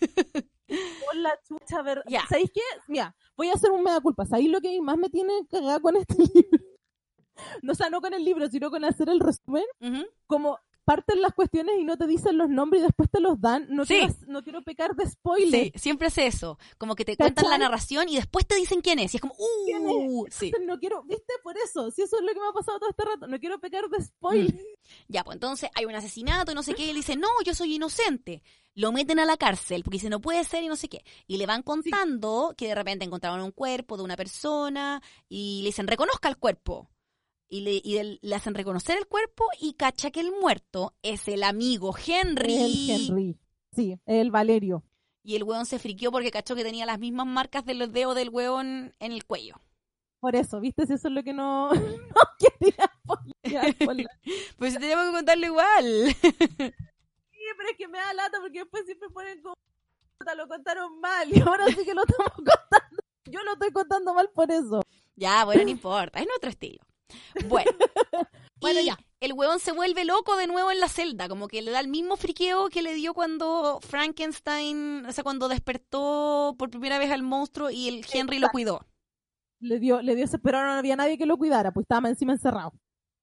Por la chucha, ver... Ya. ¿Sabéis qué? Mira, voy a hacer un mea culpa. ¿Sabéis lo que más me tiene cagada con este libro? No, o sea, no con el libro, sino con hacer el resumen. Ujú. Como parten las cuestiones y no te dicen los nombres y después te los dan. No, Sí. quiero, no quiero pecar de spoiler. Sí, siempre hace eso. Como que te ¿Cachai? cuentan la narración y después te dicen quién es. Y es como, ¿Quién uh, es? sí. Entonces no quiero, ¿viste? Por eso, si eso es lo que me ha pasado todo este rato, no quiero pecar de spoiler. Ya, pues entonces hay un asesinato y no sé qué. Y él dice, no, yo soy inocente. Lo meten a la cárcel porque dice, no puede ser y no sé qué. Y le van contando que de repente encontraron un cuerpo de una persona y le dicen, reconozca el cuerpo. Y, le, y el- le hacen reconocer el cuerpo y cacha que el muerto es el amigo Henry. El Henry. Sí, el Valerio. Y el weón se friqueó porque cachó que tenía las mismas marcas de los dedos del weón en el cuello. Por eso, ¿viste? Si eso es lo que no, no quería spoilear, por la- Pues tenemos que contarlo igual. Sí, pero es que me da lata porque después siempre ponen como "Puta, lo contaron mal y ahora sí que lo estamos contando. Yo lo estoy contando mal por eso. Ya, bueno, no importa, es nuestro estilo. Bueno, Bueno, y ya. el huevón se vuelve loco de nuevo en la celda, como que le da el mismo friqueo que le dio cuando Frankenstein, o sea, cuando despertó por primera vez al monstruo y el Henry lo cuidó. Le dio, le dio ese, pero no había nadie que lo cuidara, pues estaba encima encerrado.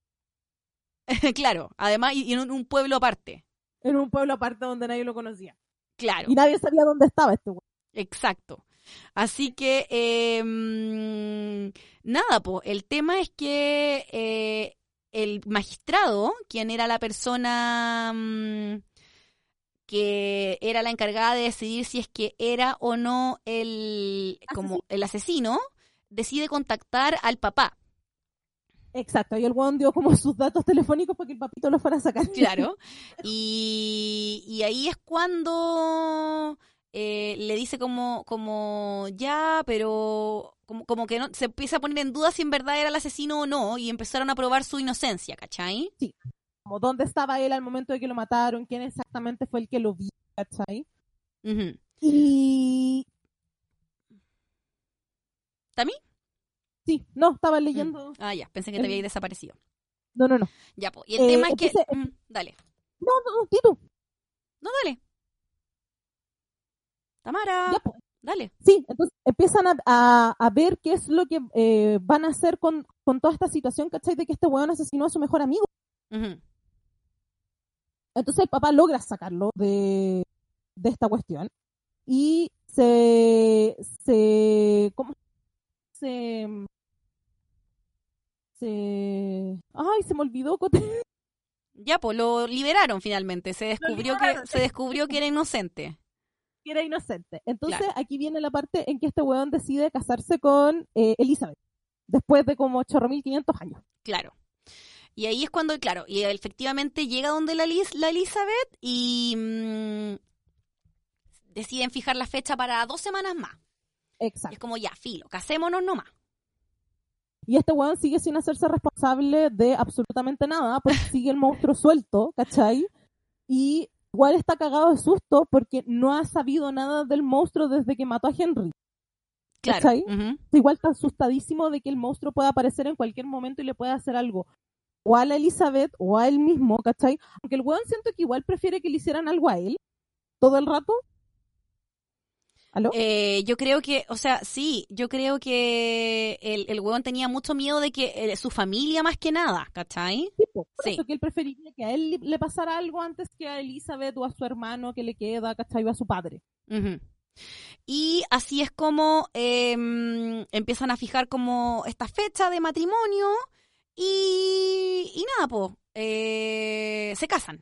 Claro, además, y y en un, un pueblo aparte. En un pueblo aparte donde nadie lo conocía. Claro, Y nadie sabía dónde estaba este güey. exacto. Así que, eh, mm, nada, pues, el tema es que eh, el magistrado, quien era la persona mm, que era la encargada de decidir si es que era o no el, como Asesino. el asesino, decide contactar al papá. Exacto, y el weón dio como sus datos telefónicos para que el papito lo fuera a sacar. Claro. Y, y ahí es cuando eh, le dice como, como ya, pero como, como que no, se empieza a poner en duda si en verdad era el asesino o no, y empezaron a probar su inocencia, ¿cachai? Como dónde estaba él al momento de que lo mataron, quién exactamente fue el que lo vio, ¿cachai? Ujú. Y ¿Tamí? sí, no, estaba leyendo. Ah, ya, pensé que te El- había desaparecido. No, no, no. Ya, pues. Y el Eh, tema es que... entonces- Mm, dale. No, no, no, Tito. No, dale. Tamara. Ya, pues. Dale. Sí, entonces empiezan a, a, a ver qué es lo que eh, van a hacer con, con toda esta situación, ¿cachai? De que este weón asesinó a su mejor amigo. Ujú. Entonces el papá logra sacarlo de, de esta cuestión y se, se, ¿cómo? Se, se, ay, se me olvidó, Cote. Ya, pues lo liberaron finalmente. Se descubrió que liberaron, se sí. descubrió que era inocente. Que era inocente. Entonces Claro. aquí viene la parte en que este weón decide casarse con eh, Elizabeth, después de como ocho mil quinientos años. Claro. Y ahí es cuando, claro, y efectivamente llega donde la, Liz, la Elizabeth y mm, deciden fijar la fecha para dos semanas más. Y Exacto. es como, ya, filo, casémonos nomás. Y este weón sigue sin hacerse responsable de absolutamente nada, porque sigue el monstruo suelto, ¿cachai? Y igual está cagado de susto porque no ha sabido nada del monstruo desde que mató a Henry. Claro. ¿Cachai? Uh-huh. Igual está asustadísimo de que el monstruo pueda aparecer en cualquier momento y le pueda hacer algo. O a la Elizabeth o a él mismo, ¿cachai? Aunque el weón siento que igual prefiere que le hicieran algo a él todo el rato. ¿Aló? Eh, yo creo que, o sea, sí, yo creo que el, el huevón tenía mucho miedo de que eh, su familia más que nada, ¿cachai? Sí, por Sí. eso que él preferiría que a él le pasara algo antes que a Elizabeth o a su hermano que le queda, ¿cachai? O a su padre. Uh-huh. Y así es como eh, empiezan a fijar como esta fecha de matrimonio y, y nada, pues, eh, se casan.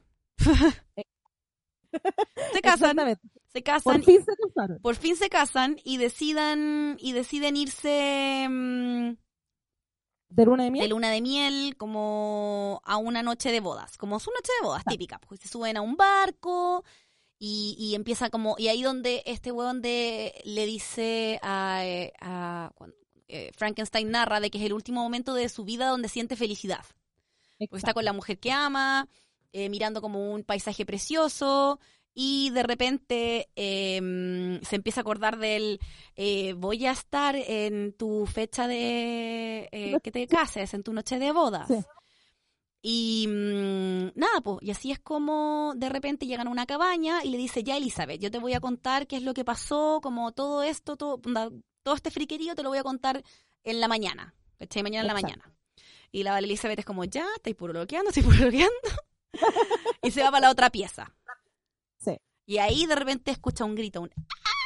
se casan. Se casan. Por fin se casaron. Por fin se casan y decidan, y deciden irse mmm, ¿De luna de miel? De luna de miel, como a una noche de bodas, como su noche de bodas ah. típica. Pues se suben a un barco y, y empieza como, y ahí donde este huevón de le dice a, a, a eh, Frankenstein narra de que es el último momento de su vida donde siente felicidad. Porque está con la mujer que ama, eh, mirando como un paisaje precioso. Y de repente eh, se empieza a acordar del eh, voy a estar en tu fecha de eh, que te cases, en tu noche de bodas. Sí. Y mmm, nada, pues, y así es como de repente llegan a una cabaña y le dice, ya Elizabeth, yo te voy a contar qué es lo que pasó, como todo esto, todo, todo este friquerío te lo voy a contar en la mañana, ¿cachai? Mañana en la mañana. Y la Elizabeth es como, ya, estáis puro loqueando, estoy puro loqueando. Y se va para la otra pieza. Sí. Y ahí de repente escucha un grito, un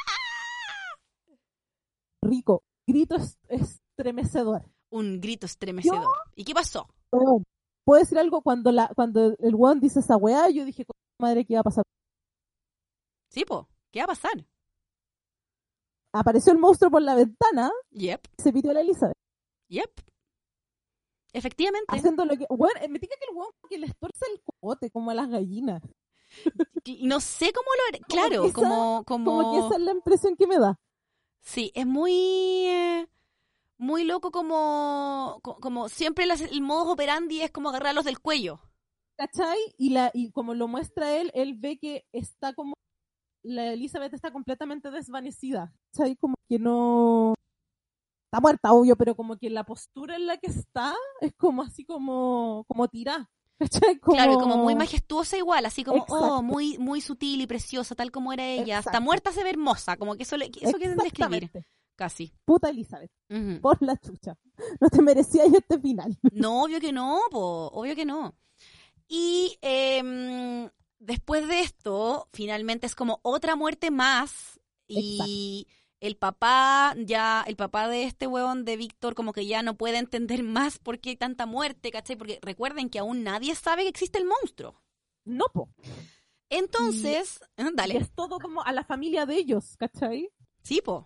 rico, grito estremecedor. Un grito estremecedor. ¿Yo? ¿Y qué pasó? Oh, ¿puedo decir algo? Cuando la cuando el weón dice esa weá, yo dije, madre, ¿qué iba a pasar? Sí, po, ¿qué va a pasar? Apareció el monstruo por la ventana. Yep. Se pidió a la Elizabeth. Yep. Efectivamente. Haciendo lo que... Bueno, me diga que el weón que les torce el cogote, como a las gallinas. No sé cómo lo... Claro, esa, como, como... Como que esa es la impresión que me da. Sí, es muy... Eh, muy loco como... Como siempre las, el modus operandi es como agarrarlos del cuello. ¿Cachai? Y, la, y como lo muestra él, él ve que está como... La Elizabeth está completamente desvanecida. ¿Cachai? Como que no... Está muerta, obvio, pero como que la postura en la que está es como así como, como tirá. Como... Claro, como muy majestuosa igual, así como, Exacto. oh, muy muy sutil y preciosa, tal como era ella. Exacto. Hasta muerta se ve hermosa, como que eso, le, eso quieren describir. Casi. Puta Elizabeth, uh-huh. por la chucha. No te merecías este final. No, obvio que no, po, obvio que no. Y eh, después de esto, finalmente es como otra muerte más. Y... Exacto. El papá, ya, el papá de este huevón de Víctor como que ya no puede entender más por qué hay tanta muerte, ¿cachai? Porque recuerden que aún nadie sabe que existe el monstruo. No, po. Entonces, y, dale. Y es todo como a la familia de ellos, ¿cachai? Sí, po.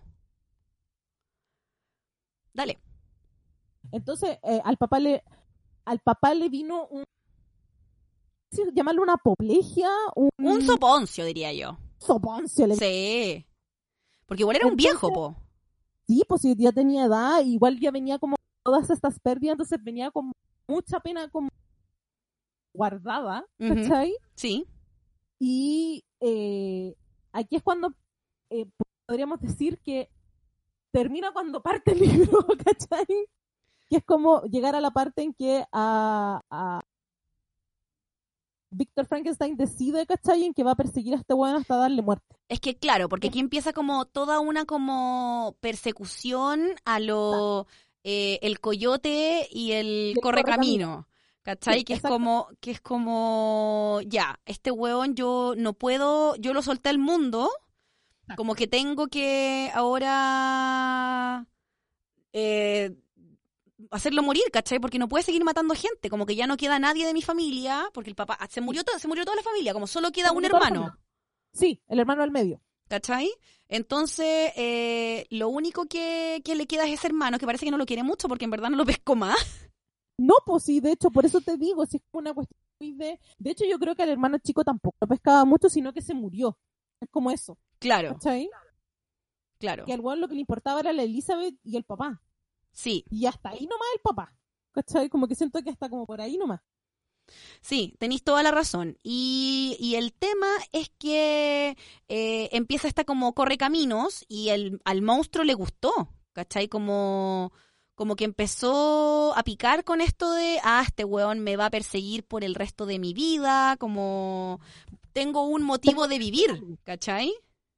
Dale. Entonces, eh, al papá le al papá le vino un... llamarlo una apoplejía, un... Un soponcio, diría yo. Soponcio. Le... Sí. Porque igual era entonces, un viejo, po. Sí, pues si ya tenía edad, igual ya venía como todas estas pérdidas, entonces venía con mucha pena como guardada, ¿cachai? Uh-huh. Sí. Y eh, aquí es cuando eh, podríamos decir que termina cuando parte el libro, ¿cachai? Que es como llegar a la parte en que a... a Víctor Frankenstein decide, ¿cachai? En que va a perseguir a este weón hasta darle muerte. Es que claro, porque aquí empieza como toda una como persecución a lo eh, el coyote y el, el correcamino, ¿cachai? Sí, que es como que es como ya, este weón yo no puedo, yo lo solté al mundo, como que tengo que ahora eh, hacerlo morir, ¿cachai? Porque no puede seguir matando gente, como que ya no queda nadie de mi familia, porque el papá, se murió, to- se murió toda la familia, como solo queda un hermano. Sí, el hermano al medio. ¿Cachai? Entonces, eh, lo único que, que le queda es ese hermano, que parece que no lo quiere mucho, porque en verdad no lo pescó más. No, pues sí, de hecho, por eso te digo, si es una cuestión de... De hecho, yo creo que el hermano chico tampoco lo pescaba mucho, sino que se murió. Es como eso. Claro. ¿Cachai? Claro. Que al weón lo que le importaba era la Elizabeth y el papá. Sí. Y hasta ahí nomás el papá. ¿Cachai? Como que siento que hasta como por ahí nomás. Sí, tenéis toda la razón. Y, y el tema es que eh, empieza esta como correcaminos y el, al monstruo le gustó, ¿cachai? Como, como que empezó a picar con esto de, ah, este weón me va a perseguir por el resto de mi vida, como tengo un motivo de vivir, ¿cachai?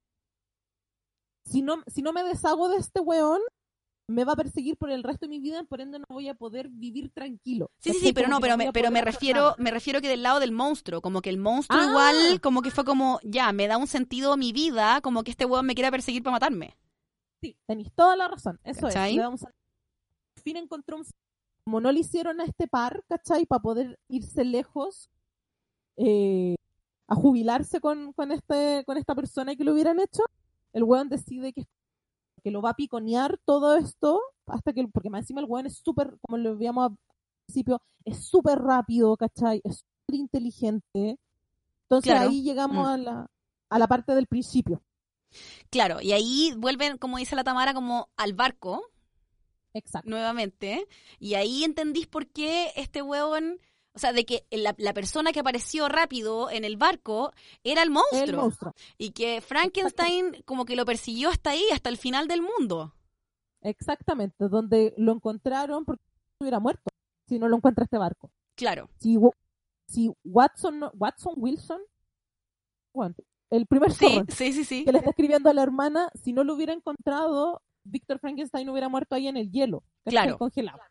Si no, si no me deshago de este weón, me va a perseguir por el resto de mi vida, por ende no voy a poder vivir tranquilo. Sí, sí, sí, pero no, pero me, pero me refiero, me refiero que del lado del monstruo, como que el monstruo ah. igual, como que fue como, ya, me da un sentido a mi vida, como que este weón me quiera perseguir para matarme. Sí, tenéis toda la razón, eso ¿Cachai? es. Le damos a... Al fin encontró un... Como no le hicieron a este par, ¿cachai? Para poder irse lejos, eh, a jubilarse con, con, este, con esta persona que lo hubieran hecho, el weón decide que que lo va a piconear todo esto hasta que, porque más encima el weón es súper, como lo veíamos al principio, es súper rápido, ¿cachai? Es súper inteligente. Entonces claro. ahí llegamos mm. a la a la parte del principio. Claro, y ahí vuelven, como dice la Tamara, como al barco. Exacto. Nuevamente. Y ahí entendís por qué este weón... O sea, de que la, la persona que apareció rápido en el barco era el monstruo. El monstruo. Y que Frankenstein como que lo persiguió hasta ahí, hasta el final del mundo. Exactamente, donde lo encontraron porque hubiera muerto si no lo encuentra este barco. Claro. Si, si Watson, Watson Wilson, bueno, el primer sí, zorro sí, sí, sí. que le está escribiendo a la hermana, si no lo hubiera encontrado, Víctor Frankenstein hubiera muerto ahí en el hielo. Claro. Congelado.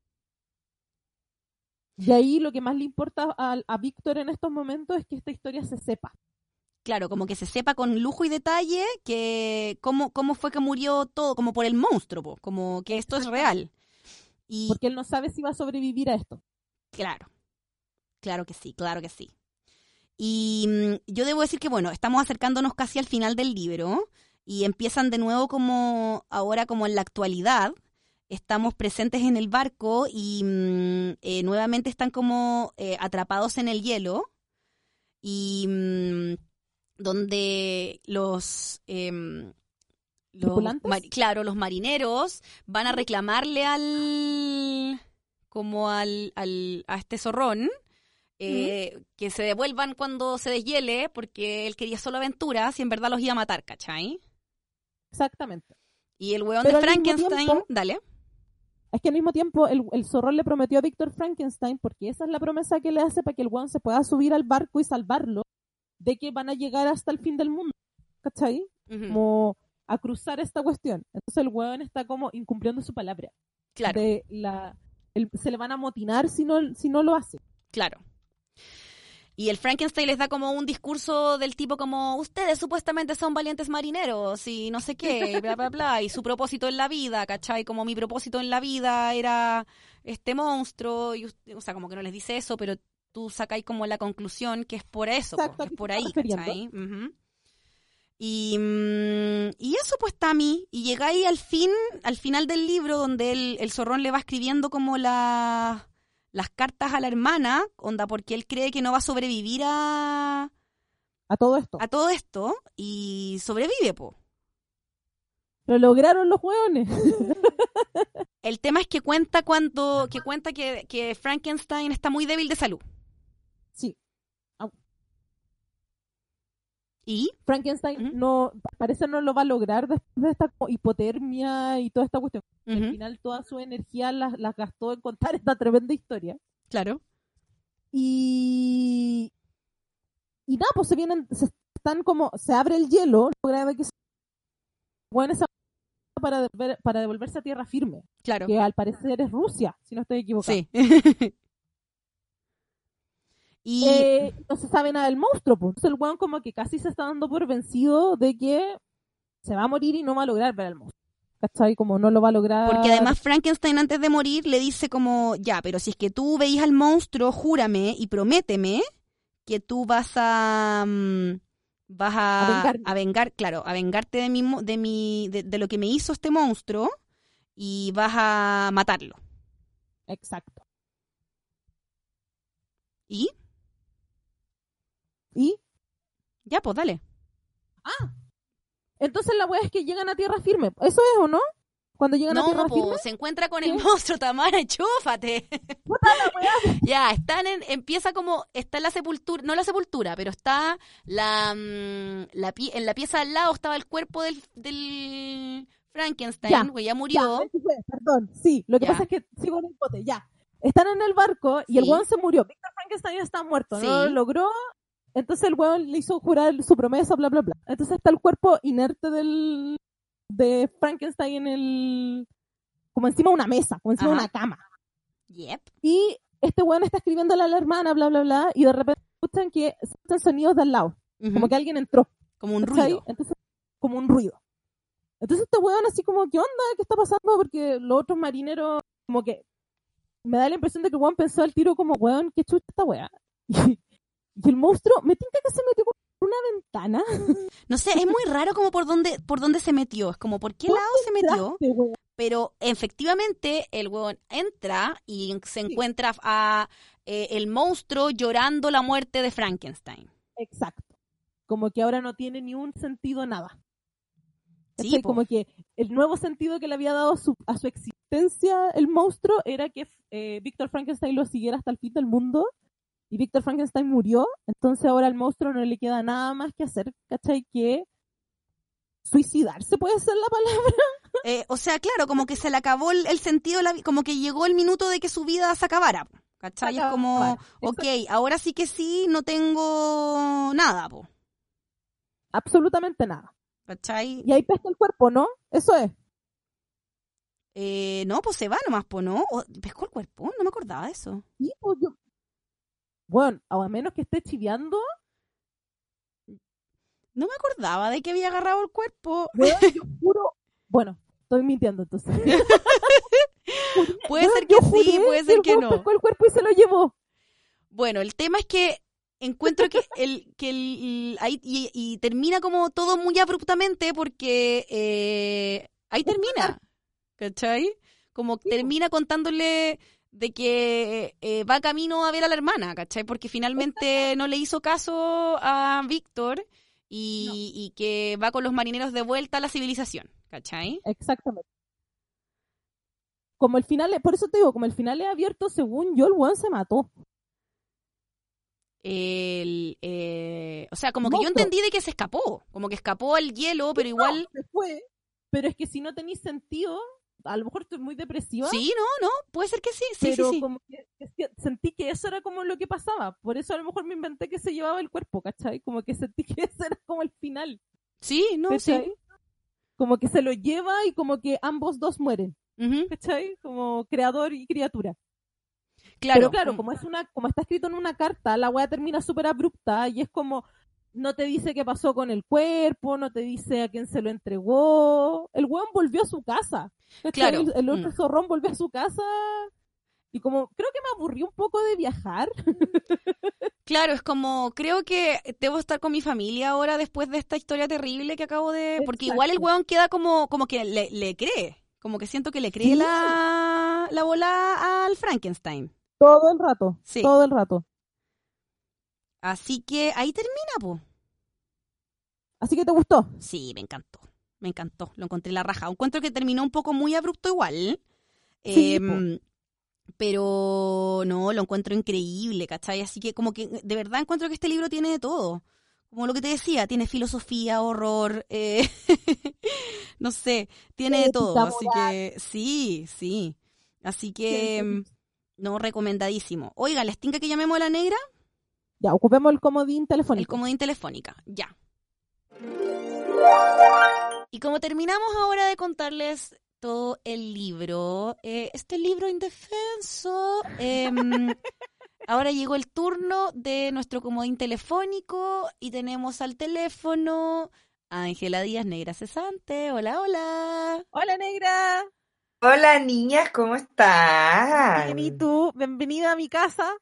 Y ahí lo que más le importa a, a Víctor en estos momentos es que esta historia se sepa. Claro, como que se sepa con lujo y detalle que cómo, cómo fue que murió todo, como por el monstruo, po, como que esto es real. Y... Porque él no sabe si va a sobrevivir a esto. Claro, claro que sí, claro que sí. Y mmm, yo debo decir que, bueno, estamos acercándonos casi al final del libro y empiezan de nuevo como ahora como en la actualidad. Estamos presentes en el barco y mmm, eh, nuevamente están como eh, atrapados en el hielo y mmm, donde los, eh, los mar, claro, los marineros van a reclamarle al como al, al a este zorrón eh, uh-huh. que se devuelvan cuando se deshiele porque él quería solo aventuras y en verdad los iba a matar, ¿cachai? Exactamente. Y el weón Pero de Frankenstein, tiempo, dale. Es que al mismo tiempo el, el zorrón le prometió a Víctor Frankenstein, porque esa es la promesa que le hace para que el weón se pueda subir al barco y salvarlo, de que van a llegar hasta el fin del mundo, ¿cachai? Uh-huh. Como a cruzar esta cuestión. Entonces el weón está como incumpliendo su palabra. Claro. De la, el, se le van a motinar si no, si no lo hace. Claro. Y el Frankenstein les da como un discurso del tipo como, ustedes supuestamente son valientes marineros y no sé qué, bla, bla, bla, y su propósito en la vida, ¿cachai? Como mi propósito en la vida era este monstruo, y, o sea, como que no les dice eso, pero tú sacáis como la conclusión que es por eso, exacto, po, es por ahí, ¿cachai? Uh-huh. Y, y eso pues Tami, y llegáis al fin, al final del libro donde el, el zorrón le va escribiendo como la... las cartas a la hermana, onda, porque él cree que no va a sobrevivir a... A todo esto. A todo esto, y sobrevive, po. Lo lograron los hueones. El tema es que cuenta cuando, que cuenta que, que Frankenstein está muy débil de salud. Sí. ¿Y? Frankenstein uh-huh. no, parece no lo va a lograr después de esta hipotermia y toda esta cuestión. Uh-huh. Al final toda su energía las la gastó en contar esta tremenda historia. Claro. Y y nada, pues se vienen, se están como, se abre el hielo, lo grave que se bueno, esa para devolver, para devolverse a tierra firme. Claro. Que al parecer es Rusia, si no estoy equivocado. Sí. Y eh, no se sabe nada del monstruo, pues. Entonces el weón como que casi se está dando por vencido de que se va a morir y no va a lograr ver al monstruo. ¿Cachai? Como no lo va a lograr. Porque además Frankenstein antes de morir le dice como, ya, pero si es que tú veis al monstruo, júrame y prométeme que tú vas a um, vas a, a, a vengar, claro, a vengarte de mi, de mi de, de lo que me hizo este monstruo y vas a matarlo. Exacto. ¿Y? ¿Y? Ya, pues dale. Ah, entonces la wea es que llegan a tierra firme. ¿Eso es o no? Cuando llegan no, a tierra po, firme. se encuentra con ¿Qué? el monstruo, Tamara, chúfate. Puta la weá. Ya, están en, empieza como, está en la sepultura, no la sepultura, pero está la, mm, la pie- en la pieza al lado estaba el cuerpo del, del Frankenstein, Ya, que ya murió. Ya, fue, perdón, sí, lo que Ya. pasa es que sigo en el bote, ya. Están en el barco y el Sí. weón se murió. Víctor Frankenstein está muerto, Sí. no lo logró. Entonces el weón le hizo jurar su promesa, bla, bla, bla. Entonces está el cuerpo inerte del de Frankenstein en el... como encima de una mesa, como encima Ajá. de una cama. Yep. Y este weón está escribiéndole a la hermana, bla, bla, bla, y de repente escuchan que escuchan sonidos de al lado, Ujú. como que alguien entró. Como un ¿cachai? ruido. Entonces, como un ruido. Entonces este weón así como, ¿qué onda? ¿Qué está pasando? Porque los otros marineros, como que, me da la impresión de que el weón pensó al tiro como, weón, qué chucha esta weá. Y, y el monstruo, me tinca que se metió por una ventana. No sé, es muy raro como por dónde, por dónde se metió. Es como por qué ¿Por lado se metió. Traste, weón. Pero efectivamente el huevón entra y se encuentra a eh, el monstruo llorando la muerte de Frankenstein. Exacto. Como que ahora no tiene ni un sentido nada. Sí, ¿Cachai? po. Como que el nuevo sentido que le había dado a su, a su existencia el monstruo era que eh, Víctor Frankenstein lo siguiera hasta el fin del mundo y Víctor Frankenstein murió, entonces ahora al monstruo no le queda nada más que hacer, ¿cachai? Que suicidarse puede ser la palabra. Eh, o sea, claro, como que se le acabó el, el sentido, de la vi- como que llegó el minuto de que su vida se acabara. po, ¿Cachai? Se Es como, acabara, ok, ahora sí que sí, no tengo nada, po, Absolutamente nada. ¿cachai? Y ahí pesca el cuerpo, ¿no? Eso es. Eh, no, pues se va nomás, po, ¿no? O, ¿pescó el cuerpo? No me acordaba de eso. Y pues yo... Bueno, a menos que esté chiveando, No me acordaba de que había agarrado el cuerpo. bueno, yo juro... Bueno, estoy mintiendo entonces. Puede Bueno, ser que yo sí, juré puede ser el que weón no. pescó el cuerpo y se lo llevó. Bueno, el tema es que encuentro que el que el, ahí y, y termina como todo muy abruptamente porque eh, ahí termina, ¿cachai? Como Sí. termina contándole de que eh, va camino a ver a la hermana, ¿cachai? Porque finalmente no le hizo caso a Víctor y, No. y que va con los marineros de vuelta a la civilización, ¿cachai? Exactamente. Como el final, es- por eso te digo, como el final es abierto, según yo, el weón se mató. El, eh, o sea, como que yo Monstruo. entendí de que se escapó, como que escapó al hielo, pero igual... Se fue. Pero es que si no tenéis sentido, a lo mejor estoy muy depresiva, Sí, no, no, puede ser que sí, sí, pero sí, sí. como que, es que sentí que eso era como lo que pasaba. Por eso a lo mejor me inventé que se llevaba el cuerpo, ¿cachai? Como que sentí que ese era como el final, Sí, no, sí. ¿cachai? Como que se lo lleva y como que ambos dos mueren, Ujú. ¿cachai? Como creador y criatura. Claro, Pero claro, mm, como es una, como está escrito en una carta, la weá termina súper abrupta y es como, no te dice qué pasó con el cuerpo, no te dice a quién se lo entregó. El weón volvió a su casa. ¿cachai? Claro, El, el otro mm. zorrón volvió a su casa y como, creo que me aburrí un poco de viajar. claro, es como, creo que debo estar con mi familia ahora después de esta historia terrible que acabo de... Porque igual el Exacto. weón queda como, como que le, le cree, como que siento que le cree Sí. la, la bola al Frankenstein. Todo el rato, Sí. todo el rato. Así que ahí termina, po. Así que te gustó. Sí, me encantó, me encantó, lo encontré la raja. Encuentro que terminó un poco muy abrupto igual. Sí, Em, pero no, lo encuentro increíble, ¿cachai? Así que como que de verdad encuentro que este libro tiene de todo. Como lo que te decía, tiene filosofía, horror, eh, no sé, tiene de Ética, todo. Así moral. que sí, sí. Así que Ciencia em, ficción. no, recomendadísimo. Oiga, ¿les tinca que llamemos a la negra? Ya, ocupemos el comodín El telefónico. comodín telefónica, ya. Y como terminamos ahora de contarles todo el libro, eh, este libro indefenso, em, ahora llegó el turno de nuestro comodín telefónico y tenemos al teléfono a Ángela Díaz Negra Cesante. Hola, hola. Hola, negra. Hola niñas, ¿cómo están? Bien, ¿y tú? Bienvenida a mi casa.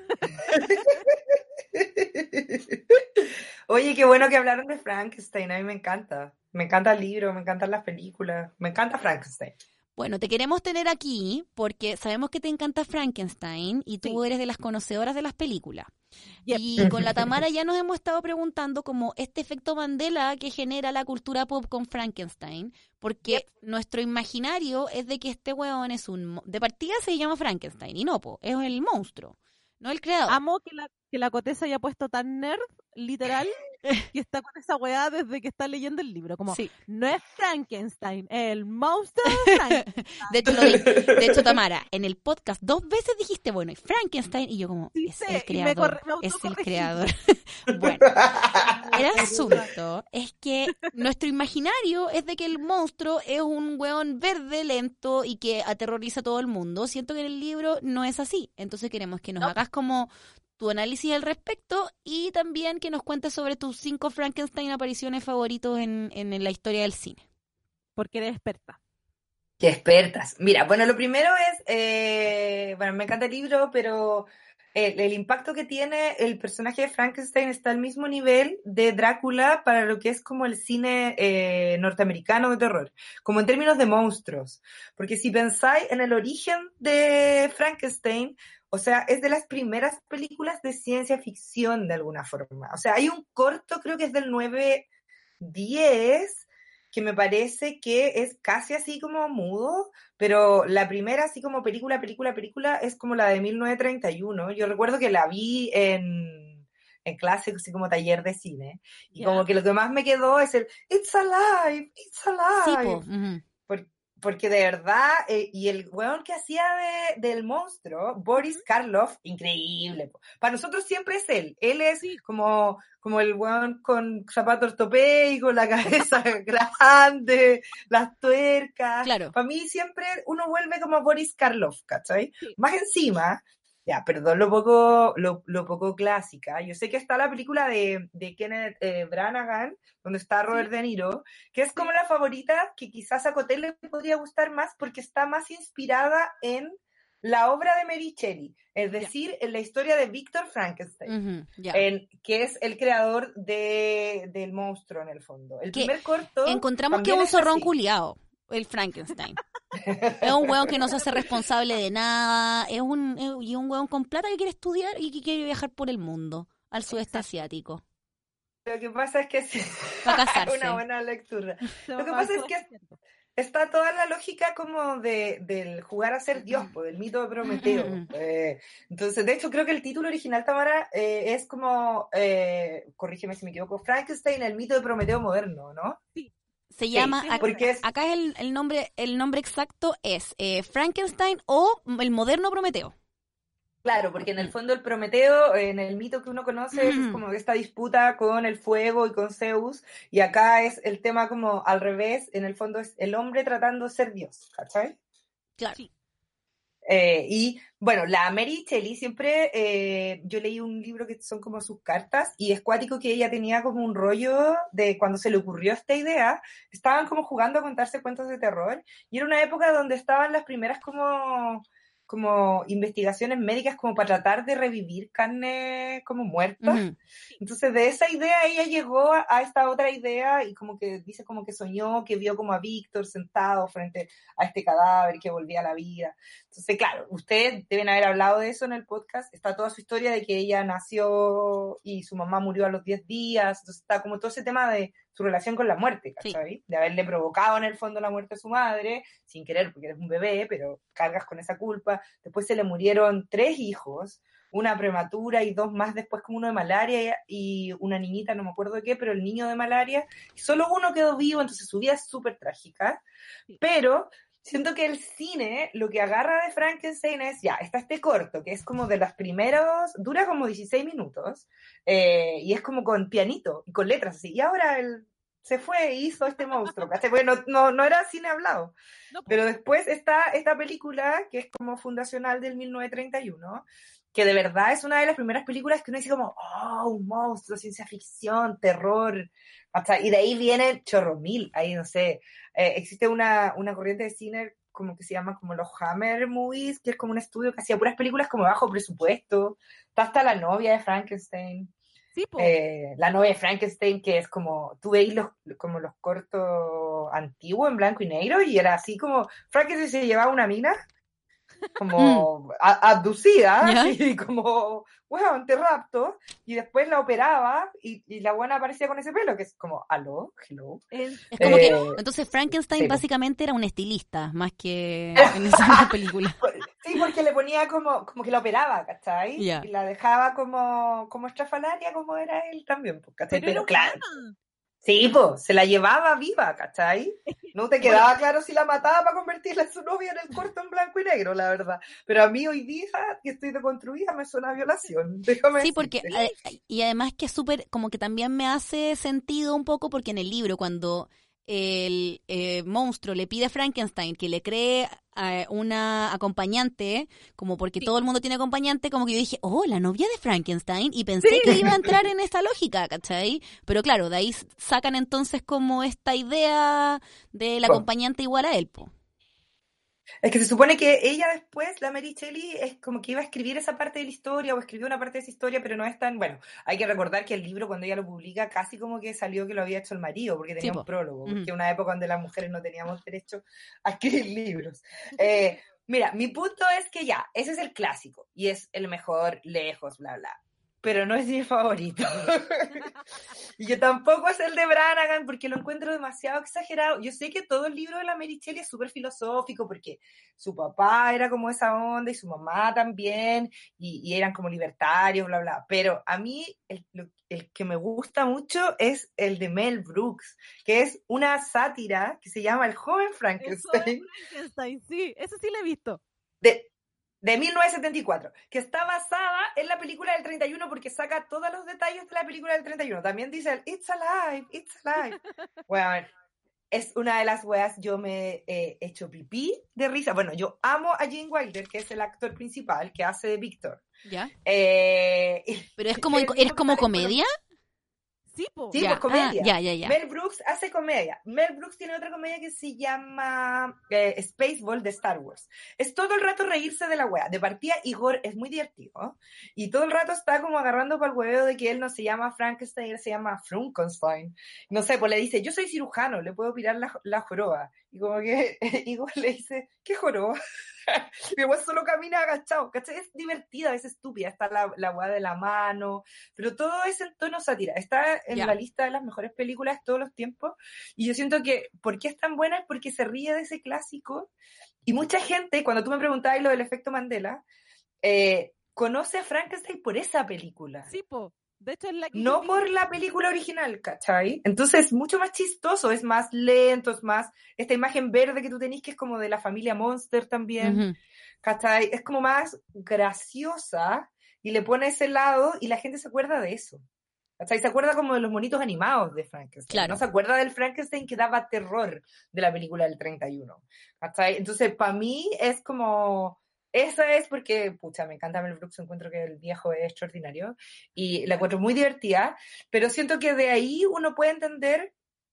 Oye, qué bueno que hablaron de Frankenstein, a mí me encanta. Me encanta el libro, me encantan las películas, me encanta Frankenstein. Bueno, te queremos tener aquí porque sabemos que te encanta Frankenstein y tú Sí. eres de las conocedoras de las películas. Yep. Y con la Tamara ya nos hemos estado preguntando como este efecto Mandela que genera la cultura pop con Frankenstein, porque Yep. nuestro imaginario es de que este weón es un... mo- De partida se llama Frankenstein, y no, po, es el monstruo, no el creador. Amo que la, que la Coté se haya puesto tan nerd, literal, que está con esa weá desde que está leyendo el libro. Como, Sí. no es Frankenstein, el monstruo de Frankenstein. De hecho, lo di- de hecho, Tamara, en el podcast dos veces dijiste, bueno, y Frankenstein, y yo como, Sí es sé, el y me creador, corre- me es el autocorregí. creador. Bueno, el asunto es que nuestro imaginario es de que el monstruo es un weón verde lento y que aterroriza a todo el mundo. Siento que en el libro no es así. Entonces queremos que nos No. hagas como tu análisis al respecto y también que nos cuentes sobre tus cinco Frankenstein apariciones favoritos en, en la historia del cine. Porque eres experta. Qué expertas. Mira, bueno, lo primero es, eh, bueno, me encanta el libro, pero el, el impacto que tiene el personaje de Frankenstein está al mismo nivel de Drácula para lo que es como el cine eh, norteamericano de terror, como en términos de monstruos. Porque si pensáis en el origen de Frankenstein, o sea, es de las primeras películas de ciencia ficción de alguna forma. O sea, hay un corto, creo que es del nueve diez, que me parece que es casi así como mudo, pero la primera así como película, película, película es como la de mil novecientos treinta y uno. Yo recuerdo que la vi en, en clase, así como taller de cine, y Ya. como que lo que más me quedó es el It's alive, it's Sí, alive. po. Ujú. Por- porque de verdad, eh, y el weón que hacía de, del monstruo, Boris Karloff, increíble. po. Para nosotros siempre es él. Él es Sí. como, como el weón con zapatos ortopédicos, la cabeza grande, las tuercas. Claro. Para mí siempre uno vuelve como Boris Karloff, ¿cachai? Sí. Más encima, ya, perdón lo poco, lo, lo poco clásica. Yo sé que está la película de, de Kenneth eh, Branagh, donde está Robert Sí. De Niro, que es como la favorita, que quizás a Cotel le podría gustar más porque está más inspirada en la obra de Mary Shelley, es decir, yeah. en la historia de Víctor Frankenstein, uh-huh, yeah. en, que es el creador de, del monstruo en el fondo. El primer corto... Encontramos que es un zorrón culiao, el Frankenstein. Es un weón que no se hace responsable de nada, es un, es, y un weón con plata que quiere estudiar y que quiere viajar por el mundo, al sudeste Exacto. asiático. Lo que pasa es que sí. Para casarse. Una buena lectura. Lo que pasa es que está toda la lógica como de, del jugar a ser Dios, pues, del mito de Prometeo. eh, entonces, de hecho, creo que el título original, Tamara, eh, es como, eh, corrígeme si me equivoco, Frankenstein, el mito de Prometeo moderno, ¿no? Sí. Se llama, sí, acá, es, acá el, el nombre el nombre exacto es eh, Frankenstein o el moderno Prometeo. Claro, porque en el fondo el Prometeo, en el mito que uno conoce, es como esta disputa con el fuego y con Zeus, y acá es el tema como al revés, en el fondo es el hombre tratando de ser Dios, ¿cachai? Claro. Eh, y bueno, la Mary Shelley siempre, eh, yo leí un libro que son como sus cartas, y es cuático que ella tenía como un rollo de cuando se le ocurrió esta idea, estaban como jugando a contarse cuentos de terror, y era una época donde estaban las primeras como... como investigaciones médicas como para tratar de revivir carne como muerta. Uh-huh. Entonces de esa idea ella llegó a, a esta otra idea y como que dice como que soñó, que vio como a Víctor sentado frente a este cadáver que volvía a la vida. Entonces claro, ustedes deben haber hablado de eso en el podcast, está toda su historia de que ella nació y su mamá murió a los diez días, entonces está como todo ese tema de su relación con la muerte, ¿cachai? Sí. De haberle provocado en el fondo la muerte a su madre, sin querer porque eres un bebé, pero cargas con esa culpa. Después se le murieron tres hijos, una prematura y dos más después como uno de malaria y una niñita, no me acuerdo de qué, pero el niño de malaria, y solo uno quedó vivo, entonces su vida es súper trágica, sí. Pero siento que el cine lo que agarra de Frankenstein es, ya, está este corto, que es como de los primeros, dura como dieciséis minutos, eh, y es como con pianito y con letras así, y ahora él se fue e hizo este monstruo, ¿cachai? Bueno, no, no, no era cine hablado, no, pero después está esta película, que es como fundacional del mil novecientos treinta y uno, que de verdad es una de las primeras películas que uno dice como, oh, un monstruo, ciencia ficción, terror, hasta, y de ahí viene chorro mil, ahí no sé, eh, existe una, una corriente de cine como que se llama como los Hammer Movies, que es como un estudio que hacía puras películas como bajo presupuesto, está hasta La novia de Frankenstein, sí, eh, La novia de Frankenstein, que es como, tú veis los, como los cortos antiguos en blanco y negro, y era así como, Frankenstein se llevaba una mina, como a, abducida, y como, bueno, te rapto, y después la operaba, y, y la buena aparecía con ese pelo, que es como, ¿aló? ¿Hello? Es como eh, que, entonces Frankenstein sí, básicamente era un estilista, más que en esa película. Sí, porque le ponía como, como que la operaba, ¿cachai? Yeah. Y la dejaba como, como estrafalaria, como era él también, ¿cachai? Pero, Pero claro. Sí, pues, se la llevaba viva, ¿cachai? No te quedaba bueno, claro si la mataba para convertirla en su novia en el corto en blanco y negro, la verdad. Pero a mí hoy día, que estoy deconstruida, me suena a violación. Déjame sí, porque, eh, y además que es súper, como que también me hace sentido un poco, porque en el libro, cuando el eh, monstruo le pide a Frankenstein que le cree a una acompañante, como porque sí. todo el mundo tiene acompañante, como que yo dije, oh, la novia de Frankenstein, y pensé sí. que iba a entrar en esa lógica, ¿cachai? Pero claro, de ahí sacan entonces como esta idea del acompañante igual a él, po. Es que se supone que ella después, la Mary Shelley, es como que iba a escribir esa parte de la historia o escribió una parte de esa historia, pero no es tan... Bueno, hay que recordar que el libro, cuando ella lo publica, casi como que salió que lo había hecho el marido, porque tenía sí, un prólogo, porque es uh-huh. una época donde las mujeres no teníamos derecho a escribir libros. Eh, mira, mi punto es que ya, ese es el clásico, y es el mejor lejos, bla, bla. Pero no es mi favorito. Y que tampoco es el de Branagh, porque lo encuentro demasiado exagerado. Yo sé que todo el libro de la Mary Shelley es súper filosófico, porque su papá era como esa onda, y su mamá también, y, y eran como libertarios, bla, bla. Pero a mí, el, el que me gusta mucho es el de Mel Brooks, que es una sátira que se llama El joven Frankenstein. El joven Frankenstein, sí, eso sí lo he visto. De... de mil novecientos setenta y cuatro, que está basada en la película del treinta y uno porque saca todos los detalles de la película del treinta y uno. También dice el It's Alive, It's Alive. Bueno, es una de las weas, yo me he hecho pipí de risa. Bueno, yo amo a Gene Wilder, que es el actor principal, que hace de Víctor. ¿Ya? Eh, ¿Pero es como, ¿eres como comedia? Sí, po. Sí, pues comedia. Ah, ya, ya, ya. Mel Brooks hace comedia. Mel Brooks tiene otra comedia que se llama eh, Spaceball de Star Wars. Es todo el rato reírse de la wea. De partida, Igor es muy divertido, ¿no? Y todo el rato está como agarrando para el hueveo de que él no se llama Frankenstein, él se llama Frankenstein. No sé, pues le dice, yo soy cirujano, le puedo operar la, la joroba. Y como que Igor le dice, ¿qué joroba? Mi abuelo solo camina agachado, ¿cachai? Es divertida, es estúpida, está la, la weá de la mano, pero todo es en tono sátira, está en yeah. la lista de las mejores películas de todos los tiempos, y yo siento que, ¿por qué es tan buena? Es porque se ríe de ese clásico, y mucha gente, cuando tú me preguntabas lo del efecto Mandela, eh, conoce a Frankenstein por esa película. Sí, po. De hecho, es la que no por la película original, ¿cachai? Entonces es mucho más chistoso, es más lento, es más esta imagen verde que tú tenés que es como de la familia Monster también, uh-huh. ¿cachai? Es como más graciosa y le pone ese lado y la gente se acuerda de eso, ¿cachai? Se acuerda como de los monitos animados de Frankenstein, claro. No se acuerda del Frankenstein que daba terror de la película del treinta y uno, ¿cachai? Entonces para mí es como... Esa es porque, pucha, me encanta Mel Brooks, encuentro que el viejo es extraordinario y la encuentro muy divertida, pero siento que de ahí uno puede entender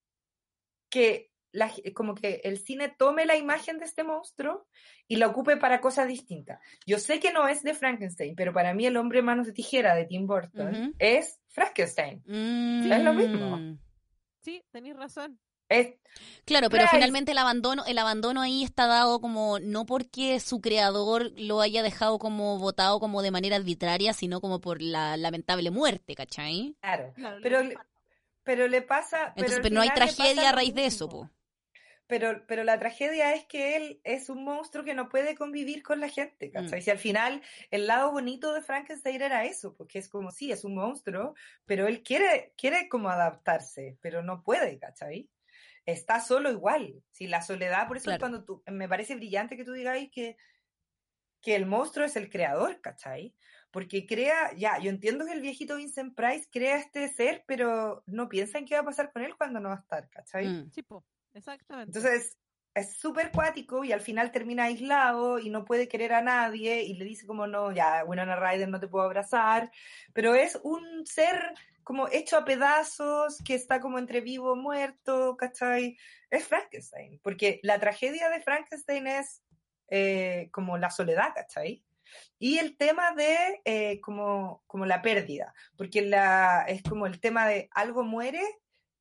que la, como que el cine tome la imagen de este monstruo y la ocupe para cosas distintas. Yo sé que no es de Frankenstein, pero para mí El hombre manos de tijera de Tim Burton uh-huh. es Frankenstein. Mm. Es lo mismo. Sí, tenés razón. Es, claro, pero finalmente el abandono, el abandono ahí está dado como no porque su creador lo haya dejado como votado como de manera arbitraria, sino como por la lamentable muerte, ¿cachai? Claro, claro pero, le, pero le pasa... Entonces, pero, pero no hay tragedia a raíz de eso, po. Pero, pero la tragedia es que él es un monstruo que no puede convivir con la gente, ¿cachai? Mm. Si al final el lado bonito de Frankenstein era eso, porque es como, sí, es un monstruo, pero él quiere, quiere como adaptarse, pero no puede, ¿cachai? Está solo igual, si la soledad, por eso claro. es cuando tú, me parece brillante que tú digáis que, que el monstruo es el creador, ¿cachai? Porque crea, ya, yo entiendo que el viejito Vincent Price crea este ser, pero no piensa en qué va a pasar con él cuando no va a estar, ¿cachai? Mm. Sí, po. Exactamente. Entonces, es súper cuático y al final termina aislado y no puede querer a nadie y le dice como, no, ya, Winona Ryder no te puedo abrazar, pero es un ser... como hecho a pedazos, que está como entre vivo o muerto, ¿cachai? Es Frankenstein, porque la tragedia de Frankenstein es eh, como la soledad, ¿cachai? Y el tema de eh, como, como la pérdida, porque la, es como el tema de algo muere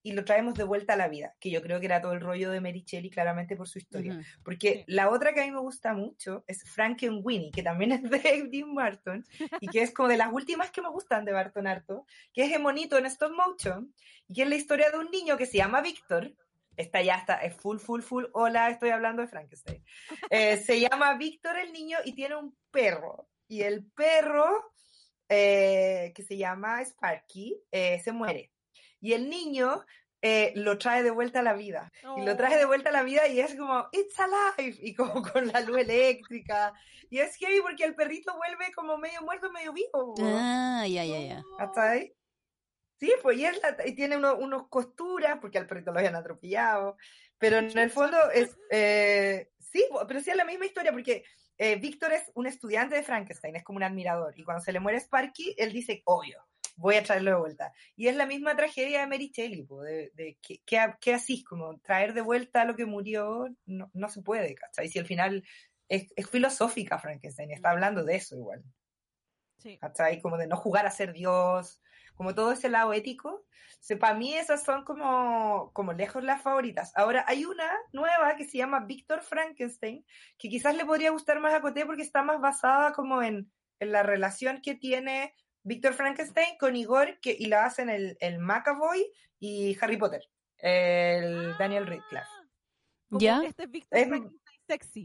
y lo traemos de vuelta a la vida, que yo creo que era todo el rollo de Mary Shelley, claramente por su historia. Uh-huh. Porque sí. La otra que a mí me gusta mucho es Frankenweenie, que también es de Tim Burton, y que es como de las últimas que me gustan de Burton harto, que es el monito en stop motion, y que es la historia de un niño que se llama Víctor. Esta ya está, es full, full, full, hola, estoy hablando de Frankenstein. Eh, se llama Víctor el niño y tiene un perro, y el perro, eh, que se llama Sparky, eh, se muere. Y el niño eh, lo trae de vuelta a la vida. Oh. Y lo trae de vuelta a la vida y es como, it's alive. Y como con la luz eléctrica. Y es heavy porque el perrito vuelve como medio muerto, medio vivo. Ah, ya, ya, ya. ¿Hasta ahí? Sí, pues y, es la, y tiene unos uno costuras porque al perrito lo habían atropellado. Pero en el fondo es... Eh, sí, pero sí es la misma historia porque eh, Víctor es un estudiante de Frankenstein, es como un admirador. Y cuando se le muere Sparky, él dice, obvio, voy a traerlo de vuelta. Y es la misma tragedia de Mary Shelley, de, de que, que, que así, como traer de vuelta lo que murió, no, no se puede, ¿cachai? Si al final es, es filosófica Frankenstein, está hablando de eso igual. Sí. ¿Cachai? Como de no jugar a ser Dios, como todo ese lado ético. O sea, para mí esas son como, como lejos las favoritas. Ahora hay una nueva que se llama Víctor Frankenstein, que quizás le podría gustar más a Coté porque está más basada como en, en la relación que tiene Víctor Frankenstein con Igor, que, y la hacen el, el McAvoy y Harry Potter, el Daniel Radcliffe. ¿Ya? Este es Víctor es... Frankenstein sexy.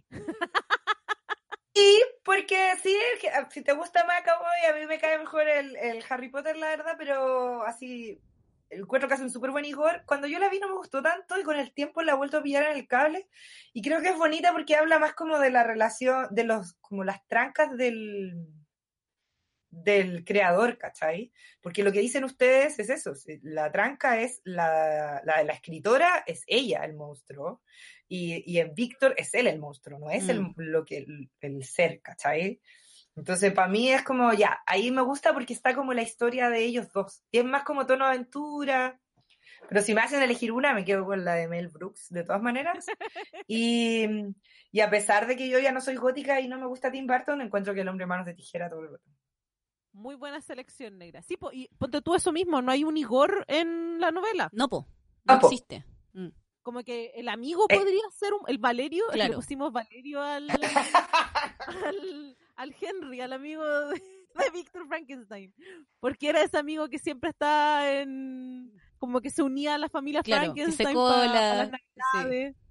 Y porque sí, si te gusta McAvoy, a mí me cae mejor el, el Harry Potter, la verdad, pero así, encuentro que hace un súper buen Igor. Cuando yo la vi no me gustó tanto y con el tiempo la he vuelto a pillar en el cable. Y creo que es bonita porque habla más como de la relación, de los como las trancas del... del creador, ¿cachai? Porque lo que dicen ustedes es eso, la tranca es la, la, la escritora, es ella el monstruo, y, y en Víctor es él el monstruo, no es mm. el, lo que, el, el ser, ¿cachai? Entonces para mí es como, ya, ahí me gusta porque está como la historia de ellos dos, y es más como tono aventura, pero si me hacen elegir una, me quedo con la de Mel Brooks, de todas maneras, y, y a pesar de que yo ya no soy gótica y no me gusta Tim Burton, encuentro que El hombre manos de tijera todo el rato. Muy buena selección, negra. Sí, po, y ponte tú eso mismo, ¿no hay un Igor en la novela? No, po, no ah, existe. Mm. Como que el amigo eh. podría ser un, el Valerio, claro. Le pusimos Valerio al, al, al Henry, al amigo de, de Víctor Frankenstein, porque era ese amigo que siempre está en, como que se unía a las familias claro, Frankenstein que se cola, para las navidades. Sí.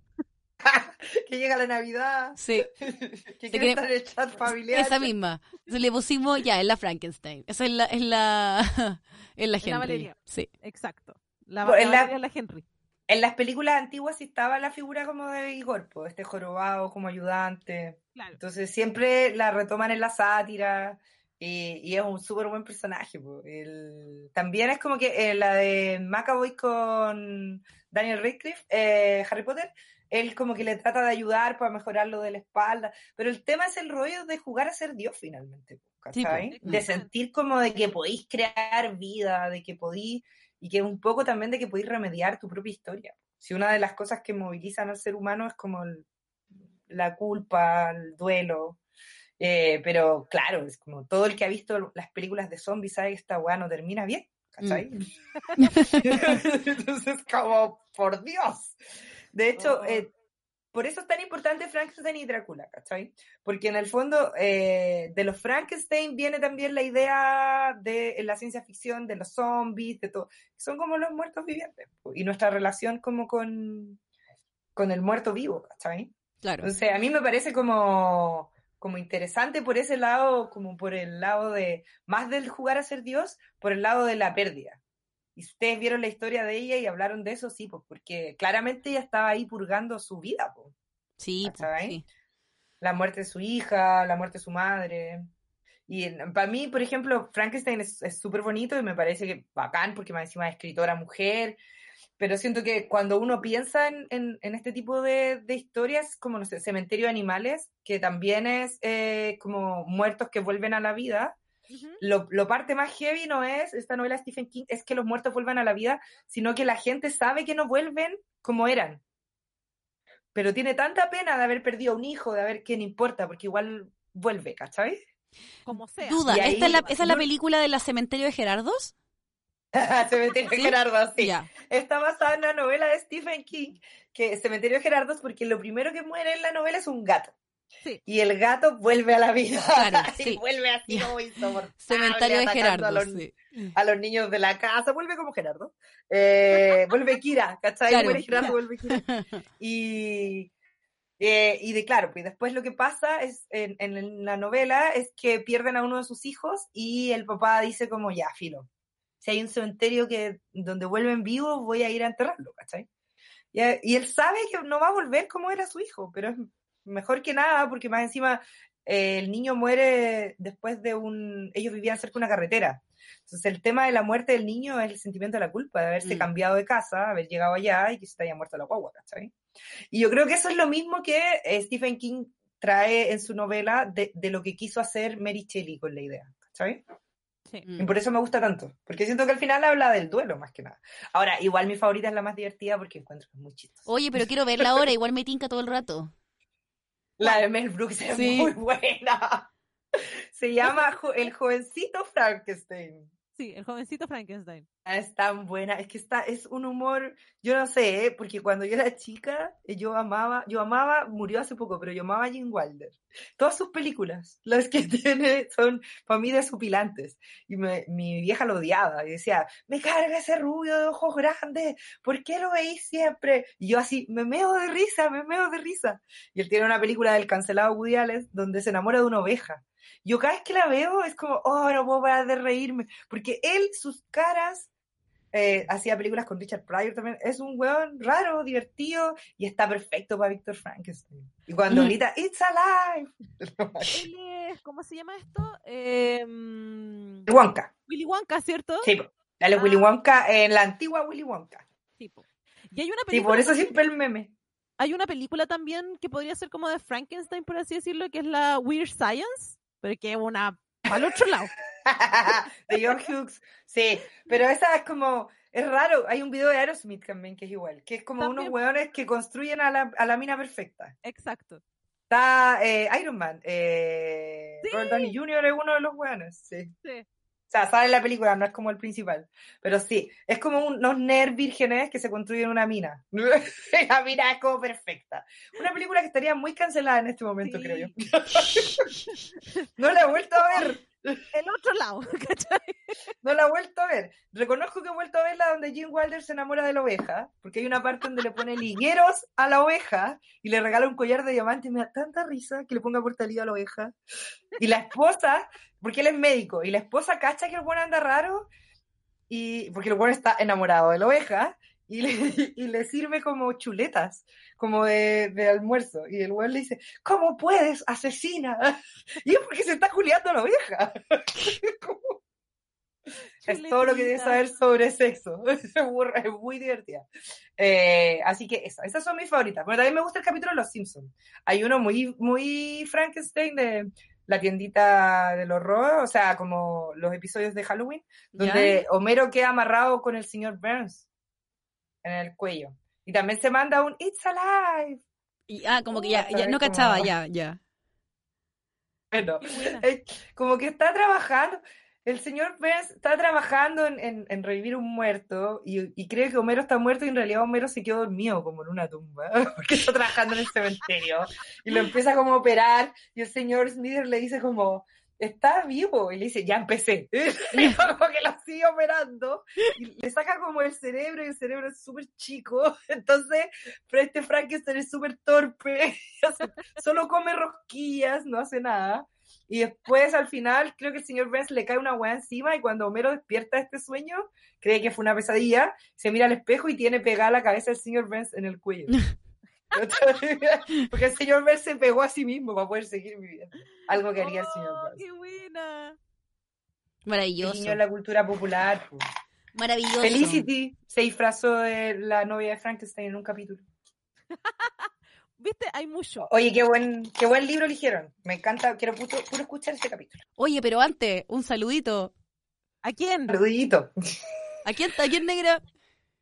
Que llega la Navidad. Sí. Que quiere estar en el chat familiar. Esa misma. Entonces le pusimos ya, es la Frankenstein. Esa es la, es la, es la Henry. La Valeria. Sí. Exacto. La, bueno, la en Valeria la, es la Henry. En las películas antiguas sí estaba la figura como de Igor, pues, este jorobado como ayudante. Claro. Entonces siempre la retoman en la sátira. Y, y es un súper buen personaje. Pues. El, también es como que eh, la de McAvoy con Daniel Radcliffe, eh, Harry Potter, él como que le trata de ayudar para mejorar lo de la espalda, pero el tema es el rollo de jugar a ser Dios finalmente, ¿cachai? Sí, pues. De sentir como de que podéis crear vida, de que podéis, y que un poco también de que podéis remediar tu propia historia. Si una de las cosas que movilizan al ser humano es como el, la culpa, el duelo, eh, pero claro, es como todo el que ha visto las películas de zombies sabe que esta weá no termina bien, ¿cachai? Mm. Entonces como, por Dios. De hecho, oh. eh, por eso es tan importante Frankenstein y Drácula, ¿cachai? Porque en el fondo eh, de los Frankenstein viene también la idea de en la ciencia ficción de los zombies, de todo. Son como los muertos vivientes. Y nuestra relación como con, con el muerto vivo, ¿cachai? Claro. Entonces a mí me parece como, como interesante por ese lado, como por el lado de, más del jugar a ser Dios, por el lado de la pérdida. Y si ustedes vieron la historia de ella y hablaron de eso, sí, pues porque claramente ella estaba ahí purgando su vida, pues. Sí, pues, sí. La muerte de su hija, la muerte de su madre. Y para mí, por ejemplo, Frankenstein es súper bonito y me parece que bacán porque más encima es escritora mujer, pero siento que cuando uno piensa en, en, en este tipo de, de historias, como, no sé, Cementerio de Animales, que también es eh, como muertos que vuelven a la vida, Uh-huh. Lo, lo parte más heavy no es esta novela de Stephen King, es que los muertos vuelvan a la vida, sino que la gente sabe que no vuelven como eran, pero tiene tanta pena de haber perdido a un hijo, de haber que no importa, porque igual vuelve, ¿cachai? Como sea. Duda, ahí, ¿esta es la, ¿esa es la película de la Cementerio de Gerardos? Cementerio de Gerardos, sí. Yeah. está basada en una novela de Stephen King, que Cementerio de Gerardos, porque lo primero que muere en la novela es un gato. Sí. Y el gato vuelve a la vida. Claro, y sí. vuelve así como insoportable. Cementerio de Gerardo, a los, sí. a los niños de la casa. Vuelve como Gerardo. Eh, vuelve Kira, ¿cachai? Claro. Muere Gerardo, vuelve Kira. Y, eh, y de claro, pues después lo que pasa es en, en la novela es que pierden a uno de sus hijos y el papá dice como, ya, filo. Si hay un cementerio que donde vuelven vivos, voy a ir a enterrarlo, ¿cachai? Y, y él sabe que no va a volver como era su hijo, pero es mejor que nada, porque más encima eh, el niño muere después de un... Ellos vivían cerca de una carretera. Entonces el tema de la muerte del niño es el sentimiento de la culpa, de haberse mm. cambiado de casa, haber llegado allá y que se te haya muerto la guagua, ¿cachai? Y yo creo que eso es lo mismo que eh, Stephen King trae en su novela de, de lo que quiso hacer Mary Shelley con la idea, ¿cachai? Sí. Y por eso me gusta tanto, porque siento que al final habla del duelo más que nada. Ahora, igual mi favorita es la más divertida porque encuentro que es muy chistosa. Oye, pero quiero verla ahora, igual me tinca todo el rato. La de Mel Brooks es sí. muy buena. Se llama El jovencito Frankenstein. Sí, El jovencito Frankenstein. Es tan buena, es que está, es un humor, yo no sé, ¿eh? Porque cuando yo era chica, yo amaba, yo amaba, murió hace poco, pero yo amaba a Gene Wilder. Todas sus películas, las que tiene, son para mí desupilantes. Y me, mi vieja lo odiaba, y decía, me carga ese rubio de ojos grandes, ¿por qué lo veis siempre? Y yo así, me meo de risa, me meo de risa. Y él tiene una película del cancelado Woody Allen, donde se enamora de una oveja. Yo cada vez que la veo es como, oh, no puedo parar de reírme, porque él, sus caras, eh, hacía películas con Richard Pryor también, es un weón raro, divertido, y está perfecto para Víctor Frankenstein. Y cuando mm. grita, It's alive. Él es, ¿cómo se llama esto? Eh, Wonka. Willy Wonka, ¿cierto? Sí, dale ah. Willy Wonka, en la antigua Willy Wonka. Sí, y hay una película. Sí, por eso siempre el meme. Hay una película también que podría ser como de Frankenstein, por así decirlo, que es la Weird Science, pero que es una al otro lado. De John Hughes, sí, pero esa es como, es raro, hay un video de Aerosmith también que es igual, que es como también. Unos hueones que construyen a la, a la mina perfecta. Exacto. Está eh, Iron Man, eh, sí. Robert Downey junior es uno de los hueones, sí. sí. O sea, sale en la película, no es como el principal, pero sí, es como unos nerds vírgenes que se construyen una mina. La mina es como perfecta. Una película que estaría muy cancelada en este momento, sí. creo yo. No la he vuelto a ver. El otro lado, ¿cachai? No la he vuelto a ver. Reconozco que he vuelto a verla donde Gene Wilder se enamora de la oveja, porque hay una parte donde le pone ligueros a la oveja y le regala un collar de diamante y me da tanta risa que le ponga portalillo a la oveja. Y la esposa, porque él es médico, y la esposa cacha que el bueno anda raro, y porque el bueno está enamorado de la oveja, y le, y le sirve como chuletas, como de, de almuerzo. Y el güey le dice, ¿cómo puedes, asesina? Y es porque se está juliando a la oveja. Es todo lo que debes saber sobre sexo. Es muy, es muy divertida. Eh, así que esa, esas son mis favoritas. Bueno, también me gusta el capítulo de Los Simpsons. Hay uno muy, muy Frankenstein de la tiendita del horror, o sea, como los episodios de Halloween, donde ¿ya? Homero queda amarrado con el señor Burns en el cuello. Y también se manda un It's alive. Y, ah, como que ya, ya no cachaba, como... ya, ya. Bueno, es, como que está trabajando, el señor Burns está trabajando en, en, en revivir un muerto y, y cree que Homero está muerto y en realidad Homero se quedó dormido como en una tumba, porque está trabajando en el cementerio y lo empieza como a operar y el señor Smithers le dice como, está vivo, y le dice, ya empecé, y como que lo sigue operando y le saca como el cerebro y el cerebro es súper chico, entonces este Frankenstein es súper torpe, solo come rosquillas, no hace nada. Y después, al final, creo que el señor Burns le cae una hueá encima y cuando Homero despierta de este sueño, cree que fue una pesadilla, se mira al espejo y tiene pegada la cabeza del señor Burns en el cuello. Porque el señor Burns se pegó a sí mismo para poder seguir viviendo. Algo que haría el señor Burns. ¡Qué buena! Maravilloso. El niño en la cultura popular. Pues. Maravilloso. Felicity se disfrazó de la novia de Frankenstein en un capítulo. ¿Viste? Hay mucho. Oye, qué buen, qué buen libro eligieron. Me encanta, quiero puro, puro escuchar este capítulo. Oye, pero antes, un saludito. ¿A quién? Saludito. ¿A quién, a quién negra?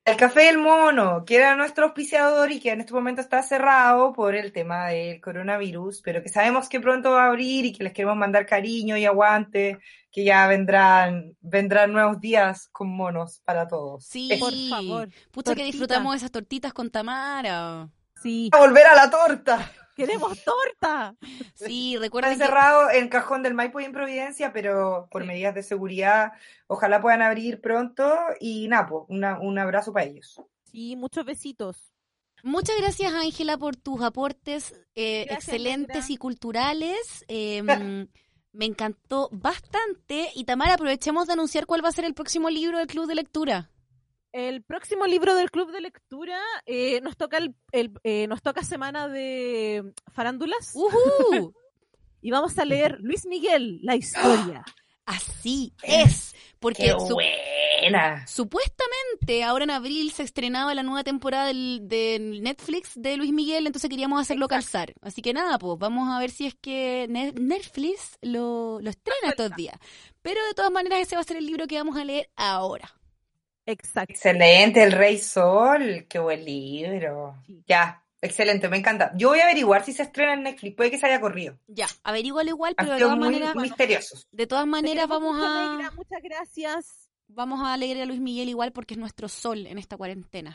El Café del Mono, que era nuestro auspiciador y que en este momento está cerrado por el tema del coronavirus, pero que sabemos que pronto va a abrir y que les queremos mandar cariño y aguante, que ya vendrán vendrán nuevos días con monos para todos. Sí, por favor. Pucha que disfrutamos de esas tortitas con Tamara. Sí. ¡A volver a la torta! ¡Queremos torta! Sí, recuerden Está que... cerrado en Cajón del Maipo y en Providencia, pero por sí. medidas de seguridad, ojalá puedan abrir pronto y Napo, una, un abrazo para ellos. Sí, muchos besitos. Muchas gracias, Ángela, por tus aportes eh, gracias, excelentes Negra. Y culturales. Eh, me encantó bastante. Y Tamara, aprovechemos de anunciar cuál va a ser el próximo libro del Club de Lectura. El próximo libro del Club de Lectura eh, nos toca el, el eh, nos toca semana de farándulas. Uh-huh. Y vamos a leer Luis Miguel, la historia. Así es, porque ¡qué buena! Su, supuestamente ahora en abril se estrenaba la nueva temporada del, de Netflix de Luis Miguel, entonces queríamos hacerlo Exacto. calzar. Así que nada, pues vamos a ver si es que Netflix lo, lo estrena estos días. Pero de todas maneras ese va a ser el libro que vamos a leer ahora. Exacto. Excelente, El Rey Sol, qué buen libro. Sí. Ya, excelente, me encanta. Yo voy a averiguar si se estrena en Netflix, puede que se haya corrido. Ya, averígualo igual, pero de todas muy maneras misteriosos. De todas maneras vamos a negra, muchas gracias. Vamos a leer a Luis Miguel igual porque es nuestro sol en esta cuarentena.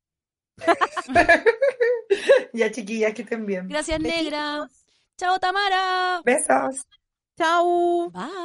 Ya, chiquillas, que estén bien. Gracias, Besitos. Negra. Chao, Tamara. Besos. Chao. Bye.